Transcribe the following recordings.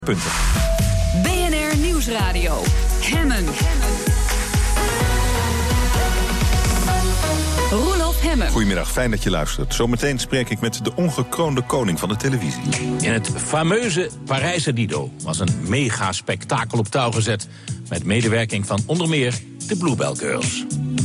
Punten. BNR Nieuwsradio. Hemmen. Roelof Hemmen. Goedemiddag, fijn dat je luistert. Zometeen spreek ik met de ongekroonde koning van de televisie. In het fameuze Parijse Lido was een mega-spektakel op touw gezet, met medewerking van onder meer de Bluebell Girls.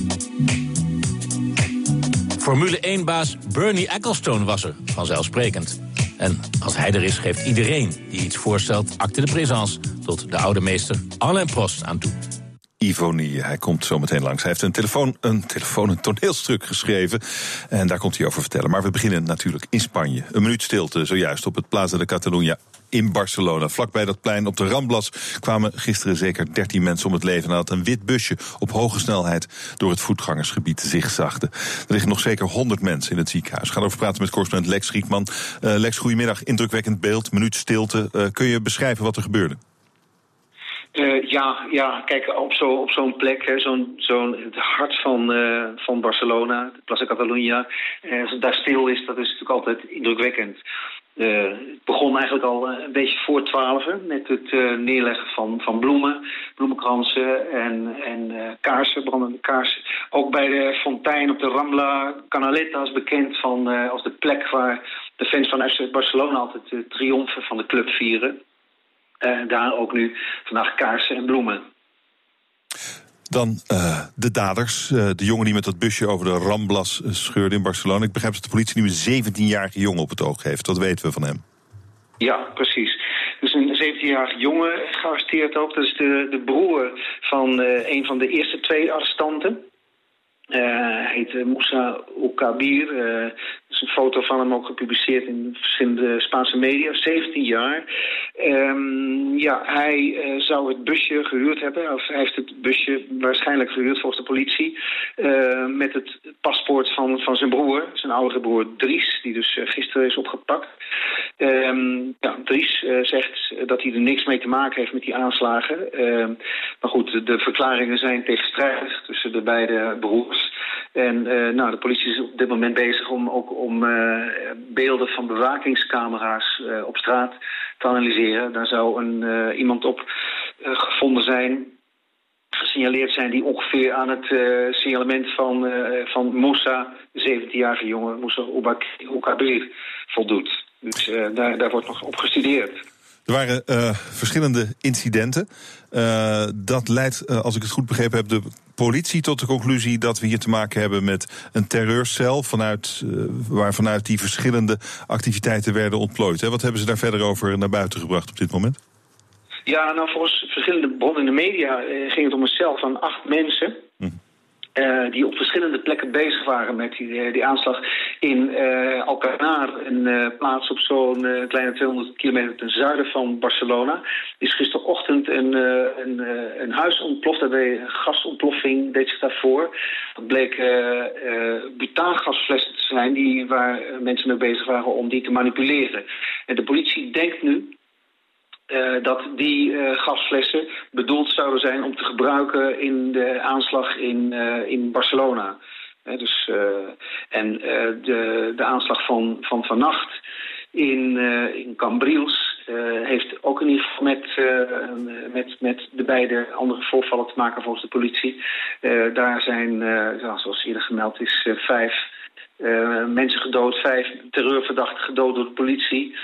Formule 1-baas Bernie Ecclestone was er, vanzelfsprekend. En als hij er is, geeft iedereen die iets voorstelt acte de présence tot de oude meester Alain Prost aan toe. Ivonie, hij komt zo meteen langs. Hij heeft een toneelstuk geschreven. En daar komt hij over vertellen. Maar we beginnen natuurlijk in Spanje. Een minuut stilte zojuist op het Plaza de Catalunya in Barcelona. Vlakbij dat plein op de Ramblas kwamen gisteren zeker 13 mensen om het leven nadat een wit busje op hoge snelheid door het voetgangersgebied zigzagde. Er liggen nog zeker 100 mensen in het ziekenhuis. We gaan over praten met correspondent Lex Riekman. Lex, goedemiddag. Indrukwekkend beeld, minuut stilte. Kun je beschrijven wat er gebeurde? Kijk, op zo'n plek, het hart van Barcelona, de Plaza Catalunya, daar stil is, dat is natuurlijk altijd indrukwekkend. Het begon eigenlijk al een beetje voor 12 met het neerleggen van bloemenkransen en kaarsen, brandende kaarsen. Ook bij de fontein op de Rambla Canaleta is bekend als de plek waar de fans van FC Barcelona altijd de triomfen van de club vieren. Daar ook nu vandaag kaarsen en bloemen. Dan de daders. De jongen die met dat busje over de Ramblas scheurde in Barcelona. Ik begrijp dat de politie nu een 17-jarige jongen op het oog heeft. Dat weten we van hem. Ja, precies. Dus een 17-jarige jongen gearresteerd ook. Dat is de broer van een van de eerste 2 arrestanten. Hij heet Moussa Oukabir. Er is een foto van hem ook gepubliceerd in verschillende Spaanse media. 17 jaar. Hij zou het busje gehuurd hebben. Of hij heeft het busje waarschijnlijk gehuurd volgens de politie. Met het paspoort van zijn broer. Zijn oudere broer Dries. Die dus gisteren is opgepakt. Dries zegt dat hij er niks mee te maken heeft met die aanslagen. Maar goed, de verklaringen zijn tegenstrijdig tussen de beide broers. En de politie is op dit moment bezig om beelden van bewakingscamera's op straat te analyseren. Daar zou iemand op gevonden zijn, gesignaleerd zijn, die ongeveer aan het signalement van Moussa, de 17-jarige jongen, Moussa Oukabir, voldoet. Dus daar wordt nog op gestudeerd. Er waren verschillende incidenten. Dat leidt, als ik het goed begrepen heb, de politie tot de conclusie dat we hier te maken hebben met een terreurcel vanuit die verschillende activiteiten werden ontplooid. Wat hebben ze daar verder over naar buiten gebracht op dit moment? Ja, volgens verschillende bronnen in de media ging het om een cel van 8 mensen. Die op verschillende plekken bezig waren met die aanslag in Alcanar, een plaats op zo'n kleine 200 kilometer ten zuiden van Barcelona. Is gisterochtend een huis ontploft, een gasontploffing deed zich daarvoor. Dat bleek butaangasflessen te zijn waar mensen mee bezig waren om die te manipuleren. En de politie denkt nu dat die gasflessen bedoeld zouden zijn om te gebruiken in de aanslag in Barcelona. De aanslag van vannacht in Cambrils heeft ook in ieder geval met de beide andere voorvallen te maken volgens de politie. Daar zijn, zoals eerder gemeld is, 5 mensen gedood, 5 terreurverdachten gedood door de politie.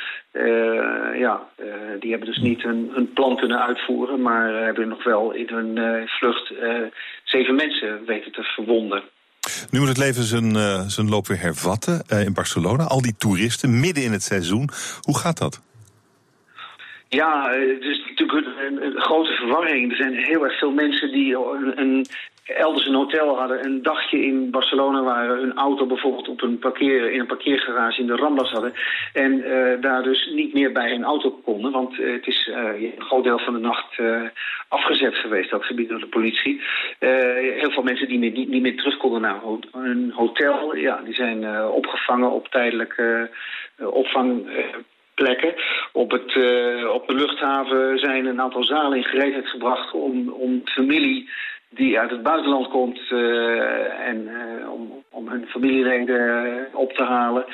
Die hebben dus niet hun plan kunnen uitvoeren, maar hebben nog wel in hun vlucht 7 mensen weten te verwonden. Nu moet het leven zijn loop weer hervatten in Barcelona. Al die toeristen midden in het seizoen. Hoe gaat dat? Ja, het is natuurlijk een grote verwarring. Er zijn heel erg veel mensen die elders een hotel hadden, een dagje in Barcelona waren, hun auto bijvoorbeeld in een parkeergarage in de Ramblas hadden en daar dus niet meer bij hun auto konden, want het is een groot deel van de nacht afgezet geweest, dat gebied, door de politie. Heel veel mensen die niet meer terug konden naar hun hotel, die zijn opgevangen op tijdelijke opvangplekken. Op de luchthaven zijn een aantal zalen in gereedheid gebracht om familie die uit het buitenland komt om hun familieleden op te halen. Te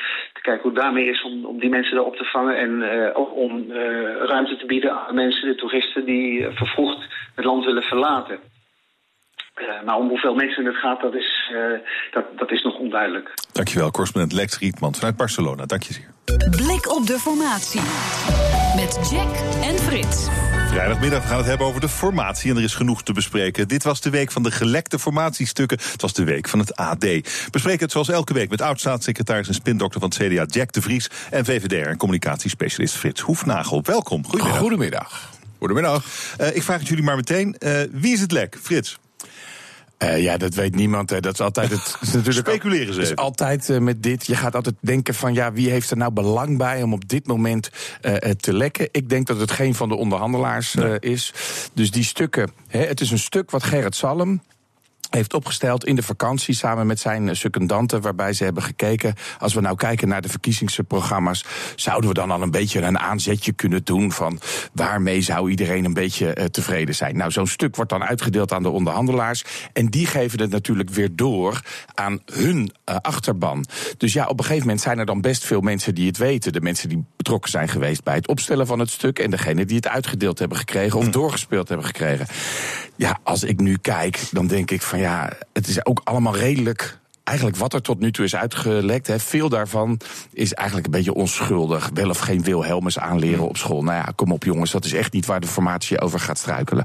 kijken hoe het daarmee is om die mensen daar op te vangen. En ook om ruimte te bieden aan mensen, de toeristen die vervroegd het land willen verlaten. Maar om hoeveel mensen het gaat, dat is nog onduidelijk. Dankjewel, correspondent Lex Rietman vanuit Barcelona. Dank je zeer. Blik op de formatie. Met Jack en Frits. Vrijdagmiddag gaan we het hebben over de formatie en er is genoeg te bespreken. Dit was de week van de gelekte formatiestukken. Het was de week van het AD. Bespreken het zoals elke week met oud-staatssecretaris en spindokter van het CDA Jack de Vries en VVD'er en communicatiespecialist Frits Hoefnagel. Welkom. Goedemiddag. Ik vraag het jullie maar meteen. Wie is het lek? Frits? Dat weet niemand. Dat is altijd het. Is natuurlijk speculeren ze. Het is altijd met dit. Je gaat altijd denken van wie heeft er nou belang bij om op dit moment te lekken. Ik denk dat het geen van de onderhandelaars is. Dus die stukken. Het is een stuk wat Gerrit Salm heeft opgesteld in de vakantie samen met zijn secondanten, waarbij ze hebben gekeken, als we nou kijken naar de verkiezingsprogramma's, zouden we dan al een beetje een aanzetje kunnen doen van waarmee zou iedereen een beetje tevreden zijn. Nou, zo'n stuk wordt dan uitgedeeld aan de onderhandelaars en die geven het natuurlijk weer door aan hun achterban. Dus op een gegeven moment zijn er dan best veel mensen die het weten. De mensen die betrokken zijn geweest bij het opstellen van het stuk en degene die het uitgedeeld hebben gekregen of doorgespeeld hebben gekregen. Ja, als ik nu kijk, dan denk ik van het is ook allemaal redelijk. Eigenlijk wat er tot nu toe is uitgelekt, veel daarvan is eigenlijk een beetje onschuldig. Wel of geen Wilhelmus aanleren op school. Nou ja, kom op jongens, dat is echt niet waar de formatie over gaat struikelen.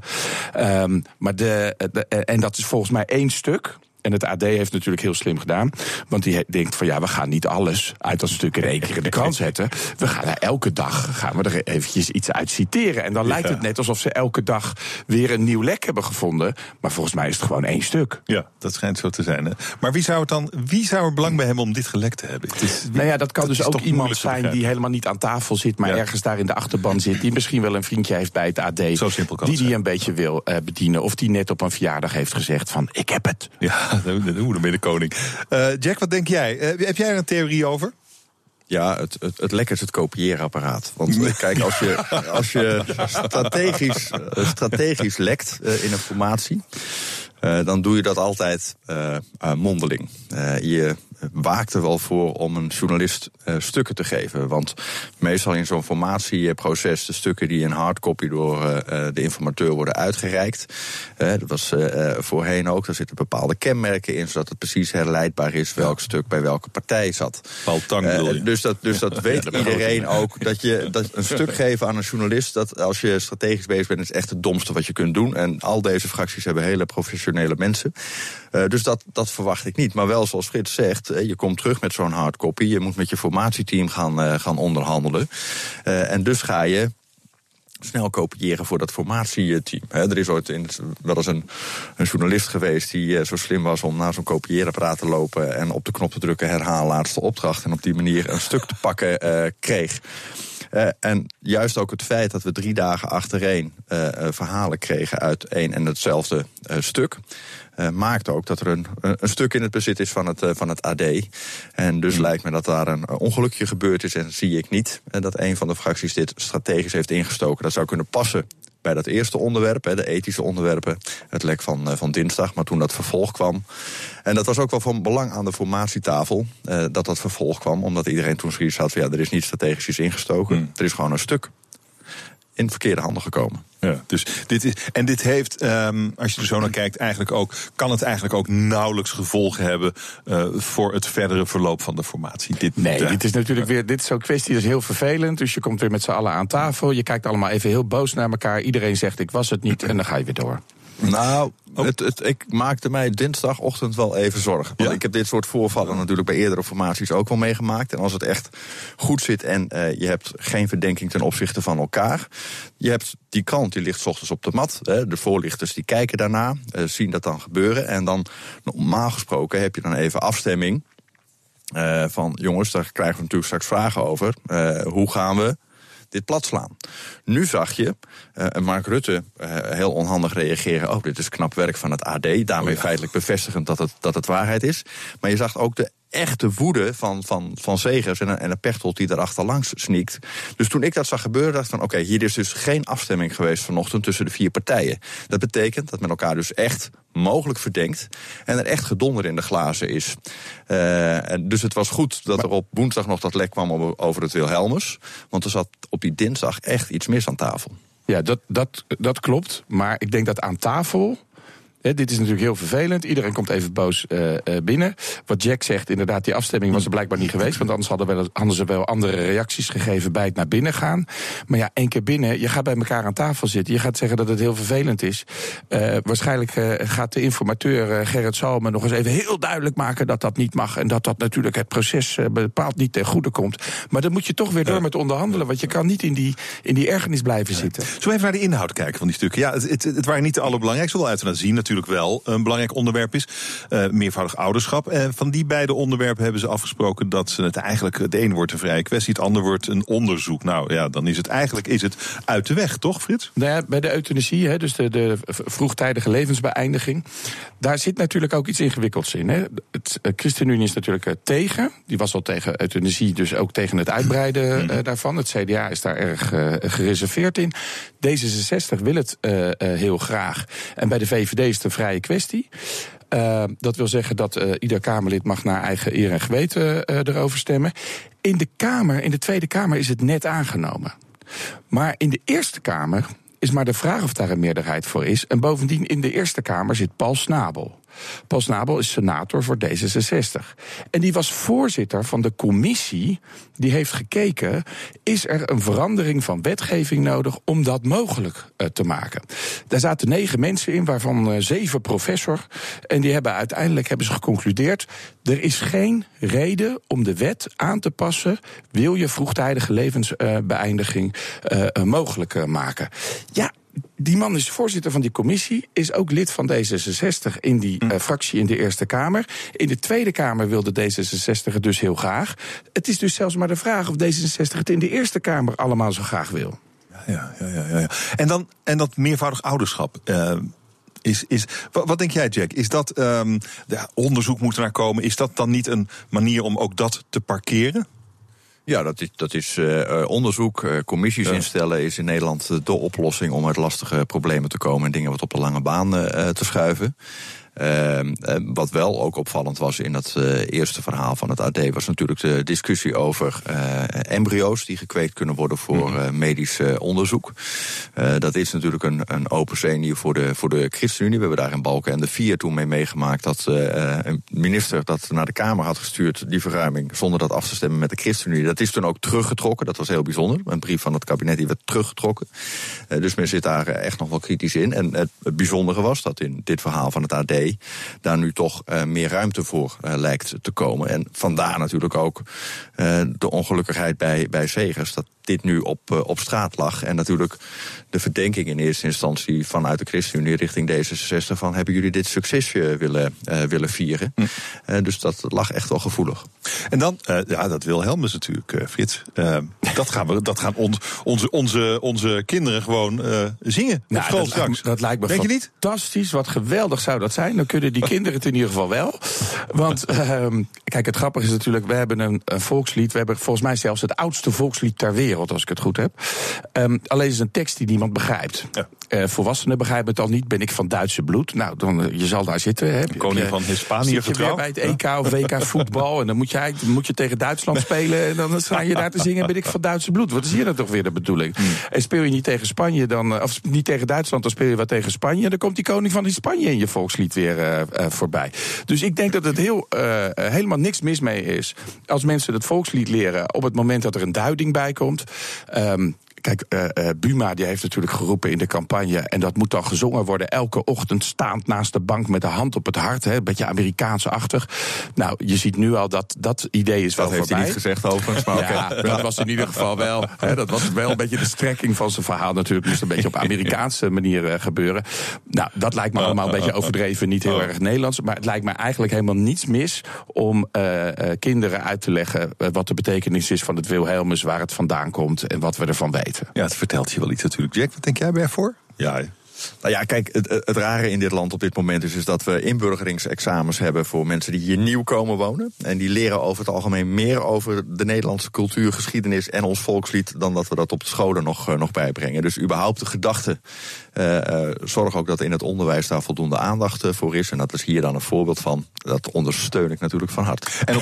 En dat is volgens mij 1 stuk. En het AD heeft natuurlijk heel slim gedaan. Want die denkt van we gaan niet alles uit dat stuk in 1 keer in de krant zetten. We gaan elke dag er eventjes iets uit citeren. En dan lijkt het net alsof ze elke dag weer een nieuw lek hebben gevonden. Maar volgens mij is het gewoon 1 stuk. Ja, dat schijnt zo te zijn. Hè? Maar wie zou er belang bij hebben om dit gelekt te hebben? Dat kan dus ook iemand zijn die helemaal niet aan tafel zit, maar ergens daar in de achterban zit. Die misschien wel een vriendje heeft bij het AD. Zo simpel kan die een beetje wil bedienen. Of die net op een verjaardag heeft gezegd van ik heb het. Ja. Dan ben je de koning. Jack, wat denk jij? Heb jij er een theorie over? Ja, het lek is het kopieerapparaat. Want kijk, als je strategisch lekt in een formatie, dan doe je dat altijd mondeling. Je waakt er wel voor om een journalist stukken te geven. Want meestal in zo'n formatieproces de stukken die in hardcopy door de informateur worden uitgereikt. Dat was voorheen ook. Daar zitten bepaalde kenmerken in, zodat het precies herleidbaar is welk stuk bij welke partij zat. Paul Tang bedoel je? Dus dat weet iedereen ook. Dat een stuk geven aan een journalist, dat als je strategisch bezig bent, is echt het domste wat je kunt doen. En al deze fracties hebben hele professionele mensen. Dus dat verwacht ik niet. Maar wel zoals Frits zegt, je komt terug met zo'n hardcopy. Je moet met je formatieteam gaan onderhandelen. En dus ga je snel kopiëren voor dat formatieteam. Er is ooit wel eens een journalist geweest die zo slim was om naar zo'n kopieerapparaat te lopen en op de knop te drukken, herhaal laatste opdracht. En op die manier een stuk te pakken kreeg. En juist ook het feit dat we 3 dagen achtereen verhalen kregen uit één en hetzelfde stuk, maakt ook dat er een stuk in het bezit is van het AD. En dus lijkt me dat daar een ongelukje gebeurd is en zie ik niet dat een van de fracties dit strategisch heeft ingestoken. Dat zou kunnen passen bij dat eerste onderwerp, de ethische onderwerpen, het lek van dinsdag, maar toen dat vervolg kwam. En dat was ook wel van belang aan de formatietafel, dat vervolg kwam, omdat iedereen toen zoiets had van er is niet strategisch iets ingestoken, er is gewoon een stuk in verkeerde handen gekomen. Ja, dus dit heeft, als je er zo naar kijkt, kan het eigenlijk ook nauwelijks gevolgen hebben voor het verdere verloop van de formatie. Dit is natuurlijk weer, dit is zo'n kwestie, dat is heel vervelend. Dus je komt weer met z'n allen aan tafel, je kijkt allemaal even heel boos naar elkaar, iedereen zegt ik was het niet en dan ga je weer door. Nou, ik maakte mij dinsdagochtend wel even zorgen. Want ik heb dit soort voorvallen natuurlijk bij eerdere formaties ook wel meegemaakt. En als het echt goed zit en je hebt geen verdenking ten opzichte van elkaar. Je hebt die krant, die ligt 's ochtends op de mat. De voorlichters die kijken daarna, zien dat dan gebeuren. En dan, normaal gesproken, heb je dan even afstemming. Van jongens, daar krijgen we natuurlijk straks vragen over. Hoe gaan we dit platslaan? Nu zag je Mark Rutte heel onhandig reageren. Oh, dit is knap werk van het AD. Daarmee feitelijk bevestigend dat het waarheid is. Maar je zag ook de echt de woede van Segers en een Pechtold die daarachter langs sneakt. Dus toen ik dat zag gebeuren, dacht ik van oké, hier is dus geen afstemming geweest vanochtend tussen de 4 partijen. Dat betekent dat men elkaar dus echt mogelijk verdenkt en er echt gedonder in de glazen is. Dus het was goed dat er op woensdag nog dat lek kwam over het Wilhelmus, want er zat op die dinsdag echt iets mis aan tafel. Ja, dat klopt, maar ik denk dat aan tafel... Dit is natuurlijk heel vervelend. Iedereen komt even boos binnen. Wat Jack zegt, inderdaad, die afstemming was er blijkbaar niet geweest. Want anders hadden ze wel andere reacties gegeven bij het naar binnen gaan. Maar ja, 1 keer binnen, je gaat bij elkaar aan tafel zitten. Je gaat zeggen dat het heel vervelend is. Waarschijnlijk gaat de informateur Gerrit Salmen nog eens even heel duidelijk maken dat dat niet mag. En dat natuurlijk het proces bepaald niet ten goede komt. Maar dan moet je toch weer door met onderhandelen. Want je kan niet in die ergernis blijven zitten. Zullen we even naar de inhoud kijken van die stukken? Ja, het waren niet de allerbelangrijkste, wel euthanasie natuurlijk wel een belangrijk onderwerp is. Meervoudig ouderschap. Van die beide onderwerpen hebben ze afgesproken dat ze het eigenlijk, het ene wordt een vrije kwestie, het andere wordt een onderzoek. Nou ja, dan is het eigenlijk uit de weg, toch, Frits? Nou ja, bij de euthanasie, dus de vroegtijdige levensbeëindiging, daar zit natuurlijk ook iets ingewikkelds in. Het ChristenUnie is natuurlijk tegen. Die was al tegen euthanasie, dus ook tegen het uitbreiden daarvan. Het CDA is daar erg gereserveerd in. D66 wil het heel graag. En bij de VVD is het een vrije kwestie. Dat wil zeggen dat ieder Kamerlid mag naar eigen eer en geweten erover stemmen. In de Tweede Kamer is het net aangenomen. Maar in de Eerste Kamer is maar de vraag of daar een meerderheid voor is. En bovendien in de Eerste Kamer zit Paul Snabel. Paul Snabel is senator voor D66. En die was voorzitter van de commissie die heeft gekeken, is er een verandering van wetgeving nodig om dat mogelijk te maken. Daar zaten 9 mensen in, waarvan 7 professor. En die hebben uiteindelijk ze geconcludeerd, er is geen reden om de wet aan te passen, wil je vroegtijdige levensbeëindiging mogelijk maken. Ja, die man is voorzitter van die commissie, is ook lid van D66 in die fractie in de Eerste Kamer. In de Tweede Kamer wilde D66 het dus heel graag. Het is dus zelfs maar de vraag of D66 het in de Eerste Kamer allemaal zo graag wil. Ja. En dat meervoudig ouderschap. Wat denk jij, Jack? Is dat onderzoek moet er naar komen? Is dat dan niet een manier om ook dat te parkeren? Ja, dat is onderzoek, commissies instellen is in Nederland de oplossing om uit lastige problemen te komen en dingen wat op de lange baan te schuiven. Wat wel ook opvallend was in dat eerste verhaal van het AD was natuurlijk de discussie over embryo's die gekweekt kunnen worden voor medisch onderzoek. Dat is natuurlijk een open zenuw voor de ChristenUnie. We hebben daar in Balkenende 4 toen mee meegemaakt dat een minister dat naar de Kamer had gestuurd, die verruiming, zonder dat af te stemmen met de ChristenUnie. Dat is toen ook teruggetrokken. Dat was heel bijzonder. Een brief van het kabinet die werd teruggetrokken. Dus men zit daar echt nog wel kritisch in. En het bijzondere was dat in dit verhaal van het AD daar nu toch meer ruimte voor lijkt te komen. En vandaar natuurlijk ook de ongelukkigheid bij Segers, dat dit nu op straat lag. En natuurlijk de verdenking in eerste instantie vanuit de ChristenUnie richting D66 van hebben jullie dit succesje willen vieren. Dus dat lag echt wel gevoelig. En dan, dat Wilhelmus natuurlijk, Frits. Dat gaan onze kinderen gewoon zingen op school straks. Dat lijkt me fantastisch. Wat geweldig zou dat zijn. Dan kunnen die kinderen het in ieder geval wel. Want, kijk, het grappige is natuurlijk, we hebben een volkslied. We hebben volgens mij zelfs het oudste volkslied ter wereld, als ik het goed heb. Alleen is een tekst die niemand begrijpt. Ja. Volwassenen begrijpen het al niet. Ben ik van Duitse bloed? Nou, je zal daar zitten. Koning van Hispanië getrouwd. Bij het EK of WK voetbal. En dan moet je tegen Duitsland spelen. En dan sta je daar te zingen, ben ik van Duitse bloed. Wat is hier dan toch weer de bedoeling? En speel je niet tegen Spanje, of niet tegen Duitsland, dan speel je wat tegen Spanje. En dan komt die koning van Spanje in je volkslied weer voorbij. Dus ik denk dat het helemaal niks mis mee is als mensen het volkslied leren op het moment dat er een duiding bij komt. Kijk, Buma die heeft natuurlijk geroepen in de campagne, en dat moet dan gezongen worden elke ochtend staand naast de bank met de hand op het hart. Een beetje Amerikaans-achtig. Nou, je ziet nu al dat idee is wel voorbij. Dat heeft hij niet gezegd overigens. Maar ja, dat was in ieder geval wel. Dat was wel een beetje de strekking van zijn verhaal natuurlijk. Moest een beetje op Amerikaanse manier gebeuren. Nou, dat lijkt me allemaal een beetje overdreven, niet heel erg Nederlands. Maar het lijkt me eigenlijk helemaal niets mis om kinderen uit te leggen wat de betekenis is van het Wilhelmus, waar het vandaan komt en wat we ervan weten. Ja, het vertelt je wel iets natuurlijk. Jack, wat denk jij bij voor? Ja. Nou ja, kijk, het rare in dit land op dit moment is dat we inburgeringsexamens hebben voor mensen die hier nieuw komen wonen. En die leren over het algemeen meer over de Nederlandse cultuur, geschiedenis en ons volkslied dan dat we dat op de scholen nog bijbrengen. Dus überhaupt de gedachte, zorg ook dat in het onderwijs daar voldoende aandacht voor is. En dat is hier dan een voorbeeld van. Dat ondersteun ik natuurlijk van harte. En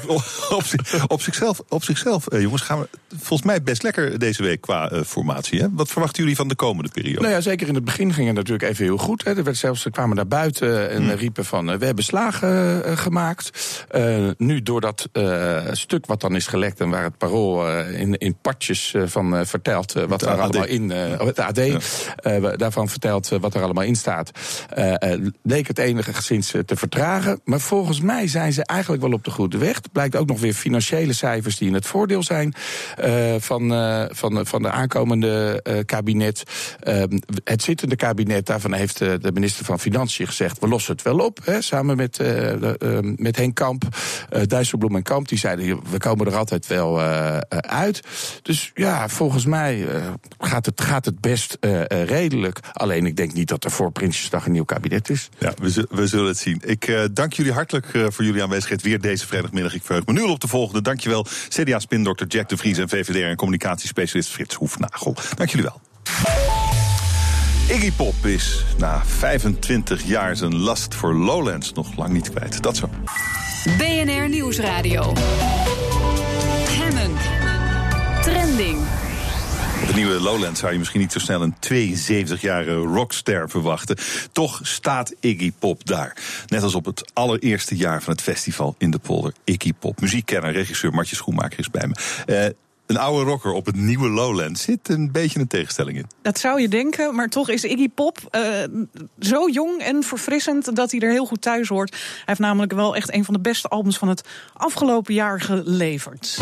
op zichzelf, jongens, gaan we volgens mij best lekker deze week qua formatie. Hè? Wat verwachten jullie van de komende periode? Nou ja, zeker in het begin ging het natuurlijk even heel goed. Hè. Ze kwamen naar buiten en riepen van we hebben slagen gemaakt. Nu door dat stuk wat dan is gelekt en waar het Parool in partjes van vertelt wat er allemaal in... het AD daarvan vertelt wat er allemaal in staat. Leek het enigszins te vertragen. Maar volgens mij zijn ze eigenlijk wel op de goede weg. Het blijkt ook nog weer financiële cijfers die in het voordeel zijn van de aankomende kabinet. Het zittende kabinet, daarvan heeft de minister van Financiën gezegd, we lossen het wel op. Hè, samen met Henk Kamp, Dijsselbloem en Kamp. Die zeiden, we komen er altijd wel uit. Dus ja, volgens mij gaat het best redelijk. Alleen ik denk niet dat er voor Prinsjesdag een nieuw kabinet is. Ja, we zullen het zien. Ik dank jullie hartelijk voor jullie aanwezigheid weer deze vrijdagmiddag. Ik verheug me nu al op de volgende. Dankjewel, CDA-spindokter Jack de Vries en VVD en communicatiespecialist Frits Hoefnagel. Dank jullie wel. Iggy Pop is na 25 jaar zijn last voor Lowlands nog lang niet kwijt. Dat zo. BNR Nieuwsradio. Hemmen. Trending. Op het nieuwe Lowlands zou je misschien niet zo snel een 72-jarige rockster verwachten. Toch staat Iggy Pop daar. Net als op het allereerste jaar van het festival in de polder. Iggy Pop. Muziekkenner, regisseur Martje Schoenmaker is bij me. Een oude rocker op het nieuwe Lowlands zit een beetje een tegenstelling in. Dat zou je denken, maar toch is Iggy Pop zo jong en verfrissend dat hij er heel goed thuis hoort. Hij heeft namelijk wel echt een van de beste albums van het afgelopen jaar geleverd.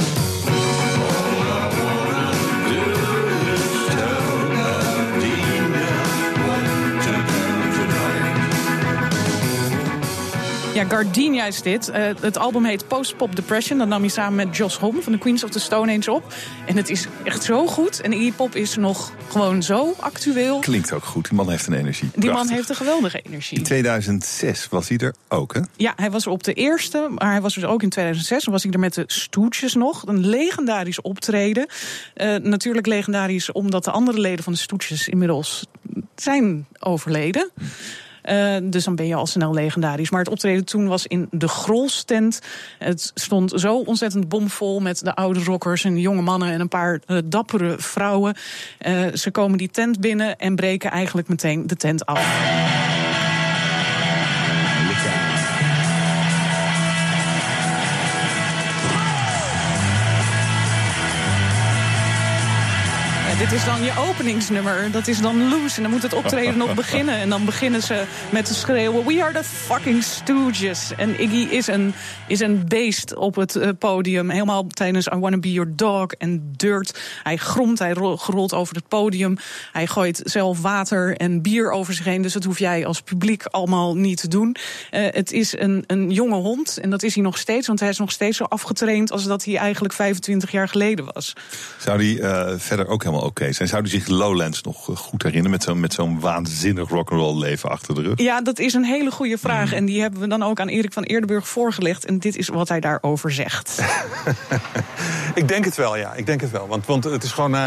Ja, Gardenia is dit. Het album heet Post-Pop Depression. Dat nam hij samen met Josh Homme van de Queens of the Stone Age op. En het is echt zo goed. En Iggy Pop is nog gewoon zo actueel. Klinkt ook goed. Die man heeft een energie. Die man heeft een geweldige energie. In 2006 was hij er ook, hè? Ja, hij was er op de eerste. Maar hij was dus ook in 2006. Dan was hij er met de Stooges nog. Een legendarisch optreden. Natuurlijk legendarisch omdat de andere leden van de Stooges inmiddels zijn overleden. Dus dan ben je al snel legendarisch. Maar het optreden toen was in de Grolstent. Het stond zo ontzettend bomvol met de oude rockers en de jonge mannen en een paar dappere vrouwen. Ze komen die tent binnen en breken eigenlijk meteen de tent af. Dit is dan je openingsnummer. Dat is dan Loose. En dan moet het optreden nog beginnen. En dan beginnen ze met te schreeuwen: We are the fucking Stooges. En Iggy is een beest op het podium. Helemaal tijdens I Wanna Be Your Dog en Dirt. Hij gromt, hij gerolt over het podium. Hij gooit zelf water en bier over zich heen. Dus dat hoef jij als publiek allemaal niet te doen. Het is een jonge hond. En dat is hij nog steeds. Want hij is nog steeds zo afgetraind als dat hij eigenlijk 25 jaar geleden was. Zou die verder ook helemaal oké zijn? Zou hij zich Lowlands nog goed herinneren met zo'n waanzinnig rock'n'roll leven achter de rug? Ja, dat is een hele goede vraag. En die hebben we dan ook aan Erik van Eerdenburg voorgelegd. En dit is wat hij daarover zegt. Ik denk het wel, ja. Ik denk het wel. Want het is gewoon...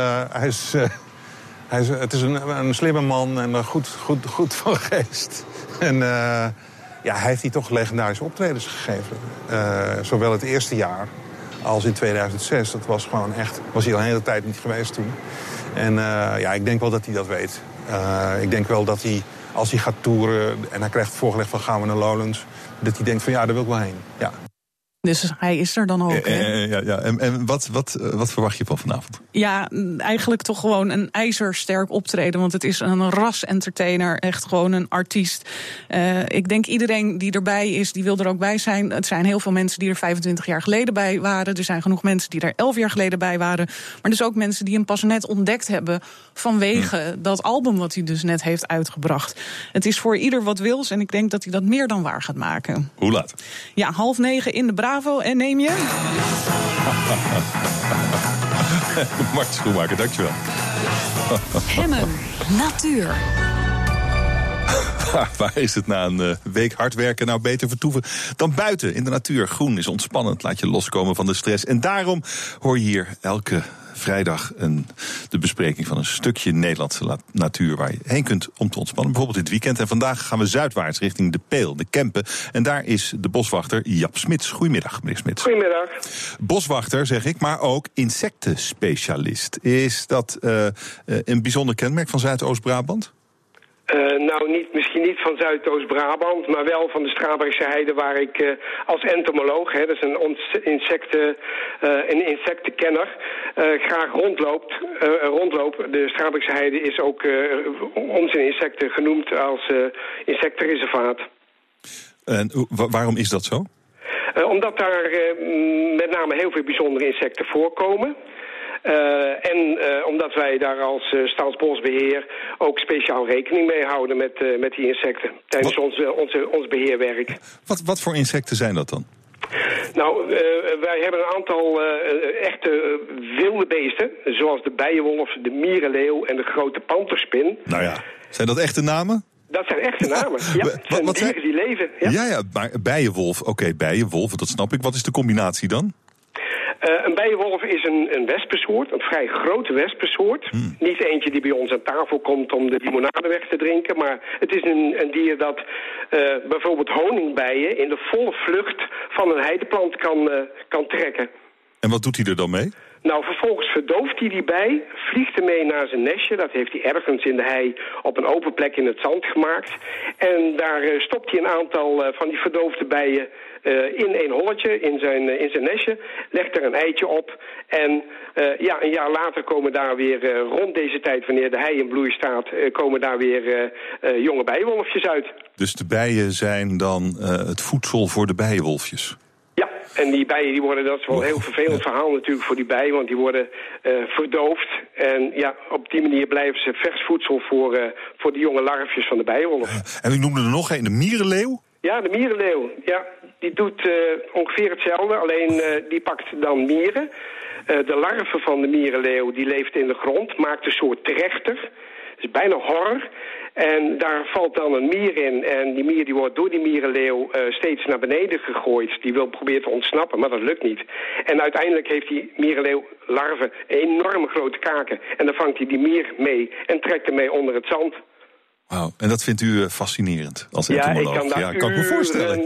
Het is een slimme man en goed van geest. En hij heeft hier toch legendarische optredens gegeven. Zowel het eerste jaar als in 2006. Dat was gewoon echt... Was hij al een hele tijd niet geweest toen. En ik denk wel dat hij dat weet. Ik denk wel dat hij, als hij gaat toeren en hij krijgt voorgelegd van gaan we naar Lowlands, dat hij denkt van ja, daar wil ik wel heen. Ja. Dus hij is er dan ook. En wat verwacht je van vanavond? Ja, eigenlijk toch gewoon een ijzersterk optreden. Want het is een ras-entertainer. Echt gewoon een artiest. Ik denk iedereen die erbij is, die wil er ook bij zijn. Het zijn heel veel mensen die er 25 jaar geleden bij waren. Er zijn genoeg mensen die er 11 jaar geleden bij waren. Maar dus ook mensen die hem pas net ontdekt hebben vanwege dat album wat hij dus net heeft uitgebracht. Het is voor ieder wat wils. En ik denk dat hij dat meer dan waar gaat maken. Hoe laat? Ja, 8:30 in de Bravo. En neem je? Martje Schoenmaker, dankjewel. Hemmen Natuur. Waar is het na een week hard werken nou beter vertoeven dan buiten in de natuur? Groen is ontspannend, laat je loskomen van de stress. En daarom hoor je hier elke vrijdag de bespreking van een stukje Nederlandse natuur waar je heen kunt om te ontspannen. Bijvoorbeeld dit weekend. En vandaag gaan we zuidwaarts richting de Peel, de Kempen. En daar is de boswachter Jaap Smits. Goedemiddag, meneer Smits. Goedemiddag. Boswachter, zeg ik, maar ook insectenspecialist. Is dat een bijzonder kenmerk van Zuidoost-Brabant? Misschien niet van Zuidoost-Brabant, maar wel van de Strabrechtse Heide, waar ik als entomoloog, dat is een insectenkenner, graag rondloop. De Strabrechtse Heide is ook om zijn insecten genoemd als insectenreservaat. En waarom is dat zo? Omdat daar met name heel veel bijzondere insecten voorkomen. Omdat wij daar als Staatsbosbeheer ook speciaal rekening mee houden met die insecten tijdens ons beheerwerk. Wat voor insecten zijn dat dan? Wij hebben een aantal echte wilde beesten, zoals de bijenwolf, de mierenleeuw en de grote panterspin. Nou ja, zijn dat echte namen? Dat zijn echte namen, ja. Het zijn dieren die leven. Ja, maar bijenwolf, oké, bijenwolf, dat snap ik. Wat is de combinatie dan? Een bijenwolf is een wespensoort, een vrij grote wespensoort. Niet eentje die bij ons aan tafel komt om de limonade weg te drinken, maar het is een dier dat bijvoorbeeld honingbijen in de volle vlucht van een heideplant kan trekken. En wat doet hij er dan mee? Vervolgens verdooft hij die bij, vliegt ermee naar zijn nestje. Dat heeft hij ergens in de hei op een open plek in het zand gemaakt. En daar stopt hij een aantal van die verdoofde bijen in één holletje, in zijn nestje. Legt er een eitje op. En een jaar later komen daar weer, rond deze tijd, wanneer de hei in bloei staat, komen daar weer jonge bijenwolfjes uit. Dus de bijen zijn dan het voedsel voor de bijenwolfjes? Ja, en die bijen die worden, dat is wel een heel vervelend verhaal natuurlijk voor die bijen, want die worden verdoofd. En op die manier blijven ze vers voedsel voor de jonge larfjes van de bijenwolf. En u noemde er nog een, de mierenleeuw? Ja, de mierenleeuw. Ja, die doet ongeveer hetzelfde, alleen die pakt dan mieren. De larve van de mierenleeuw die leeft in de grond, maakt een soort trechter. Dat is bijna horror. En daar valt dan een mier in. En die mier die wordt door die mierenleeuw steeds naar beneden gegooid. Die wil proberen te ontsnappen, maar dat lukt niet. En uiteindelijk heeft die mierenleeuw-larve enorme grote kaken. En dan vangt hij die mier mee en trekt hem mee onder het zand. Wauw, en dat vindt u fascinerend als entomoloog? Ja, ik kan me voorstellen.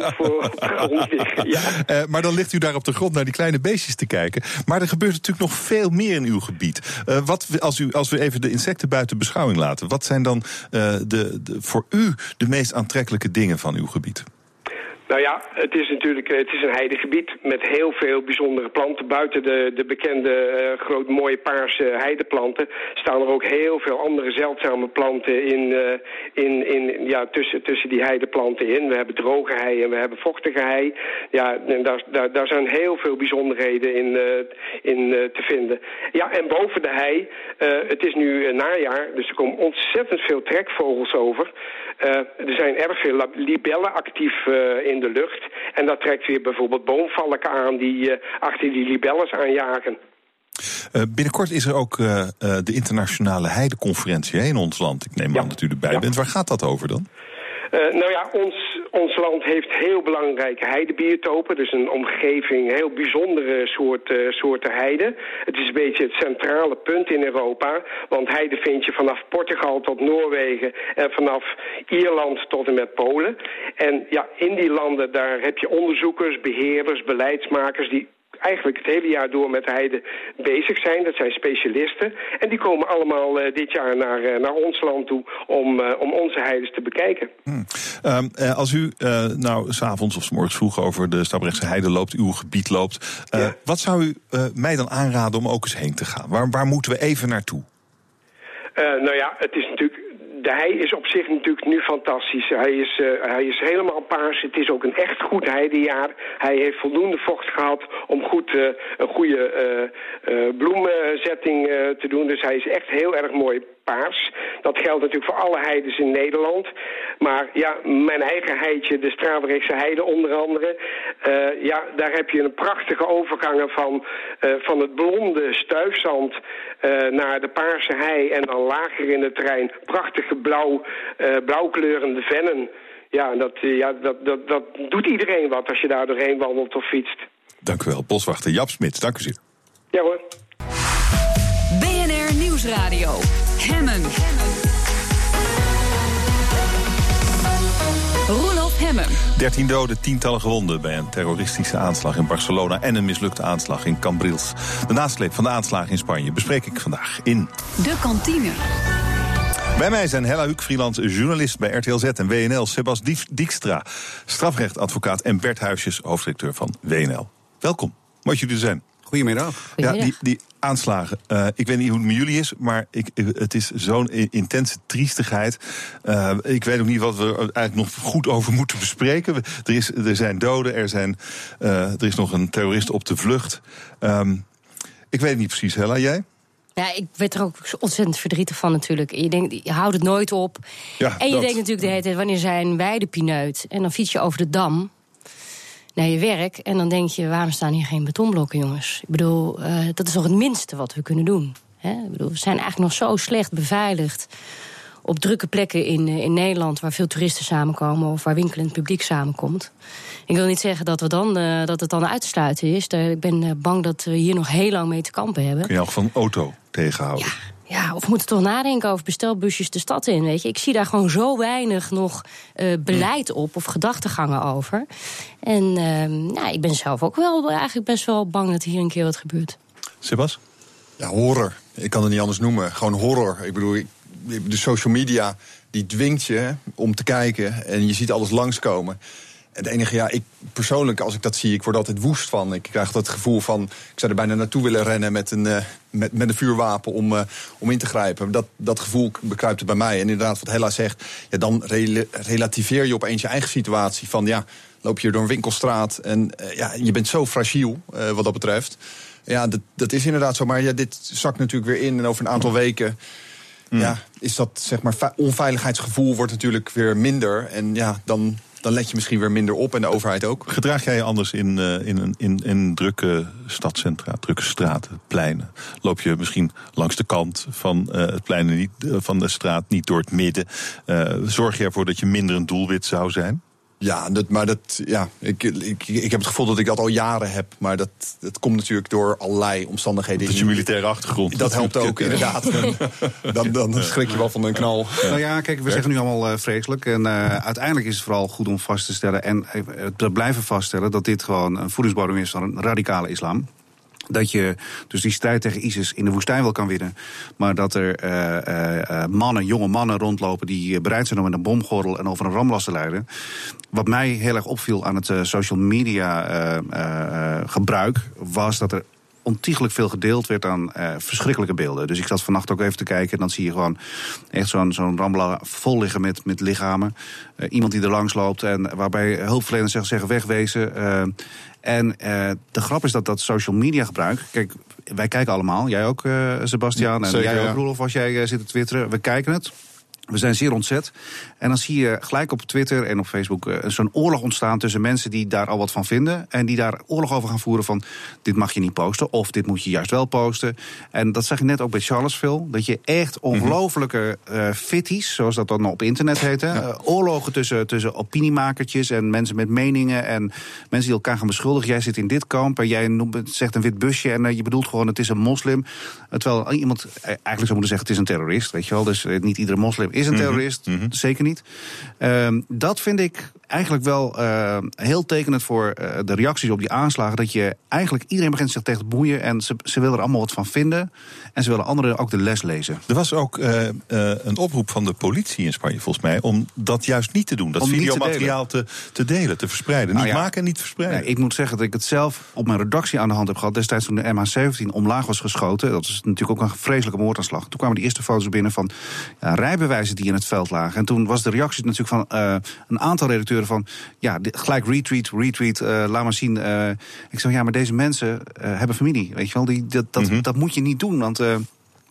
Maar dan ligt u daar op de grond naar die kleine beestjes te kijken. Maar er gebeurt natuurlijk nog veel meer in uw gebied. Als we even de insecten buiten beschouwing laten, wat zijn dan voor u de meest aantrekkelijke dingen van uw gebied? Het is een heidegebied met heel veel bijzondere planten. Buiten de bekende mooie paarse heideplanten staan er ook heel veel andere zeldzame planten tussen die heideplanten in. We hebben droge hei en we hebben vochtige hei. Ja, en daar zijn heel veel bijzonderheden in te vinden. Ja, en boven de hei, het is nu najaar, dus er komen ontzettend veel trekvogels over. Er zijn erg veel libellen actief in de lucht. En dat trekt weer bijvoorbeeld boomvalken aan die achter die libelles aanjagen. Binnenkort is er ook de internationale heideconferentie in ons land. Ik neem aan dat u erbij bent. Waar gaat dat over dan? Ons land heeft heel belangrijke heidebiotopen. Dus een omgeving, heel bijzondere soorten heide. Het is een beetje het centrale punt in Europa. Want heide vind je vanaf Portugal tot Noorwegen en vanaf Ierland tot en met Polen. En in die landen daar heb je onderzoekers, beheerders, beleidsmakers die eigenlijk het hele jaar door met heide bezig zijn. Dat zijn specialisten. En die komen allemaal dit jaar naar ons land toe om onze heides te bekijken. Als u 's avonds of 's morgens vroeg over de Strabrechtse Heide loopt, uw gebied loopt, wat zou u mij dan aanraden om ook eens heen te gaan? Waar moeten we even naartoe? Het is natuurlijk... De hei is op zich natuurlijk nu fantastisch. Hij is helemaal paars. Het is ook een echt goed heidejaar. Hij heeft voldoende vocht gehad om een goede bloemzetting te doen. Dus hij is echt heel erg mooi. paars. Dat geldt natuurlijk voor alle heides in Nederland. Maar ja, mijn eigen heidje, de Strabrechtse heide onder andere. Daar heb je een prachtige overgangen van het blonde stuifzand naar de paarse hei. En dan lager in het terrein prachtige blauwkleurende vennen. Ja, dat doet iedereen wat als je daar doorheen wandelt of fietst. Dank u wel, boswachter Jaap Smits. Dank u zeer. Ja hoor. BNR Nieuwsradio. Hemmen. Roelof Hemmen. 13 doden, tientallen gewonden bij een terroristische aanslag in Barcelona en een mislukte aanslag in Cambrils. De nasleep van de aanslagen in Spanje bespreek ik vandaag in De Kantine. Bij mij zijn Hella Huuk, freelance journalist bij RTL Z en WNL, Sebas Dijkstra, strafrechtadvocaat en Bert Huisjes, hoofdredacteur van WNL. Welkom, mooi dat jullie er zijn. Goedemiddag. Ja, die aanslagen. Ik weet niet hoe het met jullie is, maar het is zo'n intense triestigheid. Ik weet ook niet wat we eigenlijk nog goed over moeten bespreken. Er zijn doden, er is nog een terrorist op de vlucht. Ik weet het niet precies, Hella, jij? Ja, ik werd er ook ontzettend verdrietig van natuurlijk. Je houdt het nooit op. Ja, en je denkt natuurlijk de hele tijd, wanneer zijn wij de pineut? En dan fiets je over de Dam naar je werk en dan denk je, waarom staan hier geen betonblokken, jongens? Ik bedoel, dat is toch het minste wat we kunnen doen. Hè? Ik bedoel, we zijn eigenlijk nog zo slecht beveiligd op drukke plekken in Nederland waar veel toeristen samenkomen of waar winkelend publiek samenkomt. Ik wil niet zeggen dat het dan uit te sluiten is. Ik ben bang dat we hier nog heel lang mee te kampen hebben. Kun je ook van auto tegenhouden? Ja, of we moeten toch nadenken over bestelbusjes de stad in, weet je. Ik zie daar gewoon zo weinig nog beleid op of gedachtegangen over. En ik ben zelf ook wel eigenlijk best wel bang dat hier een keer wat gebeurt. Sebas? Ja, horror. Ik kan het niet anders noemen. Gewoon horror. Ik bedoel, de social media die dwingt je om te kijken en je ziet alles langskomen. Het enige, ik persoonlijk, als ik dat zie, ik word altijd woest van. Ik krijg dat gevoel van, ik zou er bijna naartoe willen rennen met een vuurwapen om in te grijpen. Dat gevoel bekruipt er bij mij. En inderdaad, wat Hella zegt, dan relativeer je opeens je eigen situatie. Van loop je door een winkelstraat en je bent zo fragiel wat dat betreft. Ja, dat is inderdaad zo. Maar dit zakt natuurlijk weer in en over een aantal weken is dat, zeg maar, onveiligheidsgevoel wordt natuurlijk weer minder. En dan let je misschien weer minder op en de overheid ook. Gedraag jij je anders in drukke stadcentra, drukke straten, pleinen? Loop je misschien langs de kant van het plein en niet van de straat, niet door het midden? Zorg je ervoor dat je minder een doelwit zou zijn? Ja, ik heb het gevoel dat ik dat al jaren heb. Maar dat komt natuurlijk door allerlei omstandigheden. Dat is je militaire achtergrond. Dat helpt ook, inderdaad. Dan schrik je wel van een knal. Nou ja, kijk, we zeggen nu allemaal vreselijk. En uiteindelijk is het vooral goed om vast te stellen en blijven vaststellen dat dit gewoon een voedingsbodem is van een radicale islam. Dat je dus die strijd tegen ISIS in de woestijn wel kan winnen. Maar dat er jonge mannen rondlopen die bereid zijn om met een bomgordel en over een ramlast te leiden. Wat mij heel erg opviel aan het social media gebruik was dat er ontiegelijk veel gedeeld werd aan verschrikkelijke beelden. Dus ik zat vannacht ook even te kijken en dan zie je gewoon echt zo'n Rambla vol liggen met lichamen. Iemand die er langs loopt en waarbij hulpverleners zeggen wegwezen. En de grap is dat social media gebruik. Kijk, wij kijken allemaal. Jij ook, Sebastiaan. En zeker, jij ook, Roelof, als jij zit te twitteren. We kijken het. We zijn zeer ontzet. En dan zie je gelijk op Twitter en op Facebook zo'n oorlog ontstaan tussen mensen die daar al wat van vinden. En die daar oorlog over gaan voeren van dit mag je niet posten. Of dit moet je juist wel posten. En dat zag je net ook bij Charlottesville. Dat je echt ongelofelijke fitties, zoals dat dan op internet heet. Oorlogen tussen opiniemakertjes en mensen met meningen. En mensen die elkaar gaan beschuldigen. Jij zit in dit kamp en jij zegt een wit busje. En je bedoelt gewoon het is een moslim. Terwijl iemand eigenlijk zou moeten zeggen het is een terrorist. Weet je wel. Dus niet iedere moslim is een terrorist, zeker niet. Dat vind ik eigenlijk wel heel tekenend voor de reacties op die aanslagen. Dat je eigenlijk iedereen begint zich tegen te boeien. En ze willen er allemaal wat van vinden. En ze willen anderen ook de les lezen. Er was ook een oproep van de politie in Spanje, volgens mij, om dat juist niet te doen. Dat videomateriaal te delen, te verspreiden. Niet maken en niet verspreiden. Nee, ik moet zeggen dat ik het zelf op mijn redactie aan de hand heb gehad. Destijds toen de MH17 omlaag was geschoten. Dat is natuurlijk ook een vreselijke moordaanslag. Toen kwamen die eerste foto's binnen van rijbewijzen die in het veld lagen. En toen was de reactie natuurlijk van een aantal redacteuren van gelijk retweet, laat maar zien. Ik zeg, maar deze mensen hebben familie, weet je wel. Dat moet je niet doen, want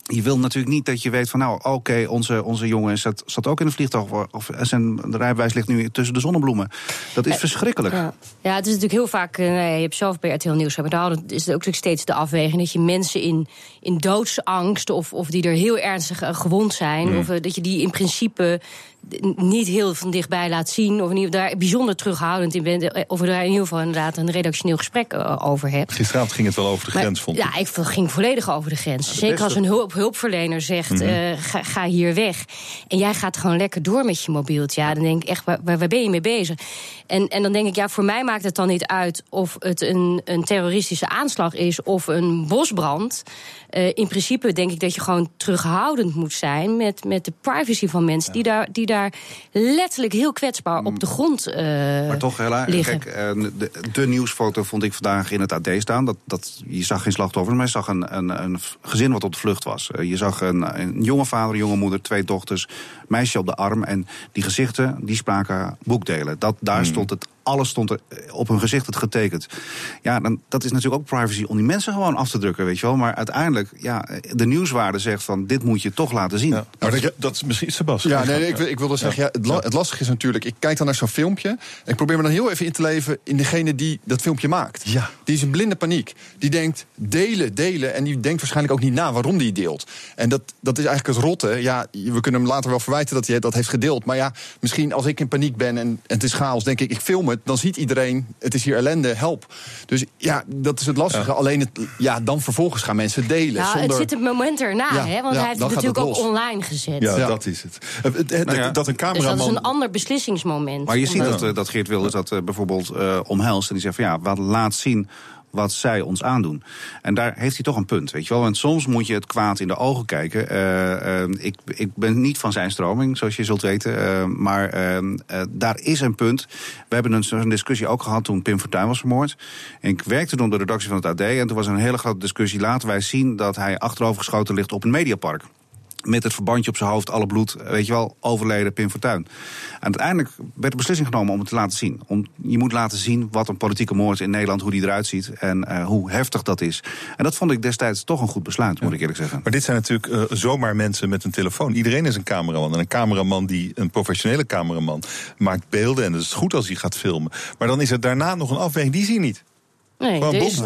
je wil natuurlijk niet dat je weet van oké, onze jongen zat ook in een vliegtuig of zijn rijbewijs ligt nu tussen de zonnebloemen. Dat is verschrikkelijk. Ja, het is natuurlijk heel vaak, je hebt zelf bij RTL Nieuws gehouden, is het ook steeds de afweging dat je mensen in doodsangst of die er heel ernstig gewond zijn, of dat je die in principe niet heel van dichtbij laat zien, of niet, daar bijzonder terughoudend in bent, of je daar in ieder geval inderdaad een redactioneel gesprek over hebt. Gisteravond ging het wel over de grens, vond ik. Ja, ik ging volledig over de grens. Zeker als een hulpverlener zegt, ga hier weg. En jij gaat gewoon lekker door met je mobieltje. Ja, dan denk ik echt, waar ben je mee bezig? En dan denk ik, voor mij maakt het dan niet uit of het een terroristische aanslag is of een bosbrand. In principe denk ik dat je gewoon terughoudend moet zijn met de privacy van mensen die daar letterlijk heel kwetsbaar op de grond maar toch, Hella, liggen. Kijk, de nieuwsfoto vond ik vandaag in het AD staan. Je zag geen slachtoffers, maar je zag een gezin wat op de vlucht was. Je zag een jonge vader, een jonge moeder, 2 dochters, meisje op de arm. En die gezichten, die spraken boekdelen. Daar stond het. Alles stond er op hun gezicht het getekend. Ja, dat is natuurlijk ook privacy om die mensen gewoon af te drukken, weet je wel. Maar uiteindelijk, de nieuwswaarde zegt van dit moet je toch laten zien. Ja, maar dat is misschien Sebastian. Ja, ik wilde zeggen, het lastige is natuurlijk, ik kijk dan naar zo'n filmpje en ik probeer me dan heel even in te leven in degene die dat filmpje maakt. Ja. Die is in blinde paniek. Die denkt delen en die denkt waarschijnlijk ook niet na waarom die deelt. En dat is eigenlijk het rotte. Ja, we kunnen hem later wel verwijten dat hij dat heeft gedeeld. Maar misschien als ik in paniek ben en het is chaos, denk ik film het. Dan ziet iedereen, het is hier ellende, help. Dus dat is het lastige. Ja. Alleen dan vervolgens gaan mensen delen. Nou, het zit het moment erna, hè? Want hij heeft het natuurlijk ook online gezet. Ja, dat is het. Dat een cameraman... Dus dat is een ander beslissingsmoment. Maar je ziet dat Geert Wilders dat bijvoorbeeld omhelst. En die zegt van wat laat zien wat zij ons aandoen. En daar heeft hij toch een punt, weet je wel. Want soms moet je het kwaad in de ogen kijken. Ik ben niet van zijn stroming, zoals je zult weten. Maar daar is een punt. We hebben een discussie ook gehad toen Pim Fortuyn was vermoord. En ik werkte toen op de redactie van het AD. En toen was een hele grote discussie. Laten wij zien dat hij achterovergeschoten ligt op een Mediapark. Met het verbandje op zijn hoofd, alle bloed, weet je wel, overleden Pim Fortuyn. En uiteindelijk werd de beslissing genomen om het te laten zien. Je moet laten zien wat een politieke moord in Nederland, hoe die eruit ziet en hoe heftig dat is. En dat vond ik destijds toch een goed besluit, moet ik eerlijk zeggen. Maar dit zijn natuurlijk zomaar mensen met een telefoon. Iedereen is een cameraman. En een cameraman een professionele cameraman, maakt beelden en het is goed als hij gaat filmen. Maar dan is er daarna nog een afweging, die zie je niet. Nee,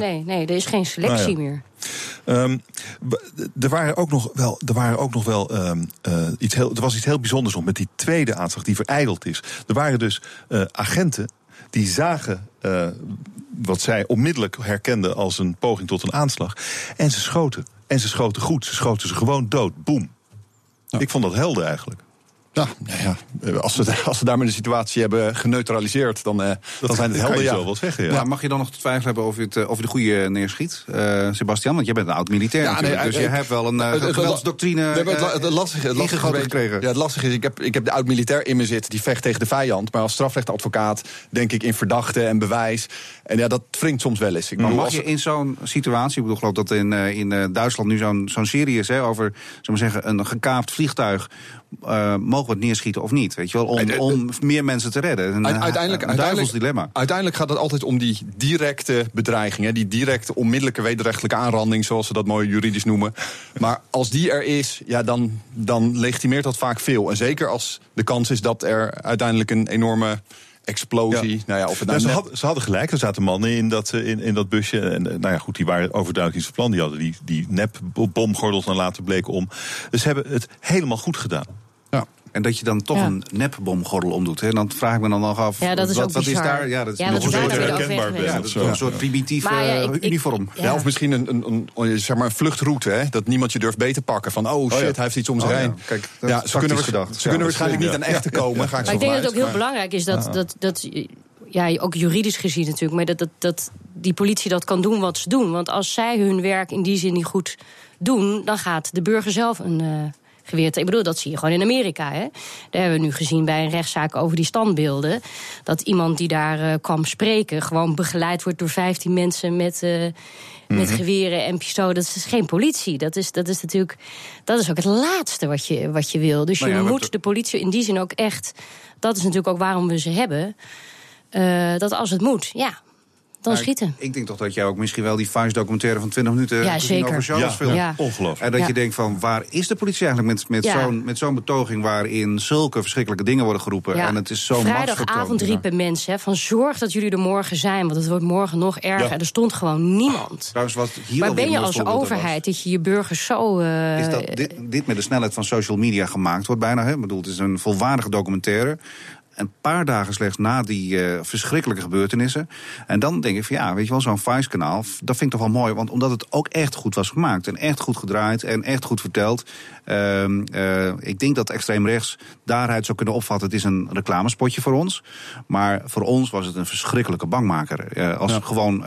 er is geen selectie meer. Er was iets heel bijzonders nog met die tweede aanslag die verijdeld is. Er waren dus agenten die zagen wat zij onmiddellijk herkenden als een poging tot een aanslag. En ze schoten. En ze schoten goed. Ze schoten ze gewoon dood. Boem. Ja. Ik vond dat helder eigenlijk. Als ze daarmee de situatie hebben geneutraliseerd, dan zijn het helder. Zo wel zeggen, ja. Mag je dan nog twijfel hebben of je de goede neerschiet, Sebastian? Want jij bent een oud-militair dus je hebt wel een geweldsdoctrine het lastige gekregen. Ja, het lastige is, ik heb de oud-militair in me zitten die vecht tegen de vijand. Maar als strafrechtadvocaat denk ik in verdachte en bewijs. En dat wringt soms wel eens. Maar mag je in zo'n situatie, ik geloof dat in Duitsland nu zo'n serie is over een gekaapt vliegtuig, mogen we het neerschieten of niet? Weet je wel, om meer mensen te redden. Een duivels dilemma. Uiteindelijk gaat het altijd om die directe bedreiging. Die directe onmiddellijke wederrechtelijke aanranding, zoals ze dat mooi juridisch noemen. Maar als die er is, dan legitimeert dat vaak veel. En zeker als de kans is dat er uiteindelijk een enorme explosie. Ja. Ze hadden gelijk, er zaten mannen in dat busje. En die waren overduidelijk iets van plan. Die hadden die nepbomgordels dan later bleken om. Dus ze hebben het helemaal goed gedaan. Ja. En dat je dan toch een nepbomgordel omdoet. Hè? Dan vraag ik me dan nog af. Ja, dat is ook wat is daar? Ja, dat is nog zo herkenbaar bent. Een soort primitief uniform. Ja, of misschien een vluchtroute. Hè? Dat niemand je durft beter pakken. Van hij heeft iets om zich heen. Kijk, ze kunnen waarschijnlijk niet aan echte komen. Maar ik denk dat het ook heel belangrijk is dat ook juridisch gezien natuurlijk, maar dat die politie dat kan doen wat ze doen. Want als zij hun werk in die zin niet goed doen, dan gaat de burger zelf een geweer. Ik bedoel, dat zie je gewoon in Amerika. Hè? Daar hebben we nu gezien bij een rechtszaak over die standbeelden, dat iemand die daar kwam spreken gewoon begeleid wordt door 15 mensen met geweren en pistolen. Dat is geen politie. Dat is ook het laatste wat je wil. Dus je moet de politie in die zin ook echt. Dat is natuurlijk ook waarom we ze hebben. Dat als het moet, dan schieten. Ik denk toch dat jij ook misschien wel die Vice-documentaire van 20 minuten zeker. over Charles film. Ja. Ongelooflijk. En dat je denkt van, waar is de politie eigenlijk met zo'n betoging waarin zulke verschrikkelijke dingen worden geroepen. Ja. En het is zo Vrijdagavond riepen mensen van zorg dat jullie er morgen zijn, want het wordt morgen nog erger. En er stond gewoon niemand. Trouwens, wat hier maar ben je als overheid dat je burgers zo... is dat dit met de snelheid van social media gemaakt wordt bijna. Ik bedoel, het is een volwaardige documentaire. Een paar dagen slechts na die verschrikkelijke gebeurtenissen. En dan denk ik van ja, weet je wel, zo'n Vice-kanaal, dat vind ik toch wel mooi. Want omdat het ook echt goed was gemaakt. En echt goed gedraaid en echt goed verteld. Ik denk dat extreem rechts daaruit zou kunnen opvatten. Het is een reclamespotje voor ons. Maar voor ons was het een verschrikkelijke bangmaker. Als gewoon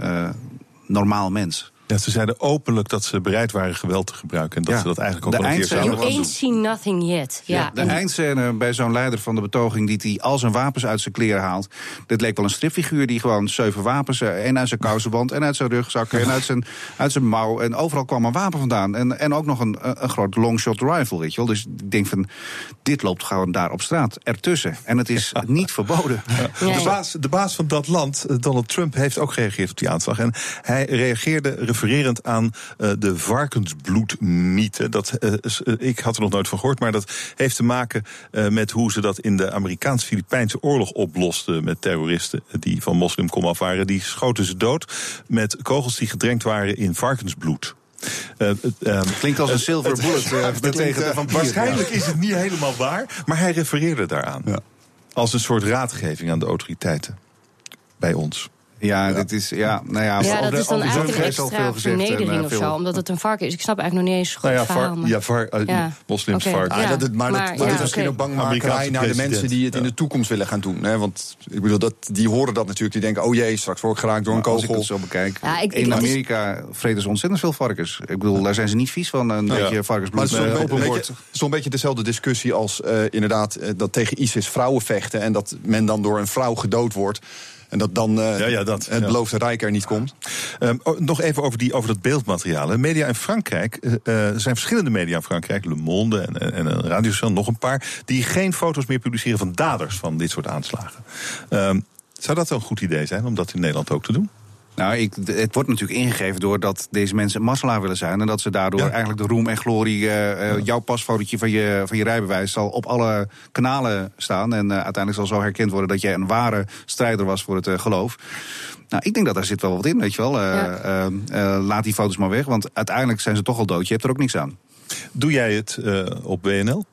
normaal mens. Ja, ze zeiden openlijk dat ze bereid waren geweld te gebruiken. En dat ze dat eigenlijk ook wel een keer zouden You ain't seen nothing yet. De eindscène bij zo'n leider van de betoging die al zijn wapens uit zijn kleren haalt. Dit leek wel een stripfiguur die gewoon 7 wapens, en uit zijn kousenband, en uit zijn rugzak, en uit zijn mouw. En overal kwam een wapen vandaan. En ook nog een groot longshot rifle, weet je wel. Dus ik denk van, dit loopt gewoon daar op straat, ertussen. En het is niet verboden. Ja. De baas van dat land, Donald Trump, heeft ook gereageerd op die aanslag. En hij reageerde refererend aan de varkensbloedmythe. Ik had er nog nooit van gehoord, maar dat heeft te maken met hoe ze dat in de Amerikaans-Filipijnse oorlog oplosten met terroristen die van moslimkomaf waren. Die schoten ze dood met kogels die gedrenkt waren in varkensbloed. Klinkt als een silver bullet tegen de vampier. Waarschijnlijk is het niet helemaal waar, maar hij refereerde daaraan. Ja. Als een soort raadgeving aan de autoriteiten bij ons. Ja, dit is, dat is dan eigenlijk een extra vernedering of zo, omdat het een varken is. Ik snap eigenlijk nog niet eens goed het verhaal. Moslims varken. Maar dat is misschien ook bangmakerij naar de mensen die het in de toekomst willen gaan doen. Hè? Want ik bedoel, die horen dat natuurlijk. Die denken, oh jee, straks word ik geraakt door een kogel. Als ik het zo bekijk, in Amerika vreten ze ontzettend veel varkens. Ik bedoel, daar zijn ze niet vies van, een beetje varkensbloed. Maar het is zo'n beetje dezelfde discussie als inderdaad dat tegen ISIS vrouwen vechten en dat men dan door een vrouw gedood wordt. En dat dan het beloofde rijk er niet komt. Nog even over dat beeldmateriaal. Media in Frankrijk, er zijn verschillende media in Frankrijk, Le Monde en een radiostation, nog een paar, die geen foto's meer publiceren van daders van dit soort aanslagen. Zou dat wel een goed idee zijn om dat in Nederland ook te doen? Nou, het wordt natuurlijk ingegeven doordat deze mensen masselaar willen zijn. En dat ze daardoor eigenlijk de roem en glorie, jouw pasfotootje van je rijbewijs zal op alle kanalen staan. En uiteindelijk zal zo herkend worden dat jij een ware strijder was voor het geloof. Nou, ik denk dat daar zit wel wat in, weet je wel. Laat die foto's maar weg, want uiteindelijk zijn ze toch al dood. Je hebt er ook niks aan. Doe jij het op WNL?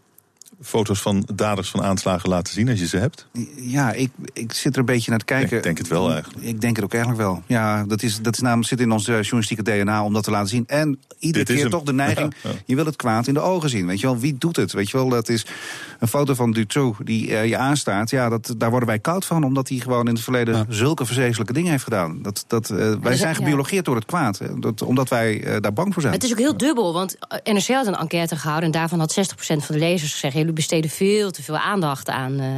Foto's van daders van aanslagen laten zien als je ze hebt? Ja, ik zit er een beetje naar te kijken. Ik denk het wel eigenlijk. Ik denk het ook eigenlijk wel. Ja, dat is namelijk zit in ons journalistieke DNA om dat te laten zien. En iedere keer toch de neiging, je wil het kwaad in de ogen zien. Weet je wel, wie doet het? Weet je wel, dat is een foto van Dutroux die je aanstaat. Ja, daar worden wij koud van, omdat hij gewoon in het verleden zulke vreselijke dingen heeft gedaan. Wij zijn gebiologeerd door het kwaad. Omdat wij daar bang voor zijn. Het is ook heel dubbel, want NRC had een enquête gehouden en daarvan had 60% van de lezers gezegd, jullie besteden veel te veel aandacht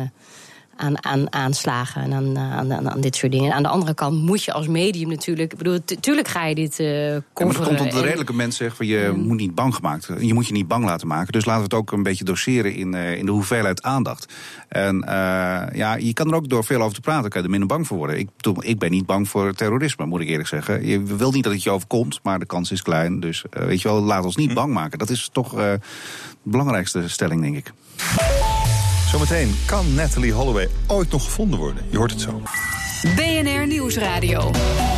aan aanslagen en aan dit soort dingen. En aan de andere kant moet je als medium natuurlijk, ik bedoel, tuurlijk ga je dit coveren. Maar dat komt omdat de redelijke mens zegt van je moet niet bang gemaakt, je moet je niet bang laten maken. Dus laten we het ook een beetje doseren in de hoeveelheid aandacht. En je kan er ook door veel over te praten, kan je er minder bang voor worden. Ik ben niet bang voor terrorisme, moet ik eerlijk zeggen. Je wil niet dat het je overkomt, maar de kans is klein. Dus weet je wel, laat ons niet bang maken. Dat is toch de belangrijkste stelling, denk ik. Zometeen, kan Natalie Holloway ooit nog gevonden worden? Je hoort het zo. BNR Nieuwsradio.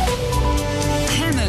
Hemmen.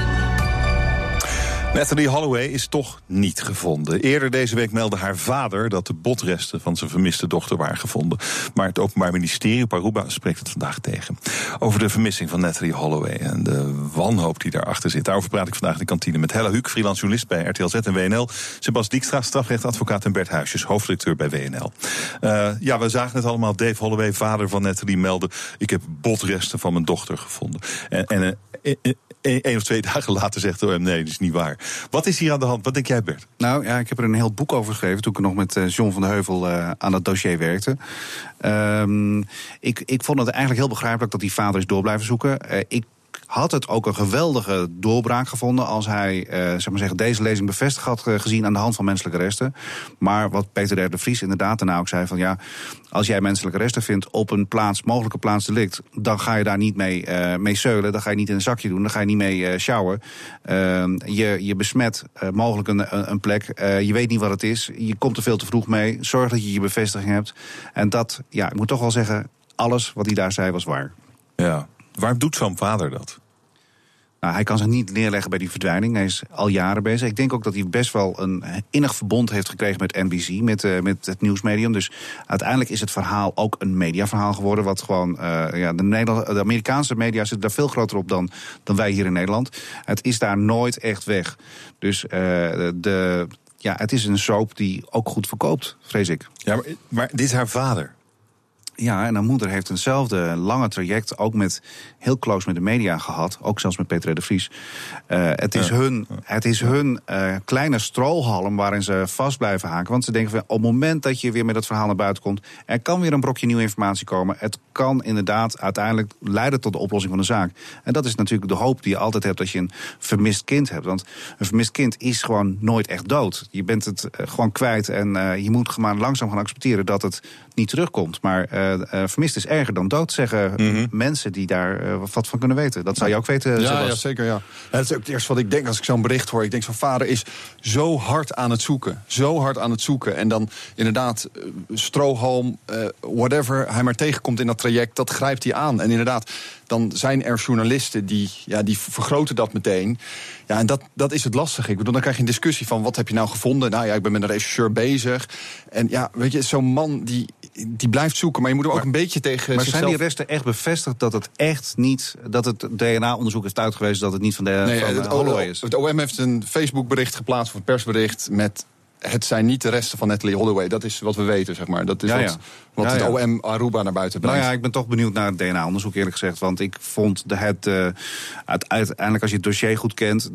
Natalie Holloway is toch niet gevonden. Eerder deze week meldde haar vader dat de botresten van zijn vermiste dochter waren gevonden. Maar het Openbaar Ministerie op Aruba spreekt het vandaag tegen. Over de vermissing van Natalie Holloway en de wanhoop die daarachter zit. Daarover praat ik vandaag in de kantine met Hella Huuk, freelance journalist bij RTL Z en WNL. Sebas Dijkstra, strafrechtadvocaat, en Bert Huisjes, hoofdredacteur bij WNL. We zagen het allemaal. Dave Holloway, vader van Natalie, meldde: ik heb botresten van mijn dochter gevonden. En 1 of 2 dagen later zegt hij: nee, dat is niet waar. Wat is hier aan de hand? Wat denk jij, Bert? Nou ja, ik heb er een heel boek over geschreven toen ik nog met John van de Heuvel aan dat dossier werkte. Ik vond het eigenlijk heel begrijpelijk dat die vader is door blijven zoeken. Ik had het ook een geweldige doorbraak gevonden als hij deze lezing bevestigd had gezien aan de hand van menselijke resten. Maar wat Peter R. de Vries inderdaad daarna ook zei van ja, als jij menselijke resten vindt op een mogelijke plaats delict, dan ga je daar niet mee zeulen, dan ga je niet in een zakje doen, dan ga je niet mee sjouwen. Je besmet mogelijk een plek, je weet niet wat het is, je komt er veel te vroeg mee, zorg dat je je bevestiging hebt. En dat, ja, ik moet toch wel zeggen, alles wat hij daar zei was waar. Ja. Waarom doet zo'n vader dat? Nou, hij kan zich niet neerleggen bij die verdwijning. Hij is al jaren bezig. Ik denk ook dat hij best wel een innig verbond heeft gekregen met NBC, met het nieuwsmedium. Dus uiteindelijk is het verhaal ook een mediaverhaal geworden. Wat gewoon, de Amerikaanse media zitten daar veel groter op dan wij hier in Nederland. Het is daar nooit echt weg. Dus het is een soap die ook goed verkoopt, vrees ik. Ja, maar dit is haar vader. Ja, en haar moeder heeft eenzelfde lange traject, ook heel close met de media gehad. Ook zelfs met Peter R. de Vries. Het is hun kleine strohalm waarin ze vast blijven haken. Want ze denken van, op het moment dat je weer met het verhaal naar buiten komt, er kan weer een brokje nieuwe informatie komen. Het kan inderdaad uiteindelijk leiden tot de oplossing van de zaak. En dat is natuurlijk de hoop die je altijd hebt als je een vermist kind hebt. Want een vermist kind is gewoon nooit echt dood. Je bent het gewoon kwijt en je moet maar langzaam gaan accepteren dat het niet terugkomt. Maar vermist is erger dan dood, zeggen mensen die daar wat van kunnen weten. Dat zou je ook weten, Ja, zeker, ja. Dat is ook het eerste wat ik denk als ik zo'n bericht hoor. Ik denk, zo'n vader is zo hard aan het zoeken. Zo hard aan het zoeken. En dan inderdaad, strohalm, whatever hij maar tegenkomt in dat traject, dat grijpt hij aan. En inderdaad, dan zijn er journalisten die vergroten dat meteen. Ja, en dat is het lastige. Ik bedoel, dan krijg je een discussie van, wat heb je nou gevonden? Nou ja, ik ben met een rechercheur bezig. En ja, weet je, zo'n man die blijft zoeken, maar je moet hem ook een beetje tegen maar zichzelf... zijn die resten echt bevestigd dat het echt niet, dat het DNA-onderzoek heeft uitgewezen dat het niet van Holloway is? Het OM heeft een Facebookbericht geplaatst, of een persbericht met: het zijn niet de resten van Natalie Holloway. Dat is wat we weten, zeg maar. Dat is wat het OM Aruba naar buiten brengt. Nou ja, ik ben toch benieuwd naar het DNA-onderzoek, eerlijk gezegd. Want ik vond uiteindelijk, als je het dossier goed kent,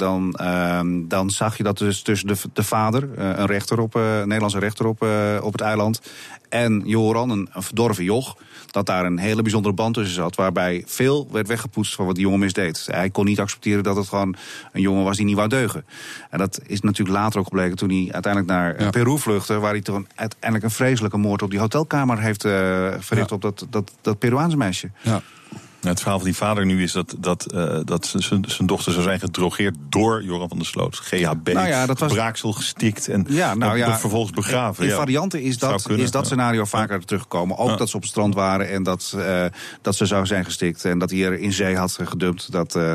dan zag je dat dus tussen de vader, een Nederlandse rechter op het eiland, en Joran, een verdorven joch, dat daar een hele bijzondere band tussen zat, waarbij veel werd weggepoetst van wat die jongen misdeed. Hij kon niet accepteren dat het gewoon een jongen was die niet wou deugen. En dat is natuurlijk later ook gebleken toen hij uiteindelijk naar Peru vluchtte, waar hij toen uiteindelijk een vreselijke moord op die hotelkamer heeft verricht op dat Peruaanse meisje. Ja. Het verhaal van die vader nu is dat zijn dochter zou zijn gedrogeerd door Joran van der Sloot. GHB, braaksel gestikt en vervolgens begraven. In varianten is dat scenario vaker teruggekomen. Ook dat ze op het strand waren en dat ze zou zijn gestikt. En dat hij er in zee had gedumpt.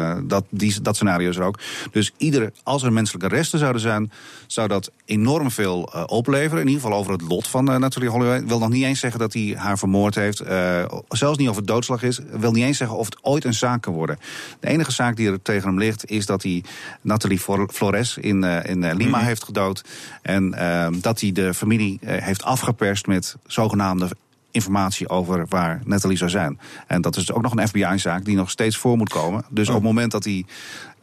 Dat scenario is er ook. Dus als er menselijke resten zouden zijn, zou dat enorm veel opleveren. In ieder geval over het lot van Natalie Holloway. Ik wil nog niet eens zeggen dat hij haar vermoord heeft. Zelfs niet of het doodslag is. Wil niet eens zeggen of het ooit een zaak kan worden. De enige zaak die er tegen hem ligt is dat hij Natalie Flores in Lima heeft gedood. En dat hij de familie heeft afgeperst met zogenaamde informatie over waar Natalie zou zijn. En dat is ook nog een FBI-zaak die nog steeds voor moet komen. Dus op het moment dat hij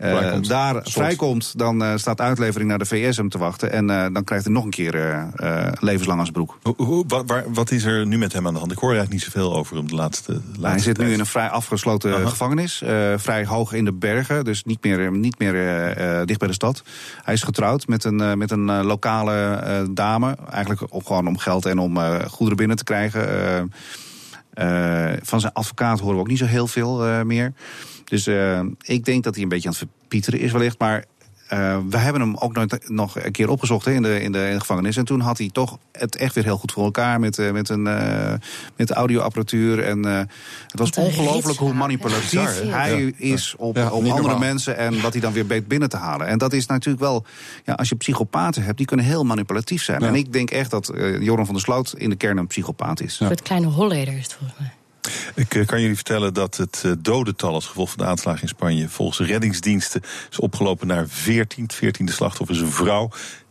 vrijkomt, dan staat uitlevering naar de VS hem te wachten. En dan krijgt hij nog een keer levenslang aan zijn broek. Wat is er nu met hem aan de hand? Ik hoor er eigenlijk niet zoveel over hem de laatste hij zit nu in een vrij afgesloten gevangenis. Vrij hoog in de bergen, dus niet meer dicht bij de stad. Hij is getrouwd met een lokale dame. Eigenlijk gewoon om geld en om goederen binnen te krijgen. Van zijn advocaat horen we ook niet zo heel veel meer. Dus ik denk dat hij een beetje aan het verpieteren is wellicht. Maar we hebben hem ook nog een keer opgezocht in de gevangenis. En toen had hij toch het echt weer heel goed voor elkaar met de audioapparatuur. En het was ongelooflijk hoe manipulatief hij is op andere mensen. En wat hij dan weer weet binnen te halen. En dat is natuurlijk wel, als je psychopaten hebt, die kunnen heel manipulatief zijn. Ja. En ik denk echt dat Joran van der Sloot in de kern een psychopaat is. Een soort kleine Holleder is het volgens mij. Ik kan jullie vertellen dat het dodental als gevolg van de aanslag in Spanje volgens de reddingsdiensten is opgelopen naar 14. Het 14e slachtoffer is een vrouw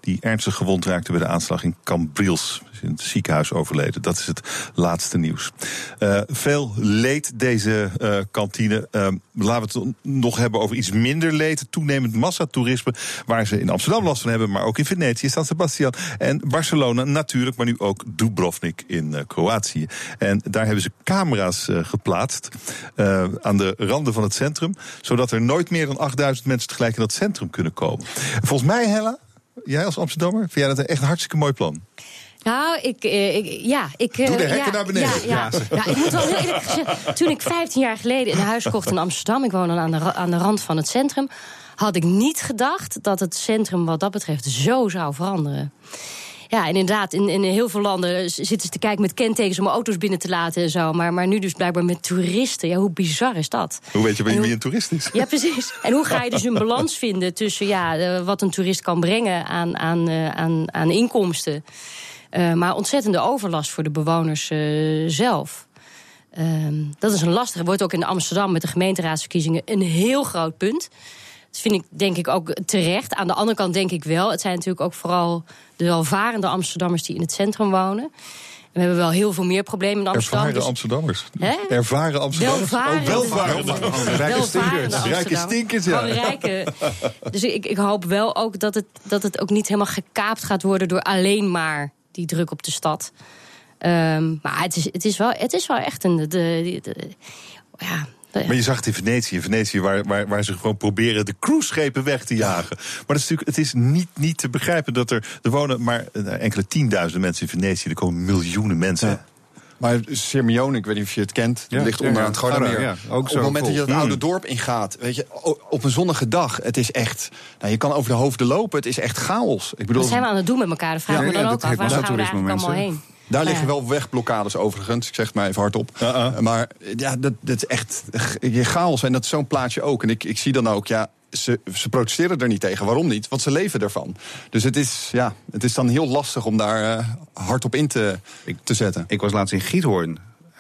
die ernstig gewond raakte bij de aanslag in Cambrils. In het ziekenhuis overleden. Dat is het laatste nieuws. Veel leed deze kantine. Laten we het nog hebben over iets minder leed. Toenemend massatoerisme, waar ze in Amsterdam last van hebben, maar ook in Venetië, San Sebastian en Barcelona natuurlijk, maar nu ook Dubrovnik in Kroatië. En daar hebben ze camera's geplaatst aan de randen van het centrum, zodat er nooit meer dan 8000 mensen tegelijk in dat centrum kunnen komen. Volgens mij, Hella, jij als Amsterdammer, vind jij dat echt een hartstikke mooi plan? Nou, ik doe de hekken naar beneden. Ja, ik moet wel heel eerlijk zeggen, toen ik 15 jaar geleden een huis kocht in Amsterdam, ik woonde aan de rand van het centrum, had ik niet gedacht dat het centrum wat dat betreft zo zou veranderen. Ja, en inderdaad, in heel veel landen zitten ze te kijken met kentekens om auto's binnen te laten en zo. Maar nu dus blijkbaar met toeristen. Ja, hoe bizar is dat? Hoe weet je wie een toerist is? Ja, precies. En hoe ga je dus een balans vinden tussen wat een toerist kan brengen aan inkomsten, maar ontzettende overlast voor de bewoners zelf. Dat is een lastige. Wordt ook in Amsterdam met de gemeenteraadsverkiezingen een heel groot punt. Dat vind ik denk ik ook terecht. Aan de andere kant denk ik wel, het zijn natuurlijk ook vooral de welvarende Amsterdammers die in het centrum wonen. We hebben wel heel veel meer problemen in Amsterdam. Ervaren Amsterdammers. Hè? Ervaren Amsterdammers. Welvarende. Rijke stinkers. Rijke stinkers, ja. Rijke. Dus ik hoop wel ook dat het ook niet helemaal gekaapt gaat worden door alleen maar die druk op de stad. Maar het is wel echt een... Maar je zag het in Venetië waar ze gewoon proberen de cruiseschepen weg te jagen. Maar dat is natuurlijk, het is niet te begrijpen dat er wonen maar enkele 10.000 mensen in Venetië. Er komen miljoenen mensen. Ja. Maar Sirmione, ik weet niet of je het kent, ligt onderaan het Gardameer. Ja, op het moment dat je dat oude dorp ingaat, weet je, op een zonnige dag, het is echt, je kan over de hoofden lopen, het is echt chaos. Ik bedoel, wat zijn we aan het doen met elkaar? Dat vragen we dan ook af. Waar gaan we eigenlijk allemaal heen? Daar liggen wel wegblokkades overigens, ik zeg het maar even hardop. Maar ja, dat is echt chaos en dat is zo'n plaatsje ook. En ik zie dan ook, ze protesteren er niet tegen. Waarom niet? Want ze leven ervan. Dus het is dan heel lastig om daar hard op in te zetten. Ik was laatst in Giethoorn.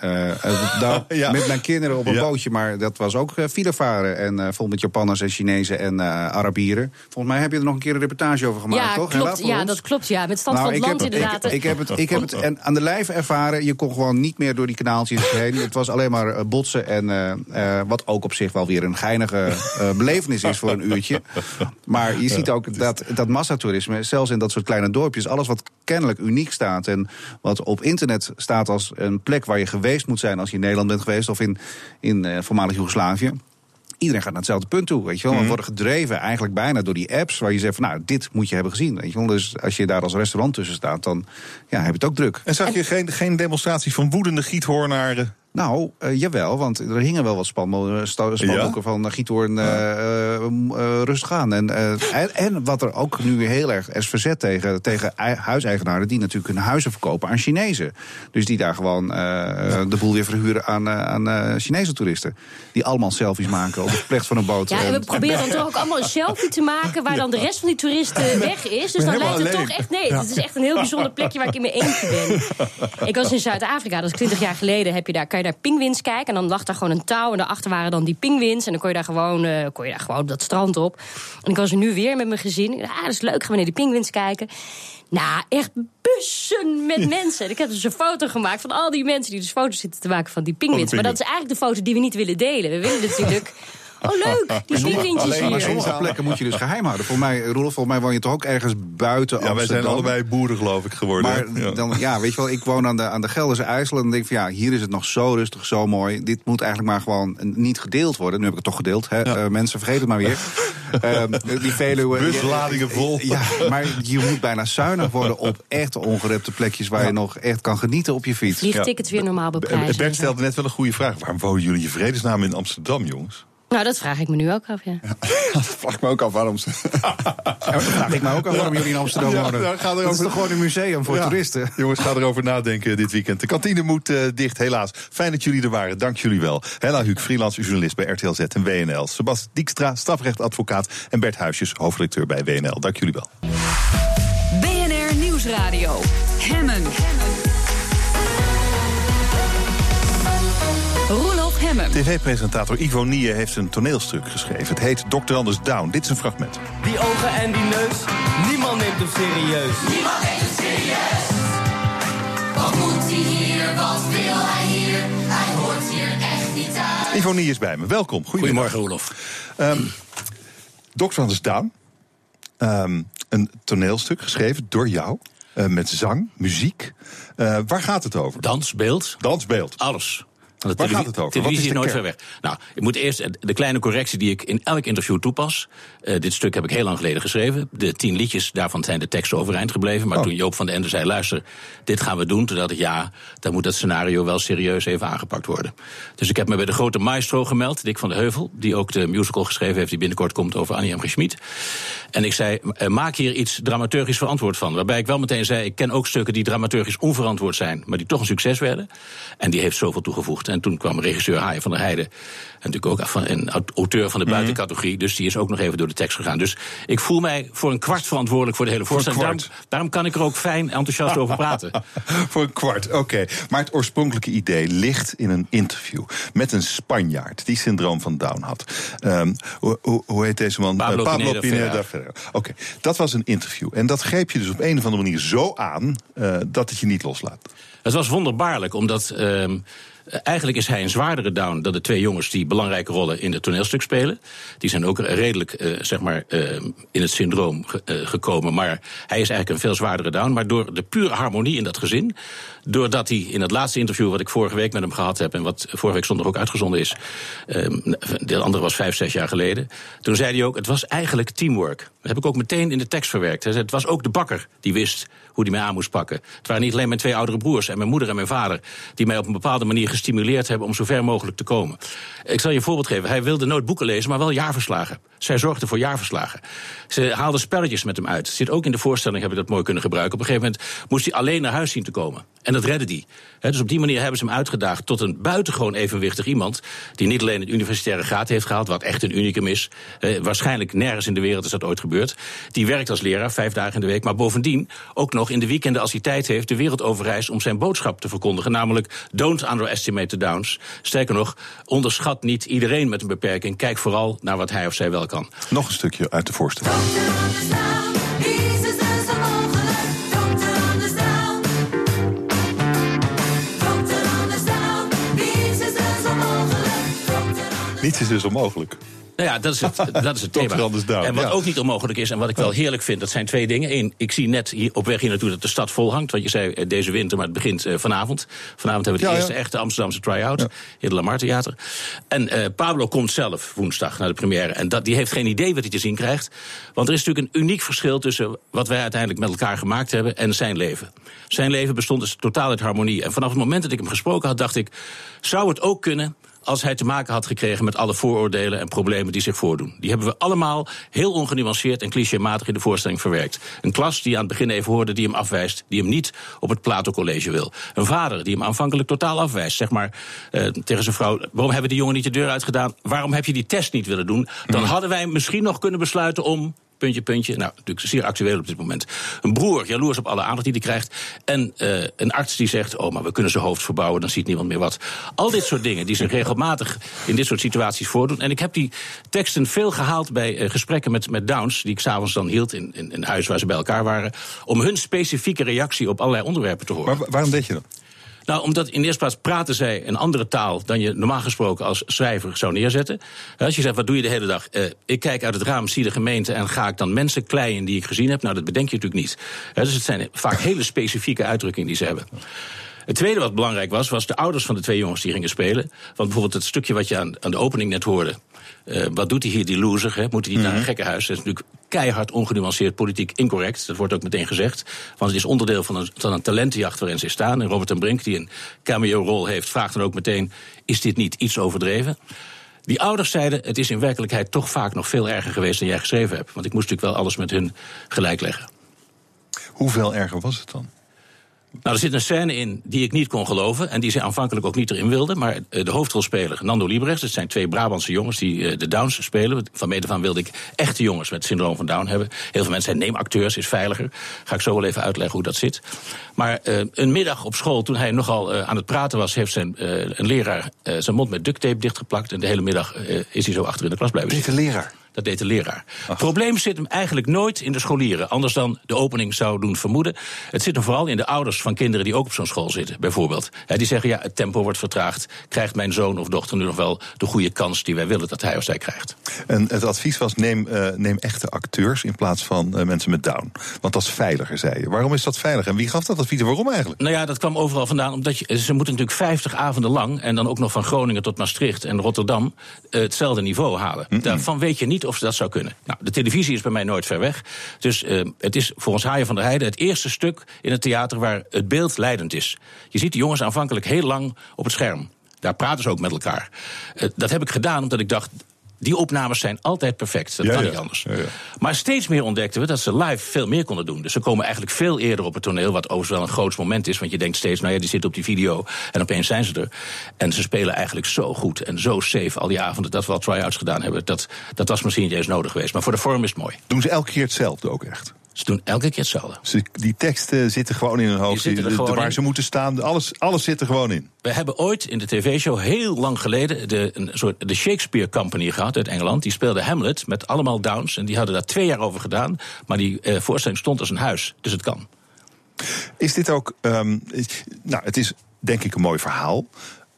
Met mijn kinderen op een bootje, maar dat was ook filevaren. En vol met Japanners en Chinezen en Arabieren. Volgens mij heb je er nog een keer een reportage over gemaakt, toch? Klopt, dat klopt, ja. Met stand van het land inderdaad. Ik heb het en aan de lijf ervaren. Je kon gewoon niet meer door die kanaaltjes heen. Het was alleen maar botsen en wat ook op zich wel weer een geinige belevenis is voor een uurtje. Maar je ziet ook dat massatoerisme, zelfs in dat soort kleine dorpjes, alles wat kennelijk uniek staat en wat op internet staat als een plek waar je geweest moet zijn als je in Nederland bent geweest of in voormalig Joegoslavië. Iedereen gaat naar hetzelfde punt toe, weet je wel. We worden gedreven eigenlijk bijna door die apps waar je zegt van, dit moet je hebben gezien, weet je wel. Dus als je daar als restaurant tussen staat, dan heb je het ook druk. En zag je geen demonstratie van woedende Giethoornaren? Nou, jawel, want er hingen wel wat spandoeken van Giethoorn rustig aan. En wat er ook nu heel erg is verzet tegen huiseigenaren die natuurlijk hun huizen verkopen aan Chinezen. Dus die daar gewoon de boel weer verhuren aan Chinese toeristen. Die allemaal selfies maken op de plecht van een boot. Ja, en we proberen dan toch ook allemaal een selfie te maken waar dan de rest van die toeristen weg is. Dus dan lijkt het toch echt, het is echt een heel bijzonder plekje waar ik in mijn eentje ben. Ik was in Zuid-Afrika, dat is 20 jaar geleden, kan je daar pinguïns kijken. En dan lag daar gewoon een touw en daarachter waren dan die pinguïns. En dan kon je daar gewoon dat strand op. En ik was er nu weer met mijn gezin. Dat is leuk, gaan we naar die pinguïns kijken. Nou, echt bussen met mensen. Ik heb dus een foto gemaakt van al die mensen die dus foto's zitten te maken van die pinguïns. Maar dat is eigenlijk de foto die we niet willen delen. We willen natuurlijk... Oh, leuk, die pinguïntjes hier. Maar sommige plekken moet je dus geheim houden. Volgens mij woon je toch ook ergens buiten Amsterdam. Wij zijn allebei boeren, geloof ik, geworden. Maar dan, weet je wel, ik woon aan de Gelderse IJssel en dan denk ik van, hier is het nog zo rustig, zo mooi. Dit moet eigenlijk maar gewoon niet gedeeld worden. Nu heb ik het toch gedeeld, hè? Mensen, vergeet het maar weer. Die Veluwe... Busladingen vol. Ja, maar je moet bijna zuinig worden op echt ongerepte plekjes waar je nog echt kan genieten op je fiets. Vliegtickets weer normaal beprijzen. Bert stelde net wel een goede vraag. Waarom wonen jullie in vredesnaam in Amsterdam, jongens? Nou, dat vraag ik me nu ook af, Dat vraag ik me ook af, waarom ze... dat vraag ik me ook af, waarom jullie in Amsterdam wonen. Dat is toch gewoon een museum voor toeristen? Jongens, ga erover nadenken dit weekend. De kantine moet dicht, helaas. Fijn dat jullie er waren, dank jullie wel. Hella Huuk, freelance journalist bij RTL Z en WNL. Sebas Dijkstra, strafrechtadvocaat. En Bert Huisjes, hoofdredacteur bij WNL. Dank jullie wel. BNR Nieuwsradio. Hemmen. Roelof Hemmen. TV-presentator Ivo Niehe heeft een toneelstuk geschreven. Het heet Dr. Anders Down. Dit is een fragment. Die ogen en die neus, Niemand neemt hem serieus. Niemand neemt hem serieus. Wat moet hij hier? Wat wil hij hier? Hij hoort hier echt niet thuis. Ivonie is bij me. Welkom. Goedemorgen, Roelof. Dr. Anders Daan. Een toneelstuk geschreven door jou. Met zang, muziek. Waar gaat het over? Dans, beeld. Alles. Waar gaat het over? Televisie is nooit ver weg. Nou, ik moet eerst de kleine correctie die ik in elk interview toepas. Dit stuk heb ik heel lang geleden geschreven. De 10 liedjes, daarvan zijn de teksten overeind gebleven. Maar toen Joop van den Ende zei, luister, dit gaan we doen. Toen dacht ik, ja, dan moet dat scenario wel serieus even aangepakt worden. Dus ik heb me bij de grote maestro gemeld, Dick van de Heuvel, die ook de musical geschreven heeft die binnenkort komt over Annie M. G. Schmid. En ik zei, maak hier iets dramaturgisch verantwoord van. Waarbij ik wel meteen zei, ik ken ook stukken die dramaturgisch onverantwoord zijn, maar die toch een succes werden. En die heeft zoveel toegevoegd. En toen kwam regisseur Haaien van der Heijden, en natuurlijk ook een auteur van de buitencategorie, dus die is ook nog even door de tekst gegaan. Dus ik voel mij voor een kwart verantwoordelijk voor de hele voorstelling. Daarom kan ik er ook fijn enthousiast over praten. Voor een kwart, oké. Maar het oorspronkelijke idee ligt in een interview met een Spanjaard die syndroom van Down had. Hoe heet deze man? Pablo Pineda Ferro. Oké, dat was een interview. En dat greep je dus op een of andere manier zo aan dat het je niet loslaat. Het was wonderbaarlijk, omdat eigenlijk is hij een zwaardere Down dan de 2 jongens die belangrijke rollen in het toneelstuk spelen. Die zijn ook redelijk, in het syndroom gekomen. Maar hij is eigenlijk een veel zwaardere Down. Maar door de pure harmonie in dat gezin, doordat hij in het laatste interview wat ik vorige week met hem gehad heb en wat vorige week zondag ook uitgezonden is, de andere was 5-6 jaar geleden, toen zei hij ook, het was eigenlijk teamwork. Dat heb ik ook meteen in de tekst verwerkt. Hij zei, het was ook de bakker die wist hoe hij mij aan moest pakken. Het waren niet alleen mijn 2 oudere broers en mijn moeder en mijn vader die mij op een bepaalde manier gestimuleerd hebben om zo ver mogelijk te komen. Ik zal je een voorbeeld geven. Hij wilde nooit boeken lezen, maar wel jaarverslagen. Zij zorgde voor jaarverslagen. Ze haalde spelletjes met hem uit. Zit ook in de voorstelling, heb ik dat mooi kunnen gebruiken. Op een gegeven moment moest hij alleen naar huis zien te komen. En dat redde hij. Dus op die manier hebben ze hem uitgedaagd tot een buitengewoon evenwichtig iemand, die niet alleen een universitaire graad heeft gehaald, wat echt een unicum is. Waarschijnlijk nergens in de wereld is dat ooit gebeurd. Die werkt als leraar 5 dagen in de week, maar bovendien ook nog in de weekenden als hij tijd heeft de wereld overreist om zijn boodschap te verkondigen. Namelijk, don't underestimate the Downs. Sterker nog, onderschat niet iedereen met een beperking. Kijk vooral naar wat hij of zij wel kan. Nog een stukje uit de voorstelling. Niets is dus onmogelijk. Nou ja, dat is het thema. En wat ook niet onmogelijk is, en wat ik wel heerlijk vind, dat zijn 2 dingen. 1, ik zie net hier op weg hier naartoe dat de stad vol hangt. Want je zei deze winter, maar het begint vanavond. Vanavond hebben we de eerste echte Amsterdamse try-out in het Lamar Theater. En Pablo komt zelf woensdag naar de première. En die heeft geen idee wat hij te zien krijgt. Want er is natuurlijk een uniek verschil tussen wat wij uiteindelijk met elkaar gemaakt hebben en zijn leven. Zijn leven bestond dus totaal uit harmonie. En vanaf het moment dat ik hem gesproken had, dacht ik, zou het ook kunnen als hij te maken had gekregen met alle vooroordelen en problemen die zich voordoen. Die hebben we allemaal heel ongenuanceerd en clichématig in de voorstelling verwerkt. Een klas die aan het begin even hoorde, die hem afwijst, die hem niet op het Plato College wil. Een vader die hem aanvankelijk totaal afwijst. Zeg maar tegen zijn vrouw, waarom hebben die jongen niet de deur uitgedaan? Waarom heb je die test niet willen doen? Dan hadden wij misschien nog kunnen besluiten om puntje. Nou, natuurlijk zeer actueel op dit moment. Een broer, jaloers op alle aandacht die hij krijgt. En een arts die zegt, maar we kunnen zijn hoofd verbouwen, dan ziet niemand meer wat. Al dit soort dingen die zich regelmatig in dit soort situaties voordoen. En ik heb die teksten veel gehaald bij gesprekken met Downs, die ik s'avonds dan hield in een huis waar ze bij elkaar waren, om hun specifieke reactie op allerlei onderwerpen te horen. Maar waarom deed je dat? Nou, omdat in de eerste plaats praten zij een andere taal dan je normaal gesproken als schrijver zou neerzetten. Als je zegt, wat doe je de hele dag? Ik kijk uit het raam, zie de gemeente en ga ik dan mensen kleien die ik gezien heb? Nou, dat bedenk je natuurlijk niet. Dus het zijn vaak hele specifieke uitdrukkingen die ze hebben. Het tweede wat belangrijk was de ouders van de 2 jongens die gingen spelen. Want bijvoorbeeld het stukje wat je aan de opening net hoorde. Wat doet hij hier, die loser? Moet hij niet naar een gekkenhuis? Dat is natuurlijk keihard ongenuanceerd politiek incorrect. Dat wordt ook meteen gezegd. Want het is onderdeel van een talentenjacht waarin ze staan. En Robert ten Brink, die een cameo-rol heeft, vraagt dan ook meteen, is dit niet iets overdreven? Die ouders zeiden, het is in werkelijkheid toch vaak nog veel erger geweest dan jij geschreven hebt. Want ik moest natuurlijk wel alles met hun gelijk leggen. Hoeveel erger was het dan? Nou, er zit een scène in die ik niet kon geloven en die ze aanvankelijk ook niet erin wilden. Maar de hoofdrolspeler, Nando Liebrechts, dat zijn 2 Brabantse jongens die de Downs spelen. Van meet af aan wilde ik echte jongens met het syndroom van Down hebben. Heel veel mensen zeiden, neem acteurs, is veiliger. Ga ik zo wel even uitleggen hoe dat zit. Maar een middag op school, toen hij nogal aan het praten was, heeft een leraar zijn mond met duct tape dichtgeplakt. En de hele middag is hij zo achter in de klas blijven zitten. Deze leraar? Dat deed de leraar. Het probleem zit hem eigenlijk nooit in de scholieren. Anders dan de opening zou doen vermoeden. Het zit hem vooral in de ouders van kinderen die ook op zo'n school zitten, bijvoorbeeld. Die zeggen, ja, het tempo wordt vertraagd. Krijgt mijn zoon of dochter nu nog wel de goede kans die wij willen dat hij of zij krijgt? En het advies was, neem echte acteurs in plaats van mensen met Down. Want dat is veiliger, zei je. Waarom is dat veilig? En wie gaf dat advies? Waarom eigenlijk? Nou ja, dat kwam overal vandaan. Omdat ze moeten natuurlijk 50 avonden lang, en dan ook nog van Groningen tot Maastricht en Rotterdam, hetzelfde niveau halen. Daarvan weet je niet of ze dat zou kunnen. Nou, de televisie is bij mij nooit ver weg. Dus het is volgens Haaien van der Heijden het eerste stuk in het theater waar het beeld leidend is. Je ziet de jongens aanvankelijk heel lang op het scherm. Daar praten ze ook met elkaar. Dat heb ik gedaan omdat ik dacht, die opnames zijn altijd perfect. Dat kan niet anders. Ja. Maar steeds meer ontdekten we dat ze live veel meer konden doen. Dus ze komen eigenlijk veel eerder op het toneel, wat overigens wel een groots moment is. Want je denkt steeds, nou ja, die zitten op die video en opeens zijn ze er. En ze spelen eigenlijk zo goed en zo safe al die avonden dat we al try-outs gedaan hebben. Dat was misschien niet eens nodig geweest. Maar voor de vorm is het mooi. Doen ze elke keer hetzelfde ook echt? Ze doen elke keer hetzelfde. Die teksten zitten gewoon in hun hoofd. Waar ze moeten staan, alles zit er gewoon in. We hebben ooit in de tv-show heel lang geleden de Shakespeare Company gehad uit Engeland. Die speelde Hamlet met allemaal Downs. En die hadden daar 2 jaar over gedaan. Maar die voorstelling stond als een huis. Dus het kan. Is dit ook... het is denk ik een mooi verhaal.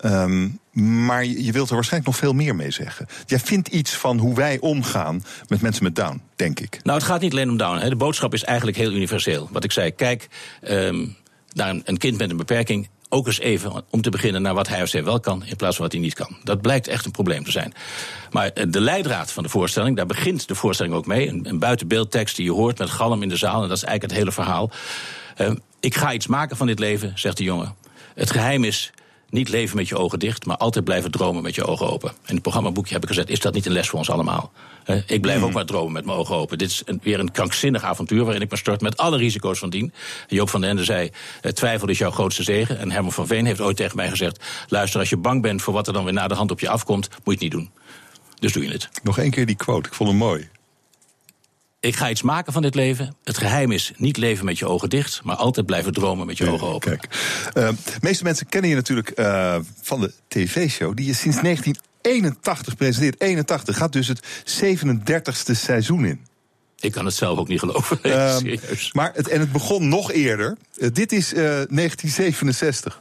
Maar je wilt er waarschijnlijk nog veel meer mee zeggen. Jij vindt iets van hoe wij omgaan met mensen met Down, denk ik. Nou, het gaat niet alleen om Down. Hè. De boodschap is eigenlijk heel universeel. Wat ik zei, kijk naar een kind met een beperking ook eens even om te beginnen naar wat hij of zij wel kan in plaats van wat hij niet kan. Dat blijkt echt een probleem te zijn. Maar de leidraad van de voorstelling, daar begint de voorstelling ook mee. Een buitenbeeldtekst die je hoort met galm in de zaal. En dat is eigenlijk het hele verhaal. Ik ga iets maken van dit leven, zegt de jongen. Het geheim is niet leven met je ogen dicht, maar altijd blijven dromen met je ogen open. In het programmaboekje heb ik gezet, is dat niet een les voor ons allemaal? Ik blijf ook maar dromen met mijn ogen open. Dit is weer een krankzinnig avontuur waarin ik me stort met alle risico's van dien. Joop van den Ende zei, twijfel is jouw grootste zegen. En Herman van Veen heeft ooit tegen mij gezegd, luister, als je bang bent voor wat er dan weer na de hand op je afkomt, moet je het niet doen. Dus doe je het. Nog 1 keer die quote, ik vond hem mooi. Ik ga iets maken van dit leven. Het geheim is niet leven met je ogen dicht, maar altijd blijven dromen met je ogen open. Kijk, de meeste mensen kennen je natuurlijk van de tv-show die je sinds 1981 presenteert. 81 gaat dus het 37e seizoen in. Ik kan het zelf ook niet geloven. Nee, serieus. Maar het begon nog eerder. Dit is 1967.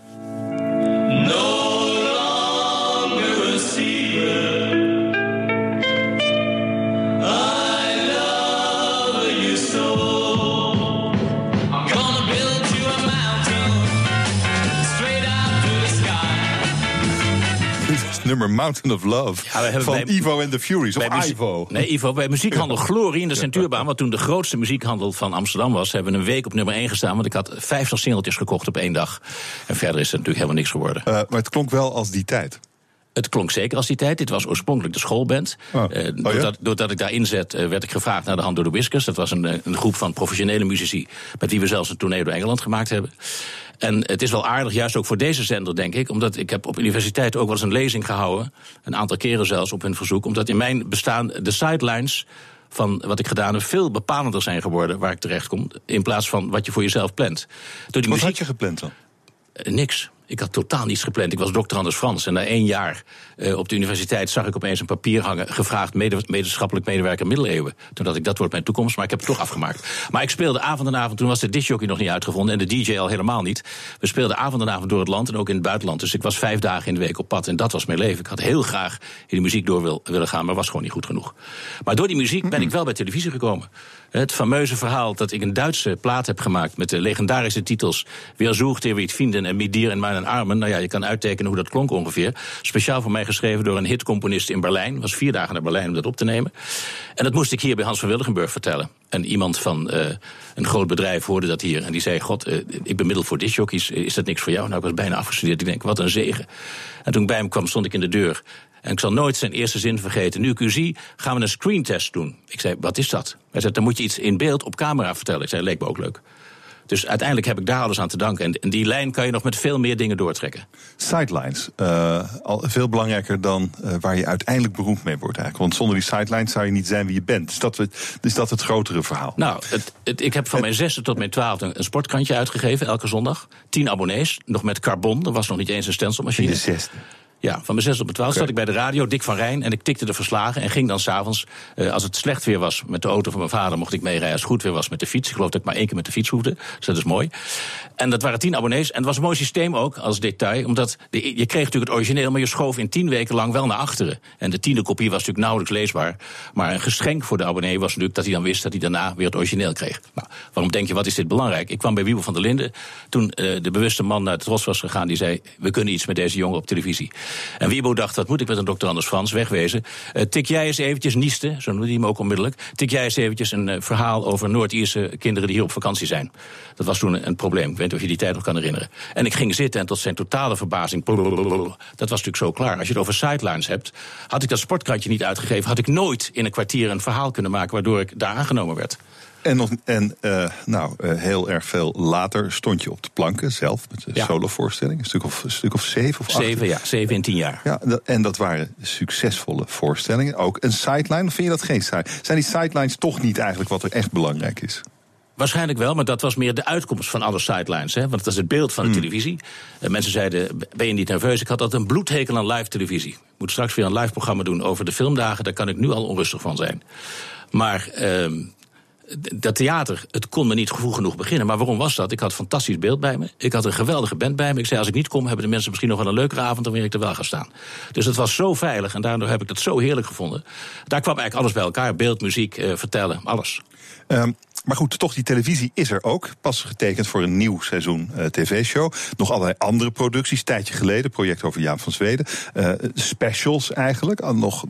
Nummer Mountain of Love van Ivo and the Furies, of Ivo. Nee, Ivo, bij muziekhandel Glorie in de Centuurbaan, wat toen de grootste muziekhandel van Amsterdam was, hebben we een week op nummer 1 gestaan, want ik had 50 singeltjes gekocht op 1 dag. En verder is het natuurlijk helemaal niks geworden. Maar het klonk wel als die tijd. Het klonk zeker als die tijd. Dit was oorspronkelijk de schoolband. Doordat ik daarin zet, werd ik gevraagd naar de hand door de Whiskers. Dat was een groep van professionele muzici met wie we zelfs een tournee door Engeland gemaakt hebben. En het is wel aardig, juist ook voor deze zender, denk ik, omdat ik heb op universiteit ook wel eens een lezing gehouden, een aantal keren zelfs op hun verzoek, omdat in mijn bestaan de sidelines van wat ik gedaan heb veel bepalender zijn geworden waar ik terecht kom, in plaats van wat je voor jezelf plant. Wat had je gepland dan? Niks. Ik had totaal niets gepland. Ik was doctorandus Frans. En na 1 jaar op de universiteit zag ik opeens een papier hangen, gevraagd wetenschappelijk medewerker middeleeuwen. Toen dacht ik, dat wordt mijn toekomst, maar ik heb het toch afgemaakt. Maar ik speelde avond en avond, toen was de discjockey nog niet uitgevonden en de DJ al helemaal niet. We speelden avond en avond door het land en ook in het buitenland. Dus ik was 5 dagen in de week op pad en dat was mijn leven. Ik had heel graag in de muziek door willen gaan, maar was gewoon niet goed genoeg. Maar door die muziek ben ik wel bij televisie gekomen. Het fameuze verhaal dat ik een Duitse plaat heb gemaakt met de legendarische titels Wer sucht ihr wie vinden en Mit dir in meinen Armen. Nou ja, je kan uittekenen hoe dat klonk ongeveer. Speciaal voor mij geschreven door een hitcomponist in Berlijn. Ik was 4 dagen naar Berlijn om dat op te nemen. En dat moest ik hier bij Hans van Willigenburg vertellen. En iemand van een groot bedrijf hoorde dat hier. En die zei, god, ik bemiddel voor discjockeys. Is dat niks voor jou? Nou, ik was bijna afgestudeerd. Ik denk, wat een zegen. En toen ik bij hem kwam, stond ik in de deur. En ik zal nooit zijn eerste zin vergeten. Nu ik u zie, gaan we een screentest doen. Ik zei, wat is dat? Hij zei, dan moet je iets in beeld op camera vertellen. Ik zei, leek me ook leuk. Dus uiteindelijk heb ik daar alles aan te danken. En die lijn kan je nog met veel meer dingen doortrekken. Sidelines, al veel belangrijker dan waar je uiteindelijk beroemd mee wordt eigenlijk. Want zonder die sidelines zou je niet zijn wie je bent. Is dat het grotere verhaal? Nou, ik heb van mijn 6e tot mijn 12e een sportkrantje uitgegeven, elke zondag. 10 abonnees, nog met carbon. Er was nog niet eens een stencilmachine. In je 6e? Ja, van mijn 6 tot mijn 12 zat ik bij de radio, Dick van Rijn, en ik tikte de verslagen en ging dan s'avonds, als het slecht weer was met de auto van mijn vader, mocht ik meerijden. Als het goed weer was met de fiets. Ik geloof dat ik maar 1 keer met de fiets hoefde, dus dat is mooi. En dat waren 10 abonnees. En het was een mooi systeem ook, als detail, omdat je kreeg natuurlijk het origineel, maar je schoof in 10 weken lang wel naar achteren. En de 10e kopie was natuurlijk nauwelijks leesbaar. Maar een geschenk voor de abonnee was natuurlijk dat hij dan wist dat hij daarna weer het origineel kreeg. Nou, waarom denk je, wat is dit belangrijk? Ik kwam bij Wiebo van der Linden, toen de bewuste man naar het Tros was gegaan, die zei, we kunnen iets met deze jongen op televisie. En Wiebo dacht, wat moet ik met een Dr. Anders Frans, wegwezen. Tik jij eens eventjes, Nieste, zo noemde hij hem ook onmiddellijk, tik jij eens eventjes een verhaal over Noord-Ierse kinderen die hier op vakantie zijn. Dat was toen een probleem, ik weet niet of je die tijd nog kan herinneren. En ik ging zitten en tot zijn totale verbazing, dat was natuurlijk zo klaar. Als je het over sidelines hebt, had ik dat sportkrantje niet uitgegeven, had ik nooit in een kwartier een verhaal kunnen maken waardoor ik daar aangenomen werd. Heel erg veel later stond je op de planken zelf met de solovoorstelling. Een stuk of 7 of 8. 7, ja. 7 in 10 jaar. Ja, en dat waren succesvolle voorstellingen. Ook een sideline, of vind je dat geen sideline? Zijn die sidelines toch niet eigenlijk wat er echt belangrijk is? Waarschijnlijk wel, maar dat was meer de uitkomst van alle sidelines. Hè? Want dat is het beeld van de televisie. Mensen zeiden, ben je niet nerveus? Ik had altijd een bloedhekel aan live televisie. Ik moet straks weer een live programma doen over de filmdagen. Daar kan ik nu al onrustig van zijn. Maar dat theater, het kon me niet vroeg genoeg beginnen. Maar waarom was dat? Ik had een fantastisch beeld bij me. Ik had een geweldige band bij me. Ik zei, als ik niet kom, hebben de mensen misschien nog wel een leukere avond dan wanneer ik er wel ga staan. Dus het was zo veilig en daardoor heb ik dat zo heerlijk gevonden. Daar kwam eigenlijk alles bij elkaar. Beeld, muziek, vertellen, alles. Maar goed, toch, die televisie is er ook. Pas getekend voor een nieuw seizoen tv-show. Nog allerlei andere producties. Tijdje geleden, project over Jaap van Zweden. Specials eigenlijk.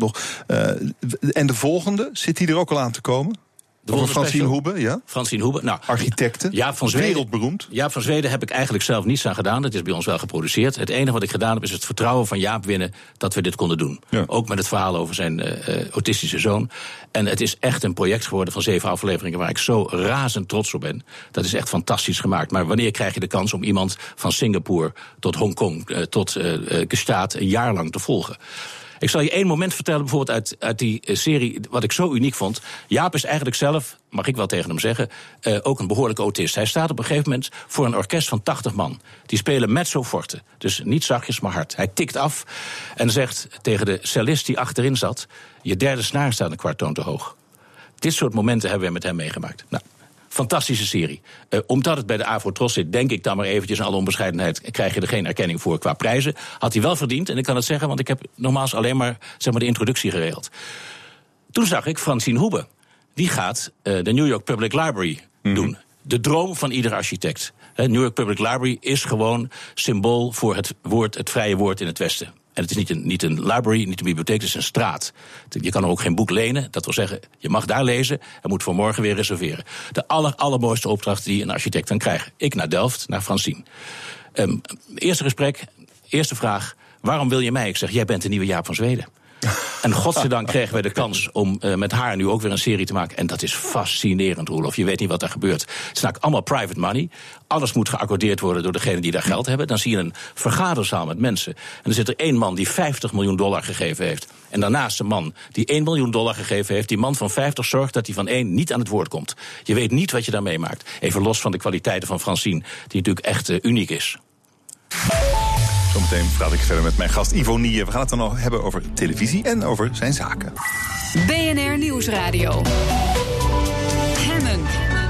En de volgende, zit die er ook al aan te komen? Over Francine Hoebe, ja? Francine Hoebe, nou, architecten, wereldberoemd. Jaap van Zweden heb ik eigenlijk zelf niets aan gedaan. Dat is bij ons wel geproduceerd. Het enige wat ik gedaan heb is het vertrouwen van Jaap winnen dat we dit konden doen. Ja. Ook met het verhaal over zijn autistische zoon. En het is echt een project geworden van 7 afleveringen waar ik zo razend trots op ben. Dat is echt fantastisch gemaakt. Maar wanneer krijg je de kans om iemand van Singapore tot Hongkong tot Gestaat een jaar lang te volgen? Ik zal je 1 moment vertellen, bijvoorbeeld uit die serie, wat ik zo uniek vond. Jaap is eigenlijk zelf, mag ik wel tegen hem zeggen, ook een behoorlijke autist. Hij staat op een gegeven moment voor een orkest van 80 man. Die spelen mezzo forte, dus niet zachtjes, maar hard. Hij tikt af en zegt tegen de cellist die achterin zat, je derde snaar staat een kwarttoon te hoog. Dit soort momenten hebben we met hem meegemaakt. Nou, fantastische serie. Omdat het bij de Afro-Tros zit, denk ik dan maar eventjes in alle onbescheidenheid, krijg je er geen erkenning voor qua prijzen. Had hij wel verdiend, en ik kan het zeggen, want ik heb nogmaals alleen maar, zeg maar, de introductie geregeld. Toen zag ik Francine Hoebe. Die gaat de New York Public Library doen. De droom van ieder architect. New York Public Library is gewoon symbool voor het vrije woord in het Westen. En het is niet een library, niet een bibliotheek, het is een straat. Je kan er ook geen boek lenen. Dat wil zeggen, je mag daar lezen en moet voor morgen weer reserveren. De allermooiste opdracht die een architect kan krijgen. Ik naar Delft, naar Francine. Eerste gesprek, eerste vraag. Waarom wil je mij? Ik zeg, jij bent de nieuwe Jaap van Zweden. En godzijdank kregen wij de kans om met haar nu ook weer een serie te maken. En dat is fascinerend, Roelof. Je weet niet wat daar gebeurt. Het is namelijk allemaal private money. Alles moet geaccordeerd worden door degenen die daar geld hebben. Dan zie je een vergaderzaal met mensen. En er zit er 1 man die $50 miljoen gegeven heeft. En daarnaast een man die $1 miljoen gegeven heeft. Die man van 50 zorgt dat hij van 1 niet aan het woord komt. Je weet niet wat je daar meemaakt. Even los van de kwaliteiten van Francine, die natuurlijk echt uniek is. Zometeen praat ik verder met mijn gast Ivo Nieën. We gaan het dan nog hebben over televisie en over zijn zaken. BNR Nieuwsradio. Hemmen.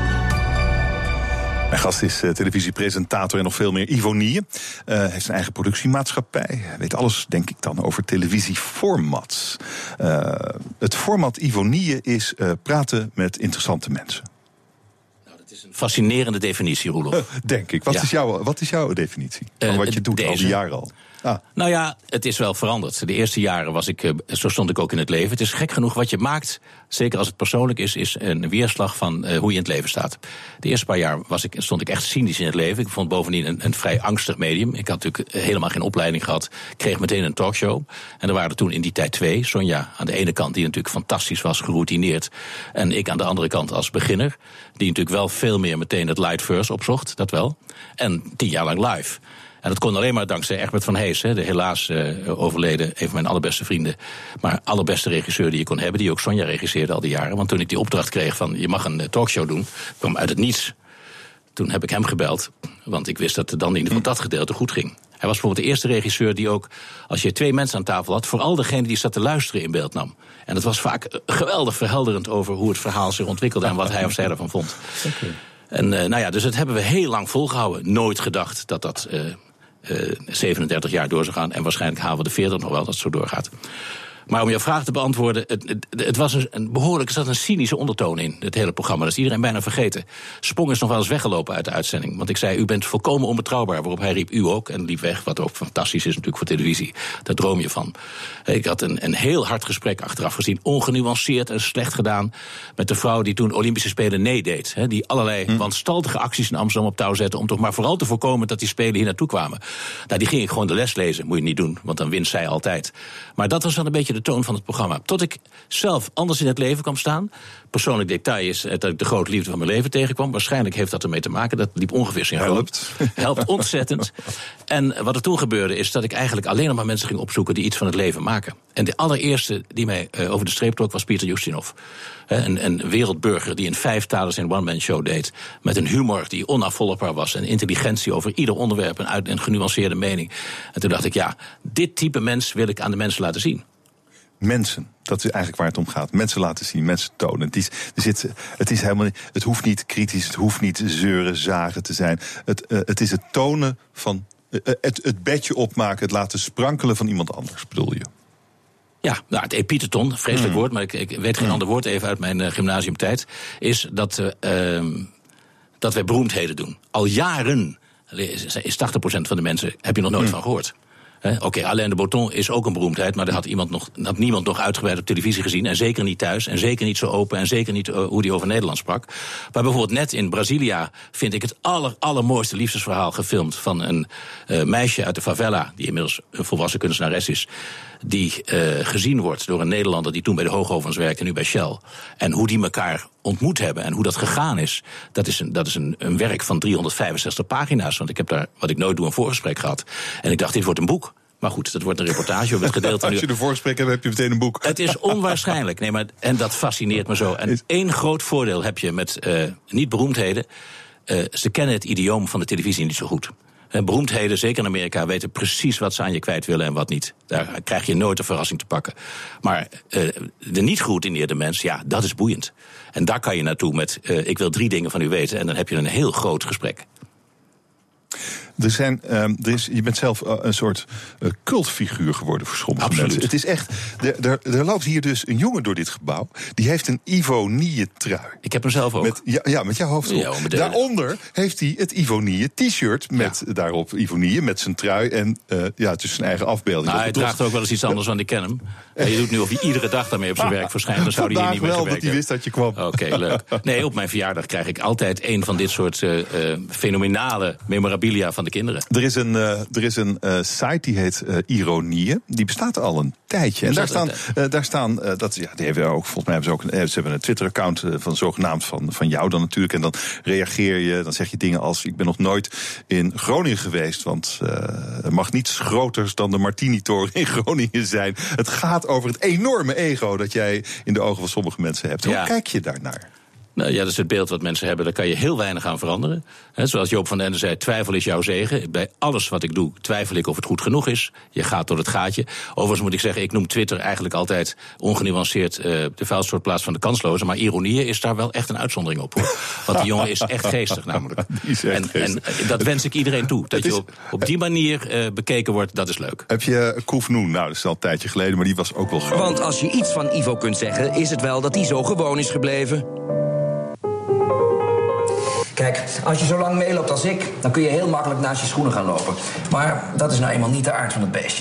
Mijn gast is televisiepresentator en nog veel meer Ivo Nieën. Heeft zijn eigen productiemaatschappij. Weet alles, denk ik dan, over televisieformats. Het format Ivo Nieën is praten met interessante mensen. Een fascinerende definitie, Roelof. Denk ik. Wat is jouw definitie van wat je doet al die jaren al? Nou ja, het is wel veranderd. De eerste jaren zo stond ik ook in het leven. Het is gek genoeg wat je maakt, zeker als het persoonlijk is een weerslag van hoe je in het leven staat. De eerste paar jaar stond ik echt cynisch in het leven. Ik vond bovendien een vrij angstig medium. Ik had natuurlijk helemaal geen opleiding gehad. Ik kreeg meteen een talkshow. En er waren er toen in die tijd 2. Sonja aan de ene kant, die natuurlijk fantastisch was, geroutineerd. En ik aan de andere kant als beginner. Die natuurlijk wel veel meer meteen het light first opzocht, dat wel. En 10 jaar lang live. En dat kon alleen maar dankzij Egbert van Hees, de helaas overleden, een van mijn allerbeste vrienden. Maar allerbeste regisseur die je kon hebben, die ook Sonja regisseerde al die jaren. Want toen ik die opdracht kreeg van je mag een talkshow doen, kwam uit het niets. Toen heb ik hem gebeld, want ik wist dat het dan in ieder geval dat gedeelte goed ging. Hij was bijvoorbeeld de eerste regisseur die ook, als je 2 mensen aan tafel had, vooral degene die zat te luisteren in beeld nam. En dat was vaak geweldig verhelderend over hoe het verhaal zich ontwikkelde en wat hij of zij ervan vond. Okay. En dus dat hebben we heel lang volgehouden. Nooit gedacht dat dat 37 jaar door zou gaan. En waarschijnlijk halen we de 40 nog wel, dat het zo doorgaat. Maar om jouw vraag te beantwoorden, het was er zat een cynische ondertoon in, het hele programma. Dat is iedereen bijna vergeten. Sprong is nog wel eens weggelopen uit de uitzending. Want ik zei, u bent volkomen onbetrouwbaar. Waarop hij riep, u ook, en liep weg. Wat ook fantastisch is natuurlijk voor televisie. Daar droom je van. Ik had een heel hard gesprek achteraf gezien. Ongenuanceerd en slecht gedaan. Met de vrouw die toen Olympische Spelen nee deed. Die allerlei wanstaltige acties in Amsterdam op touw zette. Om toch maar vooral te voorkomen dat die Spelen hier naartoe kwamen. Nou, die ging ik gewoon de les lezen. Moet je niet doen, want dan wint zij altijd. Maar dat was dan een beetje de toon van het programma. Tot ik zelf anders in het leven kwam staan. Persoonlijk detail is dat ik de grote liefde van mijn leven tegenkwam. Waarschijnlijk heeft dat ermee te maken. Dat liep ongeveer synchroon. Helpt ontzettend. En wat er toen gebeurde is dat ik eigenlijk alleen nog maar mensen ging opzoeken die iets van het leven maken. En de allereerste die mij over de streep trok was Pieter Ustinov. Een wereldburger die in 5 talen zijn one-man show deed. Met een humor die onafvolgbaar was. En intelligentie over ieder onderwerp en een genuanceerde mening. En toen dacht ik, ja, dit type mens wil ik aan de mensen laten zien. Mensen, dat is eigenlijk waar het om gaat. Mensen laten zien, mensen tonen. Het is helemaal niet, het hoeft niet kritisch, het hoeft niet zeuren, zagen te zijn. Het is het tonen van, het bedje opmaken, het laten sprankelen van iemand anders, bedoel je? Ja, nou, het epiteton, vreselijk woord, maar ik weet geen ander woord even uit mijn gymnasiumtijd, is dat wij beroemdheden doen. Al jaren is 80% van de mensen, heb je nog nooit van gehoord. Oké, Alain de Botton is ook een beroemdheid, maar daar had niemand nog uitgebreid op televisie gezien. En zeker niet thuis, en zeker niet zo open, en zeker niet hoe hij over Nederland sprak. Maar bijvoorbeeld net in Brazilia vind ik het allermooiste liefdesverhaal gefilmd van een meisje uit de favela, die inmiddels een volwassen kunstenares is, die gezien wordt door een Nederlander die toen bij de Hoogovens werkte en nu bij Shell. En hoe die elkaar ontmoet hebben en hoe dat gegaan is, dat is een werk van 365 pagina's. Want ik heb daar, wat ik nooit doe, een voorgesprek gehad. En ik dacht, dit wordt een boek. Maar goed, dat wordt een reportage op het gedeelte. Als je een voorgesprek hebt, heb je meteen een boek. Het is onwaarschijnlijk. Nee, maar, en dat fascineert me zo. En één groot voordeel heb je met niet-beroemdheden. Ze kennen het idioom van de televisie niet zo goed. Beroemdheden, zeker in Amerika, weten precies wat ze aan je kwijt willen en wat niet. Daar krijg je nooit een verrassing te pakken. Maar de niet geroutineerde mens, ja, dat is boeiend. En daar kan je naartoe met, ik wil 3 dingen van u weten. En dan heb je een heel groot gesprek. Je bent zelf een soort cultfiguur geworden voor sommige mensen. Het is echt. Er loopt hier dus een jongen door dit gebouw. Die heeft een Ivonie trui. Ik heb hem zelf ook. Met jouw hoofd erop. Ja, daaronder heeft hij het Ivonie t-shirt met daarop Ivonie met zijn trui en het is zijn eigen afbeelding. Nou, hij draagt ook wel eens iets anders, want ik ken hem. Je doet nu of hij iedere dag daarmee op zijn werk verschijnt. Dan zou hij hier niet meer gewerkt hebben. Dat hij wist dat je kwam. Oké, leuk. Nee, op mijn verjaardag krijg ik altijd een van dit soort fenomenale memorabilia van de kinderen. Er is een site die heet Ironieën. Die bestaat al een tijdje. En daar staan die hebben ook, volgens mij ze hebben een Twitter-account van zogenaamd van jou dan natuurlijk. En dan reageer je, dan zeg je dingen als: ik ben nog nooit in Groningen geweest, want er mag niets groters dan de Martini-toren in Groningen zijn. Het gaat over het enorme ego dat jij in de ogen van sommige mensen hebt. Hoe kijk je daarnaar? Nou ja, dat is het beeld wat mensen hebben. Daar kan je heel weinig aan veranderen. Zoals Joop van den Ende zei, twijfel is jouw zegen. Bij alles wat ik doe, twijfel ik of het goed genoeg is. Je gaat door het gaatje. Overigens moet ik zeggen, ik noem Twitter eigenlijk altijd ongenuanceerd de vuilstortplaats van de kanslozen. Maar Ironieën is daar wel echt een uitzondering op, hoor. Want die jongen is echt geestig, namelijk. En dat wens ik iedereen toe. Dat je op die manier bekeken wordt, dat is leuk. Heb je Koef Noen? Nou, dat is al een tijdje geleden, maar die was ook wel groot. Want als je iets van Ivo kunt zeggen, is het wel dat hij zo gewoon is gebleven. Kijk, als je zo lang meeloopt als ik, dan kun je heel makkelijk naast je schoenen gaan lopen. Maar dat is nou eenmaal niet de aard van het beestje.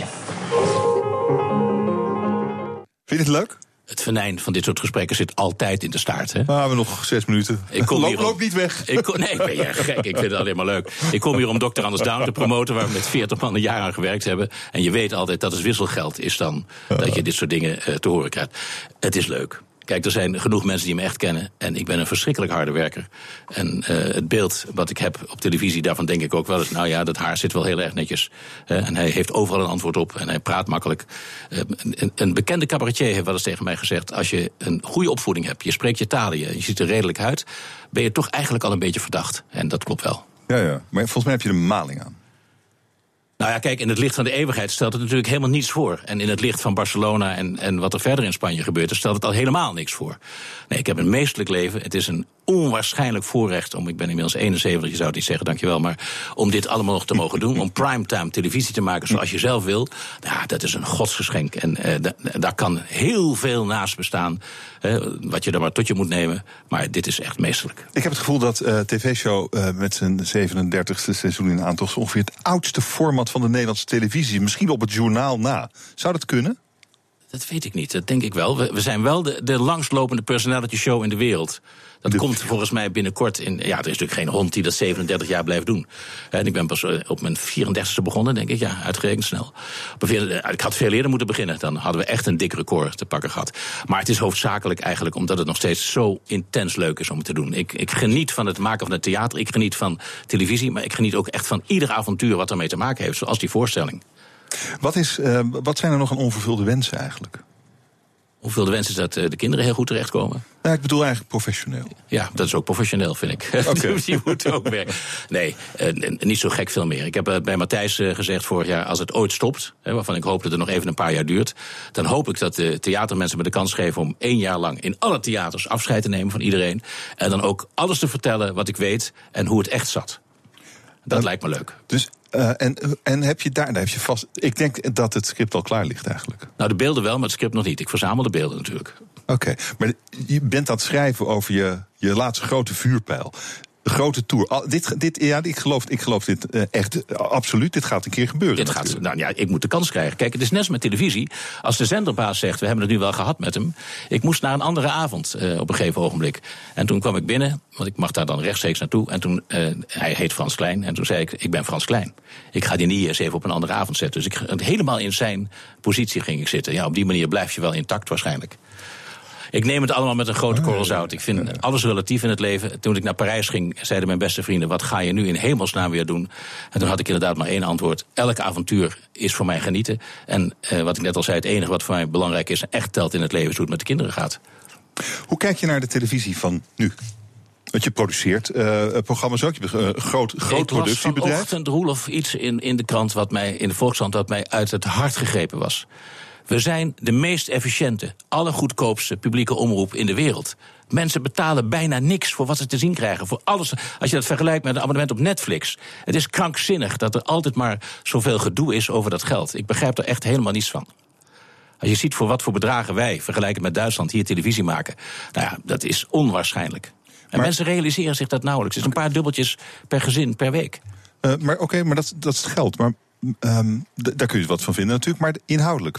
Vind je het leuk? Het venijn van dit soort gesprekken zit altijd in de staart. Hè? We hebben nog 6 minuten. Loop niet weg. Nee, ik ben je gek. Ik vind het alleen maar leuk. Ik kom hier om Dr. Anders Down te promoten, waar we met 40 man een jaar aan gewerkt hebben. En je weet altijd dat het wisselgeld is dan dat je dit soort dingen te horen krijgt. Het is leuk. Kijk, er zijn genoeg mensen die me echt kennen. En ik ben een verschrikkelijk harde werker. En het beeld wat ik heb op televisie, daarvan denk ik ook wel eens, nou ja, dat haar zit wel heel erg netjes. En hij heeft overal een antwoord op. En hij praat makkelijk. Een bekende cabaretier heeft wel eens tegen mij gezegd: als je een goede opvoeding hebt, je spreekt je talen, je ziet er redelijk uit, ben je toch eigenlijk al een beetje verdacht. En dat klopt wel. Ja, maar volgens mij heb je er een maling aan. Nou ja, kijk, in het licht van de eeuwigheid stelt het natuurlijk helemaal niets voor. En in het licht van Barcelona en wat er verder in Spanje gebeurt, stelt het al helemaal niks voor. Nee, ik heb een meestelijk leven. Het is een onwaarschijnlijk voorrecht om, ik ben inmiddels 71, je zou het niet zeggen, dankjewel, maar om dit allemaal nog te mogen doen, om primetime televisie te maken zoals je zelf wil, ja, dat is een godsgeschenk. En daar kan heel veel naast bestaan, wat je er maar tot je moet nemen, maar dit is echt meesterlijk. Ik heb het gevoel dat TV-show met zijn 37e seizoen in aantocht ongeveer het oudste format van de Nederlandse televisie, misschien op het journaal na. Zou dat kunnen? Dat weet ik niet, dat denk ik wel. We zijn wel de langstlopende personality show in de wereld. Dat komt volgens mij binnenkort in. Ja, er is natuurlijk geen hond die dat 37 jaar blijft doen. En ik ben pas op mijn 34e begonnen, denk ik. Ja, uitgerekend snel. Ik had veel eerder moeten beginnen. Dan hadden we echt een dik record te pakken gehad. Maar het is hoofdzakelijk eigenlijk omdat het nog steeds zo intens leuk is om het te doen. Ik geniet van het maken van het theater. Ik geniet van televisie. Maar ik geniet ook echt van ieder avontuur wat ermee te maken heeft. Zoals die voorstelling. Wat zijn er nog aan onvervulde wensen eigenlijk? Hoeveel de wens is dat de kinderen heel goed terechtkomen? Nou, ik bedoel eigenlijk professioneel. Ja, dat is ook professioneel, vind ik. Okay. Die moeten ook werken. Nee, niet zo gek veel meer. Ik heb bij Matthijs gezegd vorig jaar, als het ooit stopt, waarvan ik hoop dat het nog even een paar jaar duurt, dan hoop ik dat de theatermensen me de kans geven om 1 jaar lang in alle theaters afscheid te nemen van iedereen. En dan ook alles te vertellen wat ik weet en hoe het echt zat. Dat lijkt me leuk. Dus en heb je daar heb je vast. Ik denk dat het script al klaar ligt eigenlijk. Nou, de beelden wel, maar het script nog niet. Ik verzamel de beelden natuurlijk. Oké, maar je bent aan het schrijven over je laatste grote vuurpijl. De grote tour. Ik geloof dit echt absoluut. Dit gaat een keer gebeuren. Ik moet de kans krijgen. Kijk, het is net met televisie. Als de zenderbaas zegt, we hebben het nu wel gehad met hem. Ik moest naar een andere avond op een gegeven ogenblik. En toen kwam ik binnen, want ik mag daar dan rechtstreeks naartoe. En toen, hij heet Frans Klein. En toen zei ik ben Frans Klein. Ik ga die niet eens even op een andere avond zetten. Dus helemaal in zijn positie ging ik zitten. Ja, op die manier blijf je wel intact waarschijnlijk. Ik neem het allemaal met een grote korrel zout. Ik vind alles relatief in het leven. Toen ik naar Parijs ging, zeiden mijn beste vrienden, wat ga je nu in hemelsnaam weer doen? En toen had ik inderdaad maar 1 antwoord. Elk avontuur is voor mij genieten. En wat ik net al zei, het enige wat voor mij belangrijk is en echt telt in het leven, is hoe het met de kinderen gaat. Hoe kijk je naar de televisie van nu? Want je produceert programma's ook. Je hebt een groot productiebedrijf. Ik las vanochtend, Roelof, iets in de krant, in de Volkskrant, wat mij uit het hart gegrepen was. We zijn de meest efficiënte, allergoedkoopste publieke omroep in de wereld. Mensen betalen bijna niks voor wat ze te zien krijgen. Voor alles. Als je dat vergelijkt met een abonnement op Netflix. Het is krankzinnig dat er altijd maar zoveel gedoe is over dat geld. Ik begrijp er echt helemaal niets van. Als je ziet voor wat voor bedragen wij, vergelijkend met Duitsland, hier televisie maken. Nou ja, dat is onwaarschijnlijk. En mensen realiseren zich dat nauwelijks. Het is een paar dubbeltjes per gezin, per week. Maar dat is het geld. Maar daar kun je wat van vinden natuurlijk, maar inhoudelijk.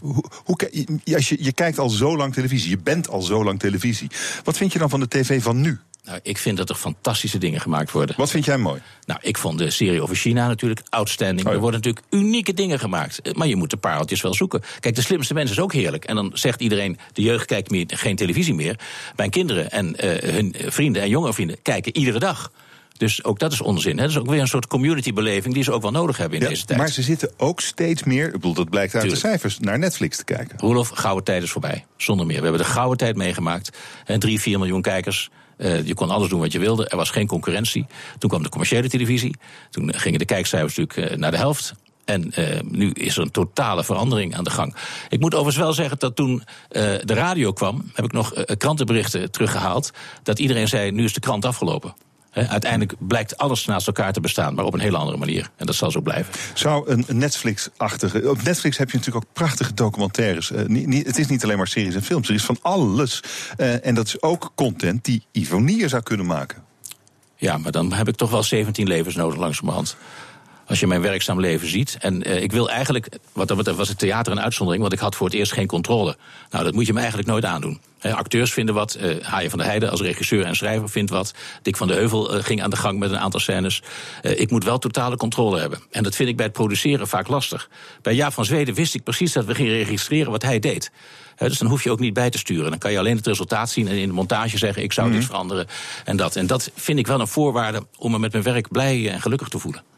Je kijkt al zo lang televisie, je bent al zo lang televisie. Wat vind je dan van de tv van nu? Nou, ik vind dat er fantastische dingen gemaakt worden. Wat vind jij mooi? Nou, ik vond de serie over China natuurlijk outstanding. Er worden natuurlijk unieke dingen gemaakt. Maar je moet de pareltjes wel zoeken. Kijk, De Slimste Mens is ook heerlijk. En dan zegt iedereen, de jeugd kijkt geen televisie meer. Mijn kinderen en hun vrienden en jongere vrienden kijken iedere dag. Dus ook dat is onzin. Hè? Dat is ook weer een soort communitybeleving die ze ook wel nodig hebben in deze tijd. Maar ze zitten ook steeds meer, ik bedoel, dat blijkt uit de cijfers, naar Netflix te kijken. Roelof, gouden tijd is voorbij. Zonder meer. We hebben de gouden tijd meegemaakt. 3-4 miljoen kijkers. Je kon alles doen wat je wilde. Er was geen concurrentie. Toen kwam de commerciële televisie. Toen gingen de kijkcijfers natuurlijk naar de helft. En nu is er een totale verandering aan de gang. Ik moet overigens wel zeggen dat toen de radio kwam, heb ik nog krantenberichten teruggehaald, dat iedereen zei, nu is de krant afgelopen. Uiteindelijk blijkt alles naast elkaar te bestaan, maar op een hele andere manier. En dat zal zo blijven. Zou een Netflix-achtige... Op Netflix heb je natuurlijk ook prachtige documentaires. Het is niet alleen maar series en films, er is van alles. En dat is ook content die Ivonie zou kunnen maken. Ja, maar dan heb ik toch wel 17 levens nodig langzamerhand. Als je mijn werkzaam leven ziet. En ik wil eigenlijk, wat dat betreft was het theater een uitzondering, want ik had voor het eerst geen controle. Nou, dat moet je me eigenlijk nooit aandoen. Acteurs vinden wat, Haaien van der Heijden als regisseur en schrijver vindt wat. Dick van de Heuvel ging aan de gang met een aantal scènes. Ik moet wel totale controle hebben. En dat vind ik bij het produceren vaak lastig. Bij Jaap van Zweden wist ik precies dat we gingen registreren wat hij deed. Dus dan hoef je ook niet bij te sturen. Dan kan je alleen het resultaat zien en in de montage zeggen, ik zou dit veranderen en dat. En dat vind ik wel een voorwaarde om me met mijn werk blij en gelukkig te voelen.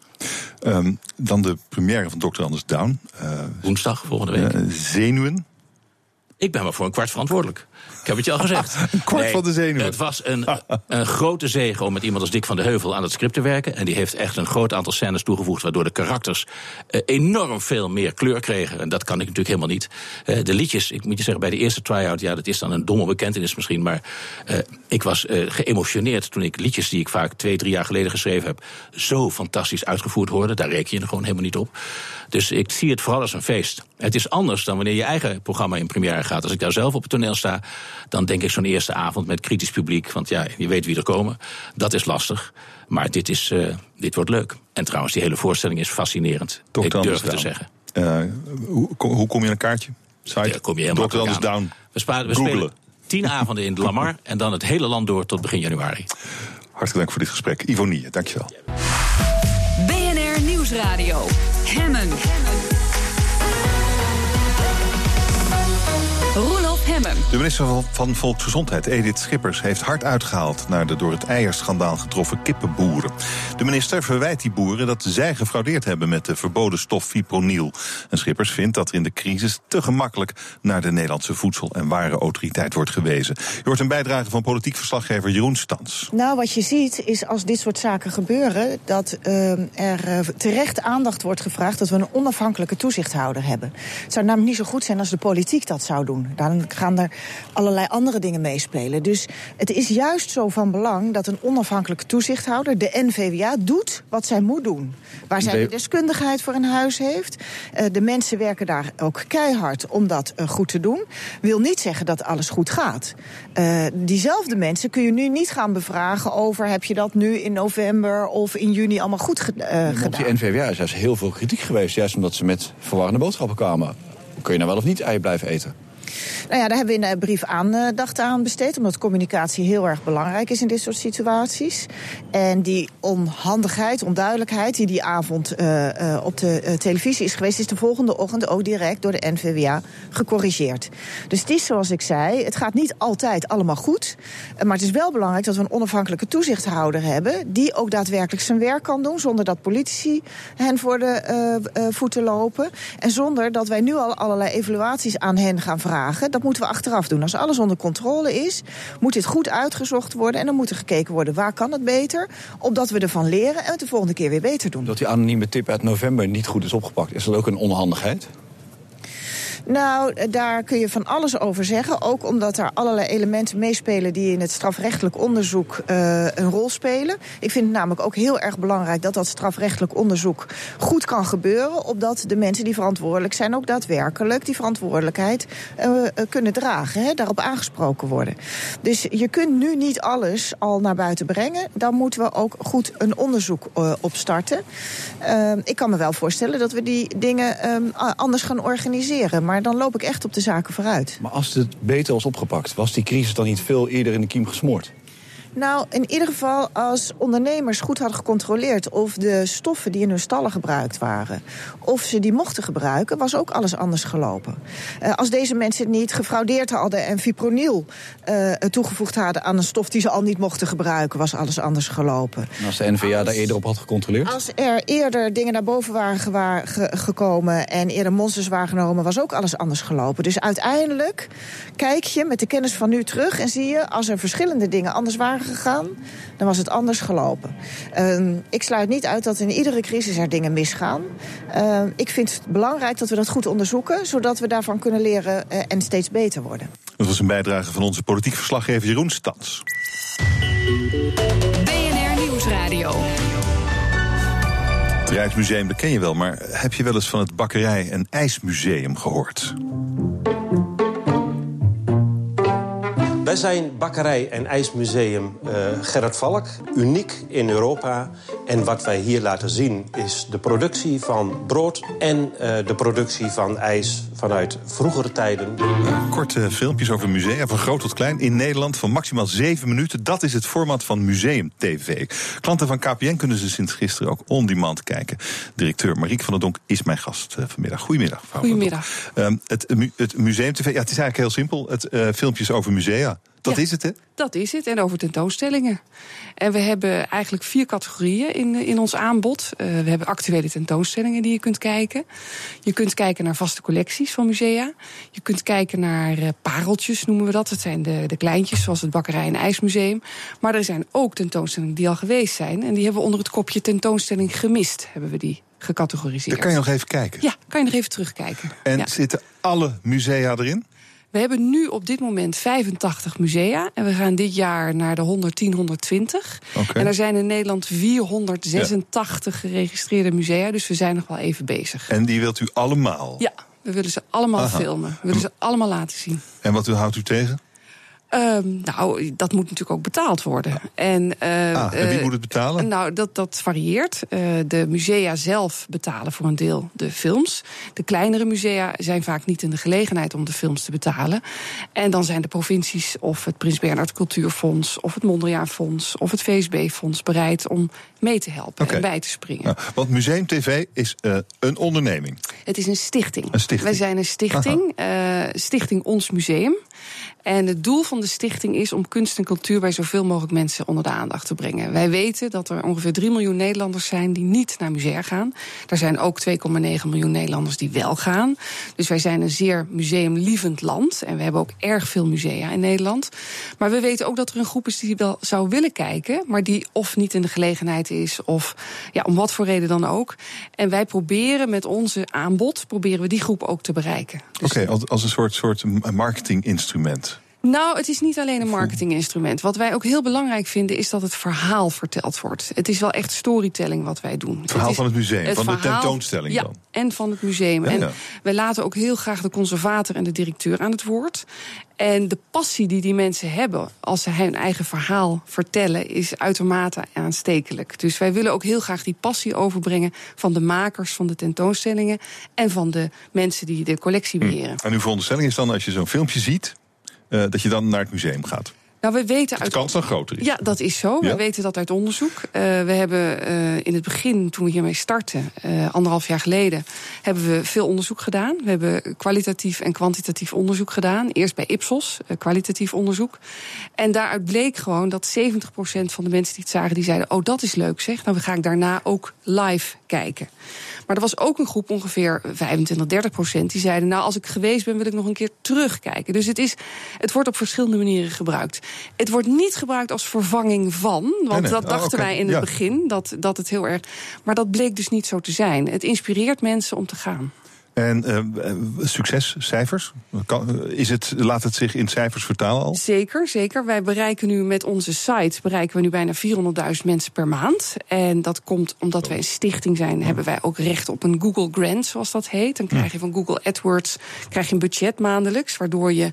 Dan de première van Dr. Anders Down. Woensdag, volgende week. Zenuwen. Ik ben maar voor een kwart verantwoordelijk. Ik heb het je al gezegd. Een kwart van de zenuwen. Het was een grote zege om met iemand als Dick van de Heuvel aan het script te werken. En die heeft echt een groot aantal scènes toegevoegd, waardoor de karakters enorm veel meer kleur kregen. En dat kan ik natuurlijk helemaal niet. De liedjes, ik moet je zeggen, bij de eerste try-out, ja, dat is dan een domme bekentenis misschien, maar ik was geëmotioneerd toen ik liedjes die ik vaak 2-3 jaar geleden geschreven heb, zo fantastisch uitgevoerd hoorde. Daar reken je er gewoon helemaal niet op. Dus ik zie het vooral als een feest. Het is anders dan wanneer je eigen programma in première gaat. Als ik daar zelf op het toneel sta, dan denk ik zo'n eerste avond met kritisch publiek, want ja, je weet wie er komen. Dat is lastig. Maar dit wordt leuk. En trouwens, die hele voorstelling is fascinerend. Ik durf het te zeggen. Hoe kom je aan een kaartje? Site? Kom je helemaal Dr. Anders Down. We spelen 10 avonden in de Lamar en dan het hele land door tot begin januari. Hartelijk dank voor dit gesprek. Ivonie, dankjewel. BNR Nieuwsradio. Hemmen. Roelof Hemmen. De minister van Volksgezondheid, Edith Schippers, heeft hard uitgehaald naar de door het eierschandaal getroffen kippenboeren. De minister verwijt die boeren dat zij gefraudeerd hebben met de verboden stof fipronil. En Schippers vindt dat er in de crisis te gemakkelijk naar de Nederlandse Voedsel- en Warenautoriteit wordt gewezen. Je hoort een bijdrage van politiek verslaggever Jeroen Stans. Nou, wat je ziet is als dit soort zaken gebeuren, dat er terecht aandacht wordt gevraagd dat we een onafhankelijke toezichthouder hebben. Het zou namelijk niet zo goed zijn als de politiek dat zou doen. Dan gaan er allerlei andere dingen meespelen. Dus het is juist zo van belang dat een onafhankelijke toezichthouder, de NVWA, doet wat zij moet doen. Waar zij de deskundigheid voor in huis heeft. De mensen werken daar ook keihard om dat goed te doen. Wil niet zeggen dat alles goed gaat. Diezelfde mensen kun je nu niet gaan bevragen over, heb je dat nu in november of in juni allemaal goed gedaan. Op die NVWA is juist heel veel kritiek geweest, juist omdat ze met verwarrende boodschappen kwamen. Kun je nou wel of niet ei blijven eten? Nou ja, daar hebben we in een brief aandacht aan besteed, omdat communicatie heel erg belangrijk is in dit soort situaties. En die onhandigheid, onduidelijkheid die avond op de televisie is geweest, is de volgende ochtend ook direct door de NVWA gecorrigeerd. Dus het is zoals ik zei, het gaat niet altijd allemaal goed. Maar het is wel belangrijk dat we een onafhankelijke toezichthouder hebben die ook daadwerkelijk zijn werk kan doen, zonder dat politici hen voor de voeten lopen. En zonder dat wij nu al allerlei evaluaties aan hen gaan vragen. Dat moeten we achteraf doen. Als alles onder controle is, moet dit goed uitgezocht worden en dan moet er gekeken worden waar kan het beter, opdat we ervan leren en het de volgende keer weer beter doen. Dat die anonieme tip uit november niet goed is opgepakt, is dat ook een onhandigheid? Nou, daar kun je van alles over zeggen. Ook omdat er allerlei elementen meespelen die in het strafrechtelijk onderzoek een rol spelen. Ik vind het namelijk ook heel erg belangrijk dat dat strafrechtelijk onderzoek goed kan gebeuren. Opdat de mensen die verantwoordelijk zijn ook daadwerkelijk die verantwoordelijkheid kunnen dragen. Hè, daarop aangesproken worden. Dus je kunt nu niet alles al naar buiten brengen. Dan moeten we ook goed een onderzoek opstarten. Ik kan me wel voorstellen dat we die dingen anders gaan organiseren. Maar dan loop ik echt op de zaken vooruit. Maar als het beter was opgepakt, was die crisis dan niet veel eerder in de kiem gesmoord? Nou, in ieder geval als ondernemers goed hadden gecontroleerd of de stoffen die in hun stallen gebruikt waren, of ze die mochten gebruiken, was ook alles anders gelopen. Als deze mensen het niet gefraudeerd hadden en fipronil toegevoegd hadden aan een stof die ze al niet mochten gebruiken, was alles anders gelopen. En als de NVA daar eerder op had gecontroleerd? Als er eerder dingen naar boven waren gekomen en eerder monsters waren genomen, was ook alles anders gelopen. Dus uiteindelijk kijk je met de kennis van nu terug en zie je, als er verschillende dingen anders waren gegaan, dan was het anders gelopen. Ik sluit niet uit dat in iedere crisis er dingen misgaan. Ik vind het belangrijk dat we dat goed onderzoeken, zodat we daarvan kunnen leren en steeds beter worden. Dat was een bijdrage van onze politiek verslaggever Jeroen Stans. BNR Nieuwsradio. Het Rijksmuseum, dat ken je wel, maar heb je wel eens van het Bakkerij- en IJsmuseum gehoord? Wij zijn Bakkerij- en IJsmuseum Gerrit Valk, uniek in Europa. En wat wij hier laten zien is de productie van brood en de productie van ijs vanuit vroegere tijden. Korte filmpjes over musea, van groot tot klein, in Nederland van maximaal 7 minuten. Dat is het format van Museum TV. Klanten van KPN kunnen ze sinds gisteren ook on-demand kijken. Directeur Marieke van der Donk is mijn gast vanmiddag. Goedemiddag, mevrouw. Goedemiddag. Het Museum TV, ja, het is eigenlijk heel simpel. Het filmpjes over musea. Dat is het, hè? Dat is het. En over tentoonstellingen. En we hebben eigenlijk 4 categorieën in ons aanbod. We hebben actuele tentoonstellingen die je kunt kijken. Je kunt kijken naar vaste collecties van musea. Je kunt kijken naar pareltjes, noemen we dat. Dat zijn de kleintjes, zoals het Bakkerij- en IJsmuseum. Maar er zijn ook tentoonstellingen die al geweest zijn. En die hebben we onder het kopje tentoonstelling gemist, hebben we die gecategoriseerd. Daar kan je nog even kijken. Ja, kan je nog even terugkijken. En zitten alle musea erin? We hebben nu op dit moment 85 musea. En we gaan dit jaar naar de 110, 120. Okay. En er zijn in Nederland 486 geregistreerde musea. Dus we zijn nog wel even bezig. En die wilt u allemaal? Ja, we willen ze allemaal filmen. We willen ze allemaal laten zien. En wat houdt u tegen? Nou, dat moet natuurlijk ook betaald worden. En wie moet het betalen? Nou, dat varieert. De musea zelf betalen voor een deel de films. De kleinere musea zijn vaak niet in de gelegenheid om de films te betalen. En dan zijn de provincies of het Prins Bernhard Cultuurfonds of het Mondriaanfonds of het VSB-fonds bereid om mee te helpen en bij te springen. Nou, want Museum TV is een onderneming. Het is een stichting. Een stichting. Wij zijn een stichting, Stichting Ons Museum. En het doel van de stichting is om kunst en cultuur bij zoveel mogelijk mensen onder de aandacht te brengen. Wij weten dat er ongeveer 3 miljoen Nederlanders zijn die niet naar musea gaan. Er zijn ook 2,9 miljoen Nederlanders die wel gaan. Dus wij zijn een zeer museumlievend land. En we hebben ook erg veel musea in Nederland. Maar we weten ook dat er een groep is die wel zou willen kijken, maar die of niet in de gelegenheid is, of om wat voor reden dan ook. En wij proberen met onze aanbod, proberen we die groep ook te bereiken. Dus Oké, als een soort marketinginstrument. Nou, het is niet alleen een marketinginstrument. Wat wij ook heel belangrijk vinden is dat het verhaal verteld wordt. Het is wel echt storytelling wat wij doen. Het verhaal van het museum, van de tentoonstelling dan. Ja, en van het museum. Ja, en wij laten ook heel graag de conservator en de directeur aan het woord. En de passie die mensen hebben als ze hun eigen verhaal vertellen is uitermate aanstekelijk. Dus wij willen ook heel graag die passie overbrengen van de makers van de tentoonstellingen en van de mensen die de collectie beheren. En uw veronderstelling is dan, als je zo'n filmpje ziet, dat je dan naar het museum gaat? Nou, we weten de kans dan groter is. Ja, dat is zo. Ja? We weten dat uit onderzoek. We hebben in het begin, toen we hiermee startten, 1,5 jaar geleden, hebben we veel onderzoek gedaan. We hebben kwalitatief en kwantitatief onderzoek gedaan. Eerst bij Ipsos, kwalitatief onderzoek. En daaruit bleek gewoon dat 70% van de mensen die het zagen, die zeiden, oh, dat is leuk zeg. Dan ga ik daarna ook live kijken. Maar er was ook een groep, ongeveer 25-30%, die zeiden, nou, als ik geweest ben, wil ik nog een keer terugkijken. Dus het wordt op verschillende manieren gebruikt. Het wordt niet gebruikt als vervanging van, want dat dachten wij in het begin, dat het heel erg. Maar dat bleek dus niet zo te zijn. Het inspireert mensen om te gaan. En succescijfers? Laat het zich in cijfers vertalen al? Zeker. Wij bereiken nu met onze site bijna 400.000 mensen per maand. En dat komt omdat wij een stichting zijn, hebben wij ook recht op een Google Grant, zoals dat heet. Dan krijg je van Google AdWords een budget maandelijks, waardoor je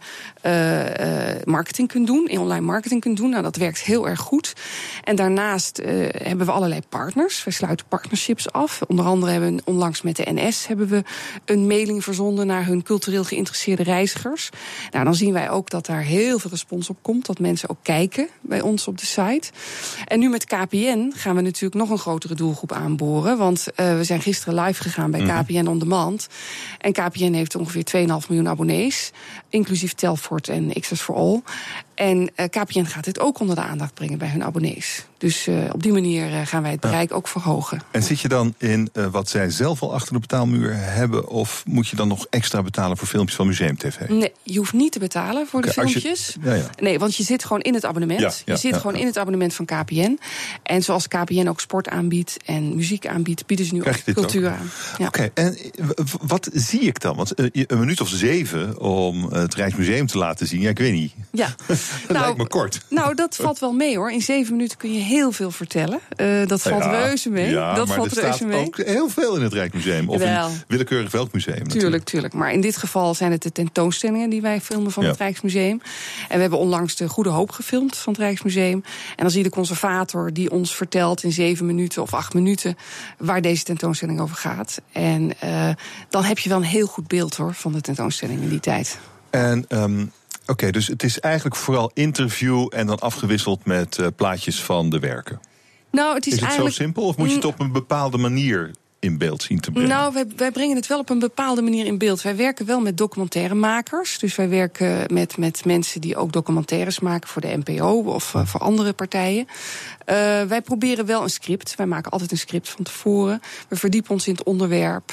marketing kunt doen, online marketing kunt doen. Nou, dat werkt heel erg goed. En daarnaast hebben we allerlei partners. Wij sluiten partnerships af. Onder andere hebben we onlangs met de NS hebben we een mailing verzonden naar hun cultureel geïnteresseerde reizigers. Nou, dan zien wij ook dat daar heel veel respons op komt, dat mensen ook kijken bij ons op de site. En nu met KPN gaan we natuurlijk nog een grotere doelgroep aanboren, want we zijn gisteren live gegaan bij KPN On Demand. En KPN heeft ongeveer 2,5 miljoen abonnees, inclusief Telfort en Access for All. En KPN gaat dit ook onder de aandacht brengen bij hun abonnees. Dus op die manier gaan wij het bereik ook verhogen. En zit je dan in wat zij zelf al achter de betaalmuur hebben, of moet je dan nog extra betalen voor filmpjes van Museum TV? Nee, je hoeft niet te betalen voor de filmpjes. Nee, want je zit gewoon in het abonnement. Je zit gewoon in het abonnement van KPN. En zoals KPN ook sport aanbiedt en muziek aanbiedt, bieden ze nu ook cultuur aan. Ja. Oké, en wat zie ik dan? Want een minuut of 7 om het Rijksmuseum te laten zien, ik weet niet. Ja. Dat lijkt me kort. Nou, dat valt wel mee hoor. In 7 minuten kun je heel veel vertellen. Dat valt reuze mee. Ja, dat maar valt er staat ook heel veel in het Rijksmuseum. Of in willekeurig welk museum. Tuurlijk. Maar in dit geval zijn het de tentoonstellingen die wij filmen van het Rijksmuseum. En we hebben onlangs de Goede Hoop gefilmd van het Rijksmuseum. En dan zie je de conservator die ons vertelt in 7 minuten of 8 minuten waar deze tentoonstelling over gaat. En dan heb je wel een heel goed beeld hoor van de tentoonstelling in die tijd. En Oké, dus het is eigenlijk vooral interview en dan afgewisseld met plaatjes van de werken. Nou, het is het eigenlijk zo simpel of moet je het op een bepaalde manier in beeld zien te brengen? Nou, wij brengen het wel op een bepaalde manier in beeld. Wij werken wel met documentairemakers. Dus wij werken met mensen die ook documentaires maken voor de NPO of voor andere partijen. Wij proberen wel een script. Wij maken altijd een script van tevoren. We verdiepen ons in het onderwerp.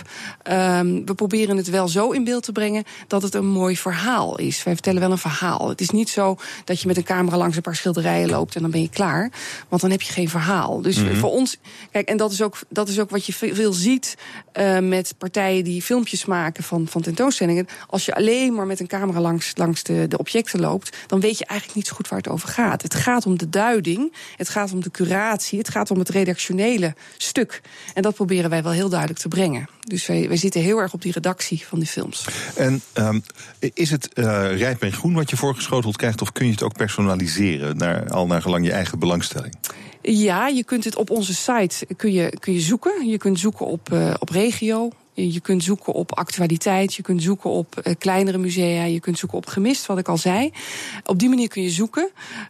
We proberen het wel zo in beeld te brengen dat het een mooi verhaal is. Wij vertellen wel een verhaal. Het is niet zo dat je met een camera langs een paar schilderijen loopt en dan ben je klaar. Want dan heb je geen verhaal. Dus voor ons, kijk, en dat is ook wat je veel ziet met partijen die filmpjes maken van tentoonstellingen. Als je alleen maar met een camera langs de objecten loopt, dan weet je eigenlijk niet zo goed waar het over gaat. Het gaat om de duiding, het gaat om de curatie, het gaat om het redactionele stuk. En dat proberen wij wel heel duidelijk te brengen. Dus wij zitten heel erg op die redactie van die films. En is het rijp en groen wat je voorgeschoteld krijgt, of kun je het ook personaliseren, naar gelang je eigen belangstelling? Ja, je kunt het op onze site kun je zoeken. Je kunt zoeken op regio. Je kunt zoeken op actualiteit, je kunt zoeken op kleinere musea, je kunt zoeken op gemist, wat ik al zei. Op die manier kun je zoeken.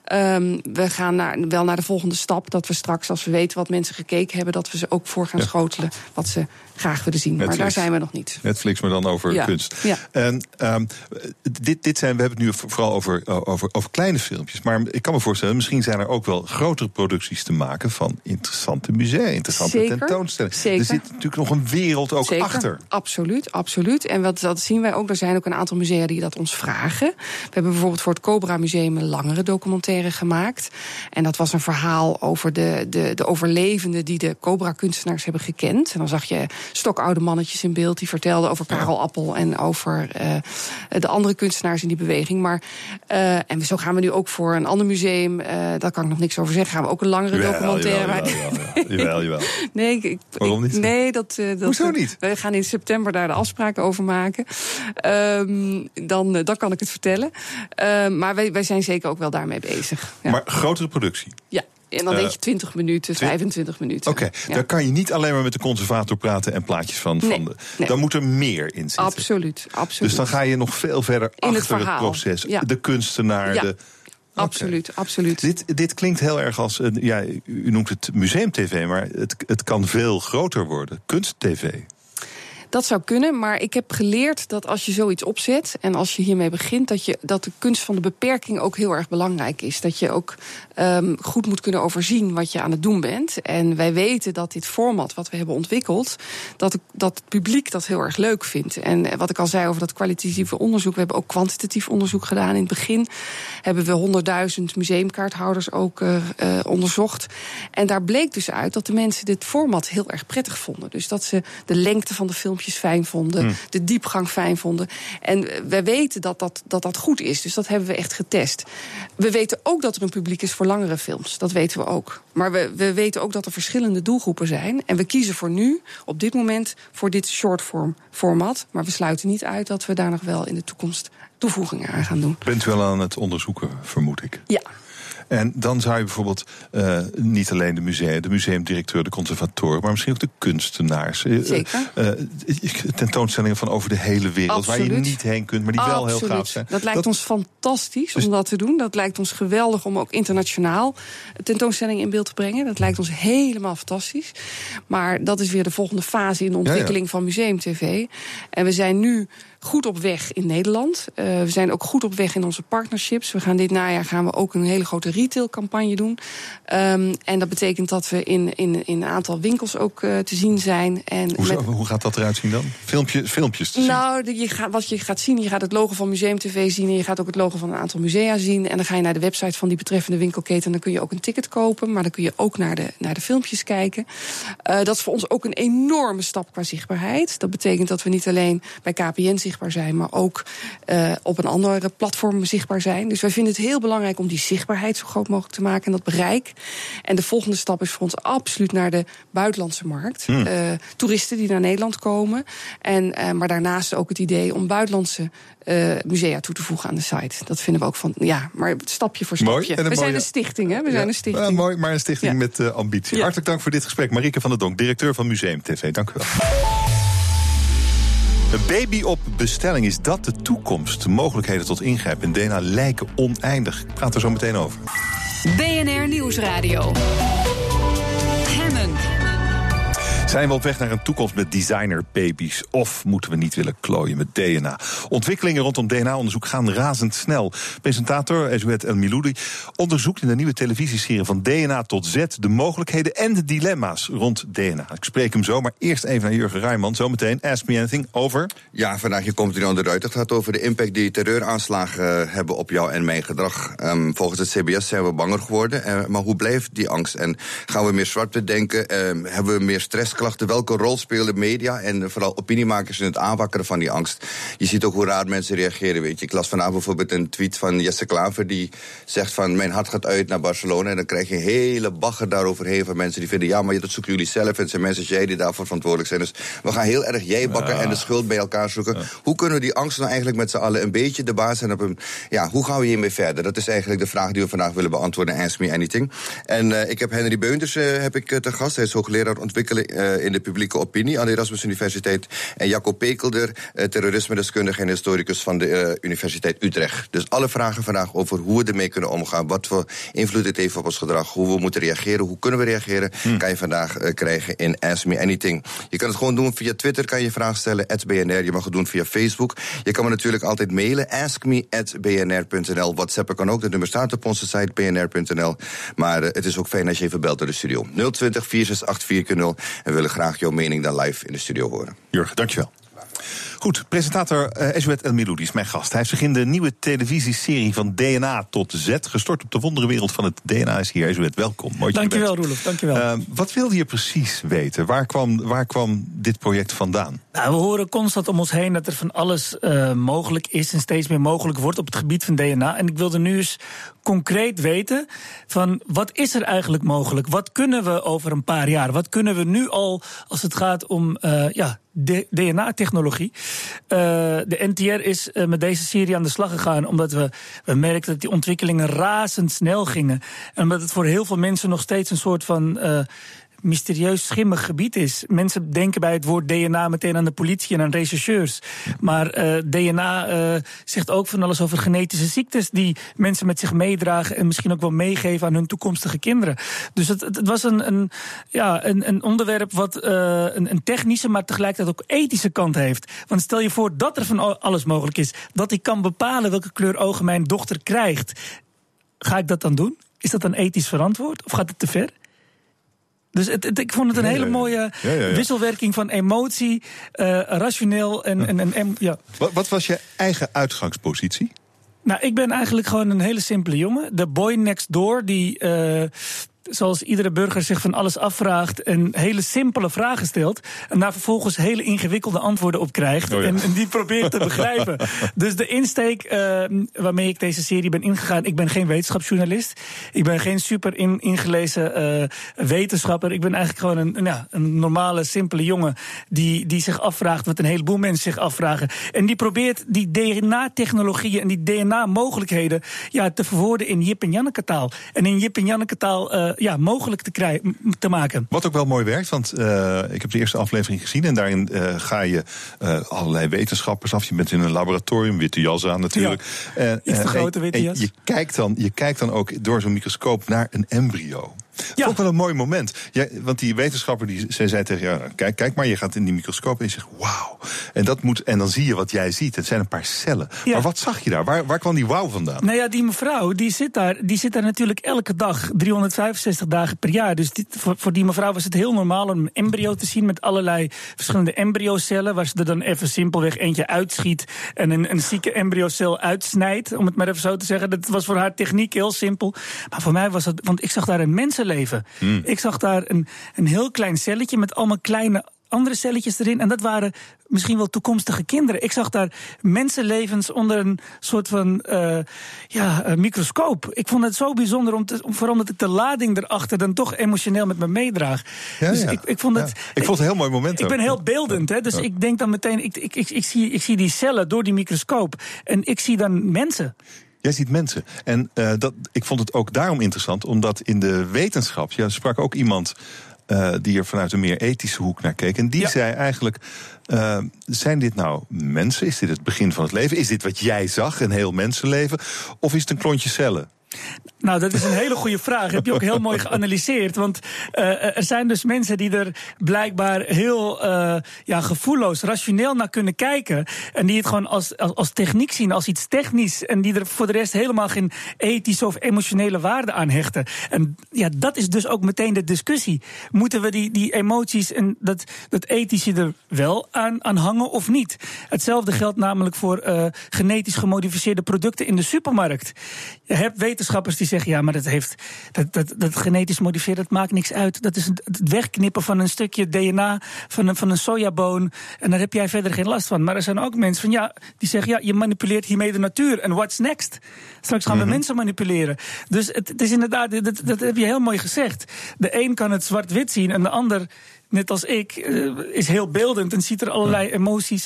We gaan wel naar de volgende stap, dat we straks, als we weten wat mensen gekeken hebben, dat we ze ook voor gaan schotelen wat ze graag willen zien. Netflix. Maar daar zijn we nog niet. Netflix, maar dan over kunst. Ja. En we hebben het nu vooral over kleine filmpjes, maar ik kan me voorstellen, misschien zijn er ook wel grotere producties te maken van interessante musea, interessante tentoonstellingen. Zeker. Er zit natuurlijk nog een wereld ook achter. Absoluut. En dat zien wij ook. Er zijn ook een aantal musea die dat ons vragen. We hebben bijvoorbeeld voor het Cobra Museum een langere documentaire gemaakt. En dat was een verhaal over de overlevenden die de Cobra-kunstenaars hebben gekend. En dan zag je stokoude mannetjes in beeld die vertelden over Karel Appel en over de andere kunstenaars in die beweging. Maar en zo gaan we nu ook voor een ander museum, daar kan ik nog niks over zeggen, gaan we ook een langere documentaire maken. Jawel. Nee, waarom niet? Nee, hoezo niet? We gaan in september daar de afspraken over maken. Dan kan ik het vertellen. Maar wij zijn zeker ook wel daarmee bezig. Ja. Maar grotere productie? Ja. En dan denk je 20 minuten, 25 minuten. Oké, daar kan je niet alleen maar met de conservator praten en plaatjes van. Nee. Dan moet er meer in zitten. Absoluut. Dus dan ga je nog veel verder in achter het proces. Ja. De kunstenaar, ja. Absoluut. Dit klinkt heel erg als, u noemt het museum-tv, maar het kan veel groter worden. Kunst-tv. Dat zou kunnen, maar ik heb geleerd dat als je zoiets opzet en als je hiermee begint, dat de kunst van de beperking ook heel erg belangrijk is. Dat je ook goed moet kunnen overzien wat je aan het doen bent. En wij weten dat dit format wat we hebben ontwikkeld, dat het publiek dat heel erg leuk vindt. En wat ik al zei over dat kwalitatieve onderzoek, we hebben ook kwantitatief onderzoek gedaan. In het begin hebben we 100.000 museumkaarthouders ook onderzocht. En daar bleek dus uit dat de mensen dit format heel erg prettig vonden. Dus dat ze de lengte van de filmpjes fijn vonden, de diepgang fijn vonden. En wij weten dat goed is, dus dat hebben we echt getest. We weten ook dat er een publiek is voor langere films, dat weten we ook. Maar we weten ook dat er verschillende doelgroepen zijn. En we kiezen voor nu, op dit moment, voor dit shortform format. Maar we sluiten niet uit dat we daar nog wel in de toekomst toevoegingen aan gaan doen. Bent u wel aan het onderzoeken, vermoed ik? Ja. En dan zou je bijvoorbeeld niet alleen de museumdirecteur, de conservatoren, maar misschien ook de kunstenaars. Zeker. Tentoonstellingen van over de hele wereld. Absoluut. Waar je niet heen kunt, maar die wel heel gaaf zijn. Dat lijkt ons fantastisch om dat te doen. Dat lijkt ons geweldig om ook internationaal tentoonstellingen in beeld te brengen. Dat lijkt ons helemaal fantastisch. Maar dat is weer de volgende fase in de ontwikkeling van Museum-TV. En we zijn nu goed op weg in Nederland. We zijn ook goed op weg in onze partnerships. We gaan dit najaar ook een hele grote retailcampagne doen. En dat betekent dat we in een aantal winkels ook te zien zijn. En hoe gaat dat eruit zien dan? Filmpjes te zien? Nou, wat je gaat zien, je gaat het logo van Museum-TV zien en je gaat ook het logo van een aantal musea zien. En dan ga je naar de website van die betreffende winkelketen en dan kun je ook een ticket kopen. Maar dan kun je ook naar de filmpjes kijken. Dat is voor ons ook een enorme stap qua zichtbaarheid. Dat betekent dat we niet alleen bij KPN zichtbaar zijn, maar ook op een andere platform zichtbaar zijn. Dus wij vinden het heel belangrijk om die zichtbaarheid zo groot mogelijk te maken en dat bereik. En de volgende stap is voor ons absoluut naar de buitenlandse markt. Toeristen die naar Nederland komen. Maar daarnaast ook het idee om buitenlandse musea toe te voegen aan de site. Dat vinden we ook van, maar stapje voor stapje. We zijn een stichting, hè? We zijn een stichting. Mooi, maar een stichting met ambitie. Hartelijk dank voor dit gesprek. Marieke van der Donk, directeur van Museum-TV. Dank u wel. Een baby op bestelling, is dat de toekomst? De mogelijkheden tot ingrijpen in DNA lijken oneindig. Ik praat er zo meteen over. BNR Nieuwsradio. Hemmen. Zijn we op weg naar een toekomst met designerbaby's? Of moeten we niet willen klooien met DNA? Ontwikkelingen rondom DNA-onderzoek gaan razendsnel. Presentator Ezouet El Miloudi onderzoekt in de nieuwe televisieserie Van DNA tot Z de mogelijkheden en de dilemma's rond DNA. Ik spreek hem zo, maar eerst even naar Jurgen Rijman. Zometeen Ask Me Anything over. Ja, vandaag komt hij onderuit. Het gaat over de impact die terreuraanslagen hebben op jou en mijn gedrag. Volgens het CBS zijn we banger geworden. Maar hoe blijft die angst? En gaan we meer zwart-wit denken? Hebben we meer stressklachten? Welke rol spelen media en vooral opiniemakers in het aanwakkeren van die angst? Je ziet ook hoe raar mensen reageren, weet je. Ik las vanavond bijvoorbeeld een tweet van Jesse Klaver die zegt van mijn hart gaat uit naar Barcelona. En dan krijg je een hele bagger daaroverheen van mensen die vinden ja, maar dat zoeken jullie zelf. En het zijn mensen als jij die daarvoor verantwoordelijk zijn. Dus we gaan heel erg jij bakken en de schuld bij elkaar zoeken. Hoe kunnen we die angst nou eigenlijk met z'n allen een beetje de baas zijn op een... Ja, hoe gaan we hiermee verder? Dat is eigenlijk de vraag die we vandaag willen beantwoorden. Ask Me Anything. En ik heb Henry Beunters te gast. Hij is hoogleraar ontwikkelen in de publieke opinie aan de Erasmus Universiteit. En Jacob Pekelder, terrorisme-deskundige en historicus van de Universiteit Utrecht. Dus alle vragen vandaag over hoe we ermee kunnen omgaan, wat voor invloed het heeft op ons gedrag, hoe we moeten reageren, hoe kunnen we reageren, kan je vandaag krijgen in Ask Me Anything. Je kan het gewoon doen via Twitter, kan je vragen stellen, @BNR. Je mag het doen via Facebook. Je kan me natuurlijk altijd mailen, askme@bnr.nl. WhatsApp kan ook, dat nummer staat op onze site, bnr.nl. Maar het is ook fijn als je even belt door de studio. 020 468 4x0. En we willen graag jouw mening dan live in de studio horen. Jurgen, dankjewel. Goed, presentator Ezouet El Miloudi is mijn gast. Hij heeft zich in de nieuwe televisieserie Van DNA tot Z gestort op de wonderenwereld van het DNA. Is hier, Ezouet, welkom. Mooi. Dankjewel, Roelof, dankjewel. Wat wilde je precies weten? Waar kwam dit project vandaan? Nou, we horen constant om ons heen dat er van alles mogelijk is en steeds meer mogelijk wordt op het gebied van DNA. En ik wilde nu eens concreet weten van wat is er eigenlijk mogelijk? Wat kunnen we over een paar jaar? Wat kunnen we nu al als het gaat om DNA-technologie? De NTR is met deze serie aan de slag gegaan omdat we merkten dat die ontwikkelingen razendsnel gingen. En omdat het voor heel veel mensen nog steeds een soort van mysterieus schimmig gebied is. Mensen denken bij het woord DNA meteen aan de politie en aan rechercheurs. Maar DNA zegt ook van alles over genetische ziektes die mensen met zich meedragen en misschien ook wel meegeven aan hun toekomstige kinderen. Dus het was een onderwerp wat een technische, maar tegelijkertijd ook ethische kant heeft. Want stel je voor dat er van alles mogelijk is, dat ik kan bepalen welke kleur ogen mijn dochter krijgt. Ga ik dat dan doen? Is dat dan ethisch verantwoord? Of gaat het te ver? Dus ik vond het een hele mooie wisselwerking van emotie, rationeel en. Wat was je eigen uitgangspositie? Nou, ik ben eigenlijk gewoon een hele simpele jongen. De boy next door die, zoals iedere burger zich van alles afvraagt en hele simpele vragen stelt en daar vervolgens hele ingewikkelde antwoorden op krijgt. En die probeert te begrijpen. Dus de insteek waarmee ik deze serie ben ingegaan, ik ben geen wetenschapsjournalist. Ik ben geen super ingelezen wetenschapper. Ik ben eigenlijk gewoon een normale, simpele jongen die zich afvraagt wat een heleboel mensen zich afvragen. En die probeert die DNA-technologieën en die DNA-mogelijkheden te verwoorden in Jip en Janneke taal. En in Jip en Janneke taal mogelijk te maken. Wat ook wel mooi werkt, want ik heb de eerste aflevering gezien en daarin ga je allerlei wetenschappers af. Je bent in een laboratorium, witte jas aan natuurlijk. Iets te grote witte jas. Je kijkt dan ook door zo'n microscoop naar een embryo. Ja. Ook wel een mooi moment. Want die wetenschapper zei tegen jou, kijk maar, je gaat in die microscoop en je zegt wauw. En dan zie je wat jij ziet. Het zijn een paar cellen. Ja. Maar wat zag je daar? Waar kwam die wauw vandaan? Nou ja, die mevrouw, die zit daar natuurlijk elke dag, 365 dagen per jaar. Dus voor die mevrouw was het heel normaal om een embryo te zien met allerlei verschillende embryocellen, waar ze er dan even simpelweg eentje uitschiet en een zieke embryocel uitsnijdt, om het maar even zo te zeggen. Dat was voor haar techniek heel simpel. Maar voor mij was het, want ik zag daar een mensenleven. Ik zag daar een heel klein celletje met allemaal kleine andere celletjes erin. En dat waren misschien wel toekomstige kinderen. Ik zag daar mensenlevens onder een soort van microscoop. Ik vond het zo bijzonder, vooral omdat ik de lading erachter dan toch emotioneel met me meedraag. Ja, dus ik vond het... Ik vond het een heel mooi moment. Ik ben heel beeldend, hè, dus ik denk dan meteen, ik zie die cellen door die microscoop. En ik zie dan mensen. Jij ziet mensen. En ik vond het ook daarom interessant, omdat in de wetenschap, sprak ook iemand die er vanuit een meer ethische hoek naar keek. En die zei eigenlijk, zijn dit nou mensen? Is dit het begin van het leven? Is dit wat jij zag, een heel mensenleven? Of is het een klontje cellen? Nou, dat is een hele goede vraag. Heb je ook heel mooi geanalyseerd. Want er zijn dus mensen die er blijkbaar heel gevoelloos, rationeel naar kunnen kijken. En die het gewoon als techniek zien, als iets technisch. En die er voor de rest helemaal geen ethische of emotionele waarde aan hechten. En ja, dat is dus ook meteen de discussie. Moeten we die emoties en dat ethische er wel aan hangen of niet? Hetzelfde geldt namelijk voor genetisch gemodificeerde producten in de supermarkt. Je hebt wetenschappers die zeggen, ja, maar dat genetisch modificeren, dat maakt niks uit. Dat is het wegknippen van een stukje DNA van een sojaboon. En daar heb jij verder geen last van. Maar er zijn ook mensen die zeggen, je manipuleert hiermee de natuur. En what's next? Straks gaan we mensen manipuleren. Dus het is inderdaad, dat heb je heel mooi gezegd. De een kan het zwart-wit zien en de ander, net als ik, is heel beeldend en ziet er allerlei emoties.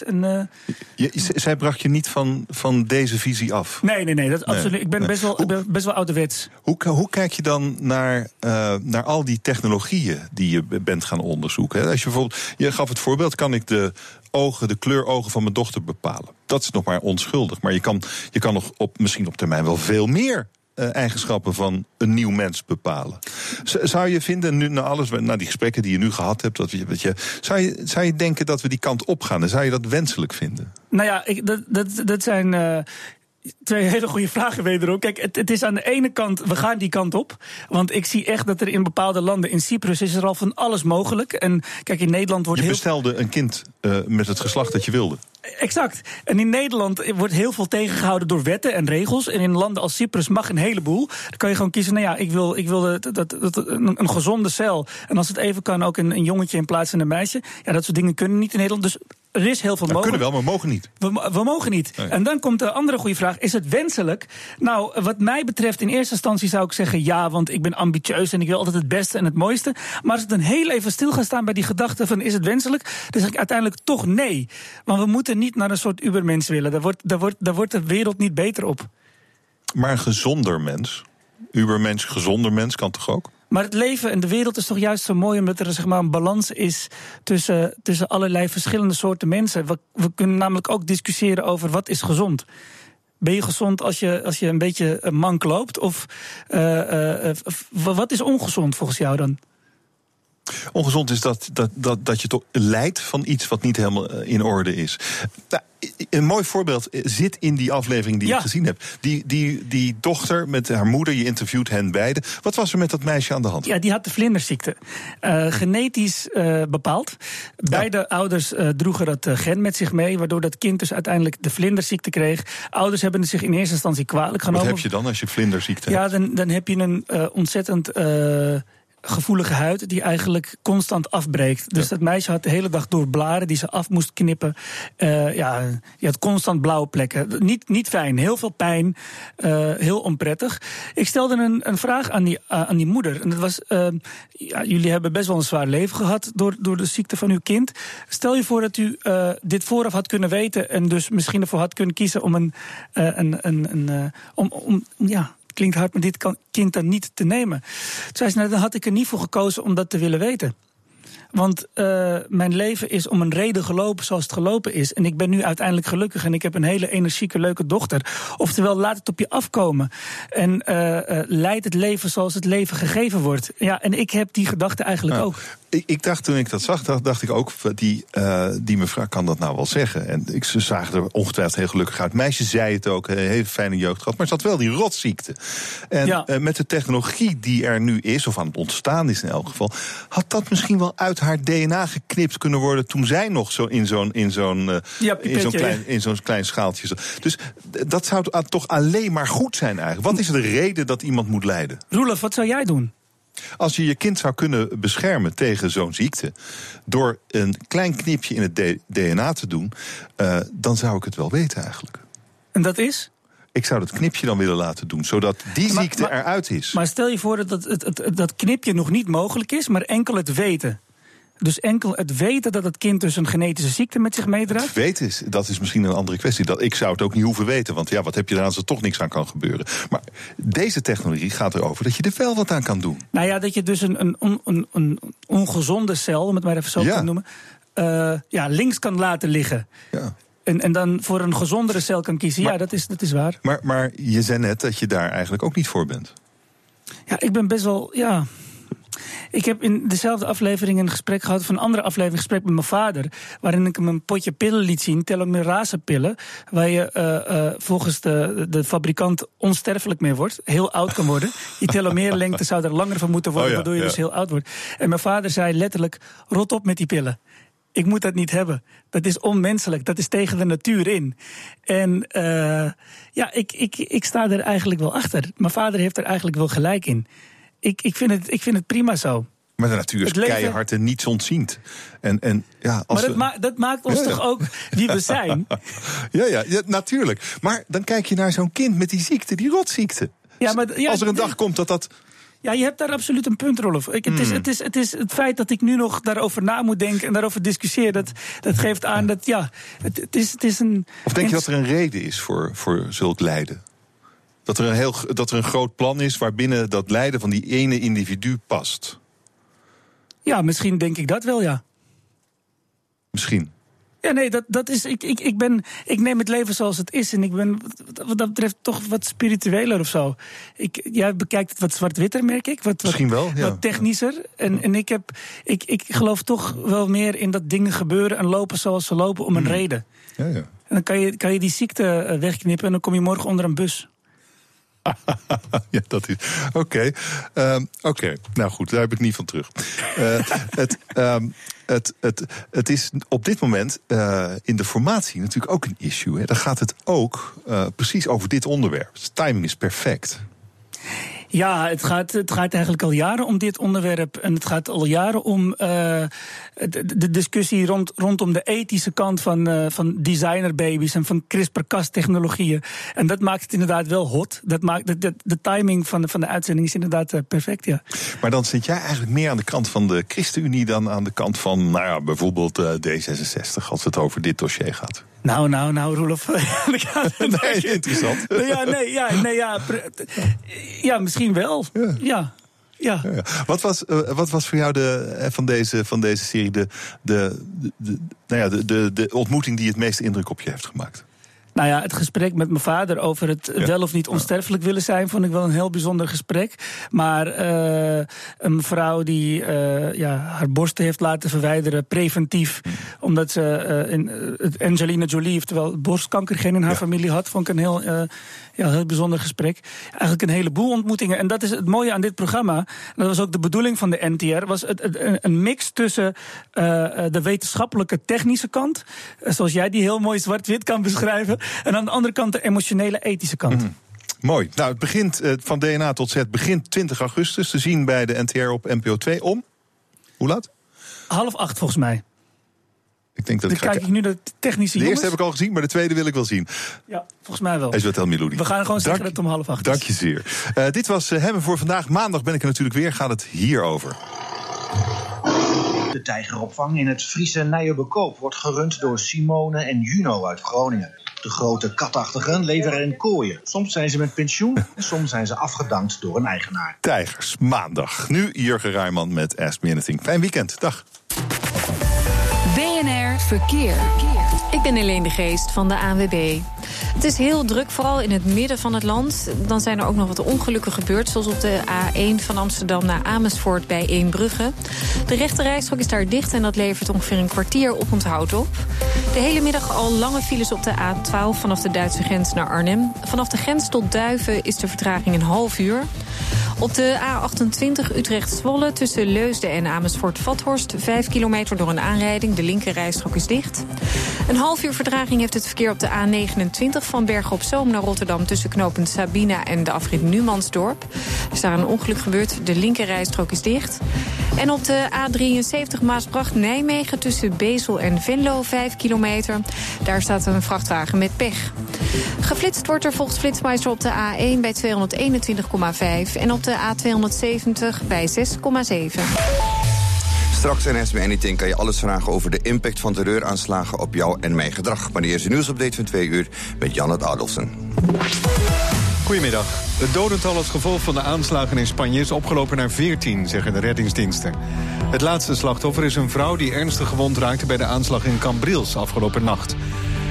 Zij bracht je niet van deze visie af? Nee, dat absoluut. Ik ben best wel ouderwets. Hoe kijk je dan naar al die technologieën die je bent gaan onderzoeken? Als je bijvoorbeeld, je gaf het voorbeeld, kan ik de kleurogen van mijn dochter bepalen? Dat is nog maar onschuldig, maar je kan nog misschien op termijn wel veel meer eigenschappen van een nieuw mens bepalen. Zou je vinden, nu na die gesprekken die je nu gehad hebt, zou je denken dat we die kant op gaan? En zou je dat wenselijk vinden? Nou ja, dat zijn twee hele goede vragen wederom. Kijk, het is aan de ene kant, we gaan die kant op. Want ik zie echt dat er in bepaalde landen, in Cyprus is er al van alles mogelijk. En kijk, in Nederland wordt je bestelde een kind met het geslacht dat je wilde. Exact. En in Nederland wordt heel veel tegengehouden door wetten en regels. En in landen als Cyprus mag een heleboel. Dan kan je gewoon kiezen, ik wil een gezonde cel. En als het even kan, ook een jongetje in plaats van een meisje. Ja, dat soort dingen kunnen niet in Nederland. Dus er is heel veel mogelijk. We kunnen wel, maar mogen niet. We mogen niet. Nee. En dan komt de andere goede vraag. Is het wenselijk? Nou, wat mij betreft in eerste instantie zou ik zeggen ja, want ik ben ambitieus en ik wil altijd het beste en het mooiste. Maar als ik dan heel even stil ga staan bij die gedachte van is het wenselijk, dan zeg ik uiteindelijk toch nee. Want we moeten niet naar een soort ubermens willen. Daar wordt de wereld niet beter op. Maar een gezonder mens, ubermens, gezonder mens kan toch ook? Maar het leven en de wereld is toch juist zo mooi omdat er een balans is tussen allerlei verschillende soorten mensen. We kunnen namelijk ook discussiëren over wat is gezond. Ben je gezond als je een beetje mank loopt? Of wat is ongezond volgens jou dan? Ongezond is dat je toch lijdt van iets wat niet helemaal in orde is. Nou, een mooi voorbeeld zit in die aflevering die ik gezien heb. Die dochter met haar moeder, je interviewt hen beiden. Wat was er met dat meisje aan de hand? Ja, die had de vlinderziekte. Genetisch bepaald. Beide ouders droegen dat gen met zich mee, waardoor dat kind dus uiteindelijk de vlinderziekte kreeg. Ouders hebben het zich in eerste instantie kwalijk genomen. Wat heb je dan als je vlinderziekte hebt? Ja, dan heb je een ontzettend gevoelige huid die eigenlijk constant afbreekt. Dus dat meisje had de hele dag door blaren die ze af moest knippen. Je had constant blauwe plekken. Niet fijn, heel veel pijn, heel onprettig. Ik stelde een vraag aan die moeder. En dat was, jullie hebben best wel een zwaar leven gehad door de ziekte van uw kind. Stel je voor dat u dit vooraf had kunnen weten en dus misschien ervoor had kunnen kiezen om klinkt hard, maar dit kind dan niet te nemen. Toen zei ze, dan had ik er niet voor gekozen om dat te willen weten. Want mijn leven is om een reden gelopen zoals het gelopen is. En ik ben nu uiteindelijk gelukkig en ik heb een hele energieke, leuke dochter. Oftewel, laat het op je afkomen. En leid het leven zoals het leven gegeven wordt. Ja, en ik heb die gedachte eigenlijk ook. Ik dacht, toen ik dat zag, dacht ik ook, die mevrouw kan dat nou wel zeggen. En ze zagen er ongetwijfeld heel gelukkig uit. Meisje zei het ook, een hele fijne jeugd gehad. Maar ze had wel die rotziekte. En met de technologie die er nu is, of aan het ontstaan is in elk geval, had dat misschien wel uit haar DNA geknipt kunnen worden toen zij nog zo in zo'n klein schaaltje zat. Dus dat zou toch alleen maar goed zijn eigenlijk. Wat is de reden dat iemand moet lijden? Roelof, wat zou jij doen? Als je je kind zou kunnen beschermen tegen zo'n ziekte door een klein knipje in het DNA te doen, dan zou ik het wel weten eigenlijk. En dat is? Ik zou dat knipje dan willen laten doen, zodat die ziekte eruit is. Maar stel je voor dat knipje nog niet mogelijk is, maar enkel het weten. Dus enkel het weten dat het kind dus een genetische ziekte met zich meedraagt? Het weten dat is misschien een andere kwestie. Ik zou het ook niet hoeven weten, want wat heb je eraan als er toch niks aan kan gebeuren? Maar deze technologie gaat erover dat je er wel wat aan kan doen. Nou ja, dat je dus een ongezonde cel, om het maar even zo te noemen, links kan laten liggen. Ja. En dan voor een gezondere cel kan kiezen. Maar, dat is waar. Maar je zei net dat je daar eigenlijk ook niet voor bent. Ja, ik ben best wel... Ja. Ik heb in dezelfde aflevering een gesprek gehad... van een andere aflevering, een gesprek met mijn vader... waarin ik hem een potje pillen liet zien, telomerase pillen... waar je volgens de fabrikant onsterfelijk mee wordt. Heel oud kan worden. Je telomeerlengte zou er langer van moeten worden... waardoor je dus heel oud wordt. En mijn vader zei letterlijk, rot op met die pillen. Ik moet dat niet hebben. Dat is onmenselijk. Dat is tegen de natuur in. En ik sta er eigenlijk wel achter. Mijn vader heeft er eigenlijk wel gelijk in. Ik vind het prima zo. Maar de natuur is keihard en niets ontziend. Maar dat maakt ons toch ook wie we zijn? Ja, natuurlijk. Maar dan kijk je naar zo'n kind met die ziekte, die rotziekte. Als er een dag komt dat... Ja, je hebt daar absoluut een punt, Rolf. Het is het feit dat ik nu nog daarover na moet denken... en daarover discussieer, dat geeft aan dat... het is een... Of denk je dat er een reden is voor zulk lijden? Dat er een groot plan is waarbinnen dat lijden van die ene individu past? Ja, misschien denk ik dat wel, ja. Misschien? Ja, nee, dat is... Ik neem het leven zoals het is en ik ben wat dat betreft toch wat spiritueler of zo. Jij bekijkt het wat zwart-witter, merk ik. Misschien wel, ja. Wat technischer. En ik geloof toch wel meer in dat dingen gebeuren en lopen zoals ze lopen om een reden. Ja. En dan kan je die ziekte wegknippen en dan kom je morgen onder een bus. Ja, dat is... Oké. Nou goed, daar heb ik niet van terug. Het is op dit moment in de formatie natuurlijk ook een issue. Hè. Dan gaat het ook precies over dit onderwerp. De timing is perfect. Ja, het gaat eigenlijk al jaren om dit onderwerp. En het gaat al jaren om de discussie rondom de ethische kant van designerbabies en van CRISPR-Cas-technologieën. En dat maakt het inderdaad wel hot. Dat maakt de timing van de uitzending is inderdaad perfect, ja. Maar dan zit jij eigenlijk meer aan de kant van de ChristenUnie dan aan de kant van, bijvoorbeeld D66, als het over dit dossier gaat. Nou, Roelof. Nee, interessant. Ja, misschien wel. Ja. Wat was voor jou van deze serie de ontmoeting die het meeste indruk op je heeft gemaakt? Nou ja, het gesprek met mijn vader over het wel of niet onsterfelijk willen zijn, vond ik wel een heel bijzonder gesprek. Maar een vrouw die haar borsten heeft laten verwijderen, preventief, omdat ze Angelina Jolie, oftewel borstkanker in haar familie had, vond ik een heel bijzonder gesprek. Eigenlijk een heleboel ontmoetingen. En dat is het mooie aan dit programma. Dat was ook de bedoeling van de NTR. Was een mix tussen de wetenschappelijke technische kant, zoals jij die heel mooi zwart-wit kan beschrijven, en aan de andere kant de emotionele ethische kant. Mooi. Nou, het begint van DNA tot Z begint 20 augustus te zien bij de NTR op NPO 2 om. Hoe laat? 7:30 volgens mij. Ik denk dat dan kijk ik nu de technische jongens. De eerste heb ik al gezien, maar de tweede wil ik wel zien. Ja, volgens mij wel. Hij is wel heel Miloudi. We gaan gewoon zeggen dat het om 7:30 is. Dank je zeer. Dit was Hemmen voor vandaag. Maandag ben ik er natuurlijk weer. Gaat het hierover. De tijgeropvang in het Friese Nijenbekoop wordt gerund door Simone en Juno uit Groningen. De grote katachtigen leven er in kooien. Soms zijn ze met pensioen en soms zijn ze afgedankt door een eigenaar. Tijgers, maandag. Nu Jurgen Rijman met Ask Me Anything. Fijn weekend. Dag. BNR Verkeer. Ik ben Helene de Geest van de ANWB. Het is heel druk, vooral in het midden van het land. Dan zijn er ook nog wat ongelukken gebeurd, zoals op de A1 van Amsterdam naar Amersfoort bij Eembrugge. De rechterrijstrook is daar dicht en dat levert ongeveer een kwartier oponthoud op. De hele middag al lange files op de A12 vanaf de Duitse grens naar Arnhem. Vanaf de grens tot Duiven is de vertraging een half uur. Op de A28 Utrecht-Zwolle tussen Leusden en Amersfoort-Vathorst 5 kilometer door een aanrijding. De linkerrijstrook is dicht. Een half uur vertraging heeft het verkeer op de A29 van Bergen op Zoom naar Rotterdam tussen knooppunt Sabina en de afrit Numansdorp. Er is daar een ongeluk gebeurd. De linkerrijstrook is dicht. En op de A73 Maasbracht-Nijmegen tussen Bezel en Venlo 5 kilometer. Daar staat een vrachtwagen met pech. Geflitst wordt er volgens Flitsmeister op de A1 bij 221,5 en op de A270 bij 6,7. Straks in Ask Me Anything kan je alles vragen over de impact van terreuraanslagen op jou en mijn gedrag. Maar de eerste nieuwsupdate van 2 uur met Janet Adolfsen. Goedemiddag. Het dodental als gevolg van de aanslagen in Spanje is opgelopen naar 14, zeggen de reddingsdiensten. Het laatste slachtoffer is een vrouw die ernstig gewond raakte bij de aanslag in Cambrils afgelopen nacht.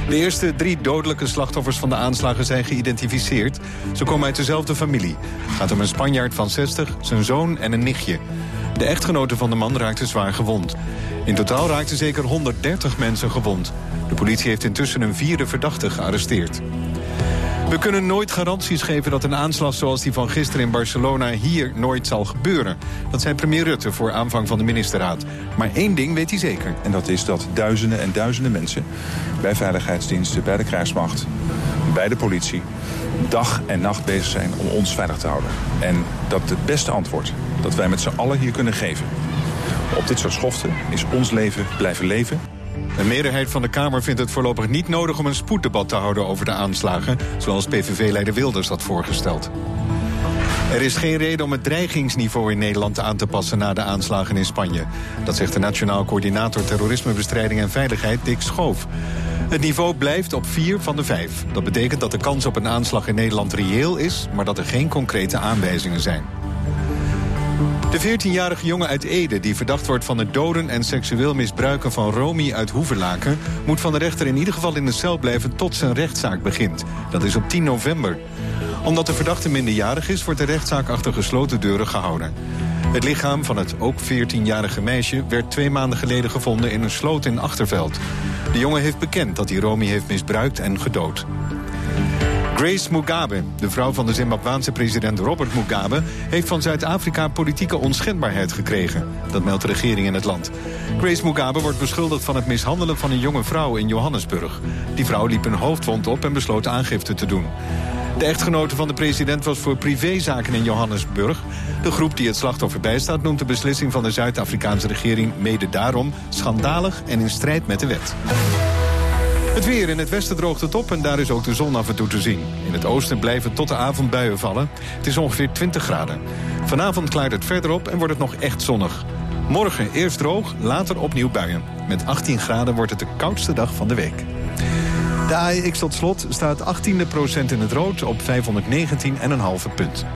De eerste 3 dodelijke slachtoffers van de aanslagen zijn geïdentificeerd. Ze komen uit dezelfde familie. Het gaat om een Spanjaard van 60, zijn zoon en een nichtje. De echtgenote van de man raakte zwaar gewond. In totaal raakten zeker 130 mensen gewond. De politie heeft intussen een 4e verdachte gearresteerd. We kunnen nooit garanties geven dat een aanslag zoals die van gisteren in Barcelona hier nooit zal gebeuren. Dat zei premier Rutte voor aanvang van de ministerraad. Maar 1 ding weet hij zeker. En dat is dat duizenden en duizenden mensen bij veiligheidsdiensten, bij de krijgsmacht, bij de politie, dag en nacht bezig zijn om ons veilig te houden. En dat het beste antwoord dat wij met z'n allen hier kunnen geven op dit soort schoften is ons leven blijven leven. Een meerderheid van de Kamer vindt het voorlopig niet nodig om een spoeddebat te houden over de aanslagen, zoals PVV-leider Wilders had voorgesteld. Er is geen reden om het dreigingsniveau in Nederland aan te passen na de aanslagen in Spanje. Dat zegt de Nationaal Coördinator Terrorismebestrijding en Veiligheid, Dick Schoof. Het niveau blijft op 4 van de 5. Dat betekent dat de kans op een aanslag in Nederland reëel is, maar dat er geen concrete aanwijzingen zijn. De 14-jarige jongen uit Ede, die verdacht wordt van het doden en seksueel misbruiken van Romy uit Hoevelaken, moet van de rechter in ieder geval in de cel blijven tot zijn rechtszaak begint. Dat is op 10 november. Omdat de verdachte minderjarig is, wordt de rechtszaak achter gesloten deuren gehouden. Het lichaam van het ook 14-jarige meisje werd 2 maanden geleden gevonden in een sloot in Achterveld. De jongen heeft bekend dat hij Romy heeft misbruikt en gedood. Grace Mugabe, de vrouw van de Zimbabwaanse president Robert Mugabe, heeft van Zuid-Afrika politieke onschendbaarheid gekregen. Dat meldt de regering in het land. Grace Mugabe wordt beschuldigd van het mishandelen van een jonge vrouw in Johannesburg. Die vrouw liep een hoofdwond op en besloot aangifte te doen. De echtgenote van de president was voor privézaken in Johannesburg. De groep die het slachtoffer bijstaat noemt de beslissing van de Zuid-Afrikaanse regering mede daarom schandalig en in strijd met de wet. Het weer. In het westen droogt het op en daar is ook de zon af en toe te zien. In het oosten blijven tot de avond buien vallen. Het is ongeveer 20 graden. Vanavond klaart het verder op en wordt het nog echt zonnig. Morgen eerst droog, later opnieuw buien. Met 18 graden wordt het de koudste dag van de week. De AEX tot slot staat 18% in het rood op 519,5 punt.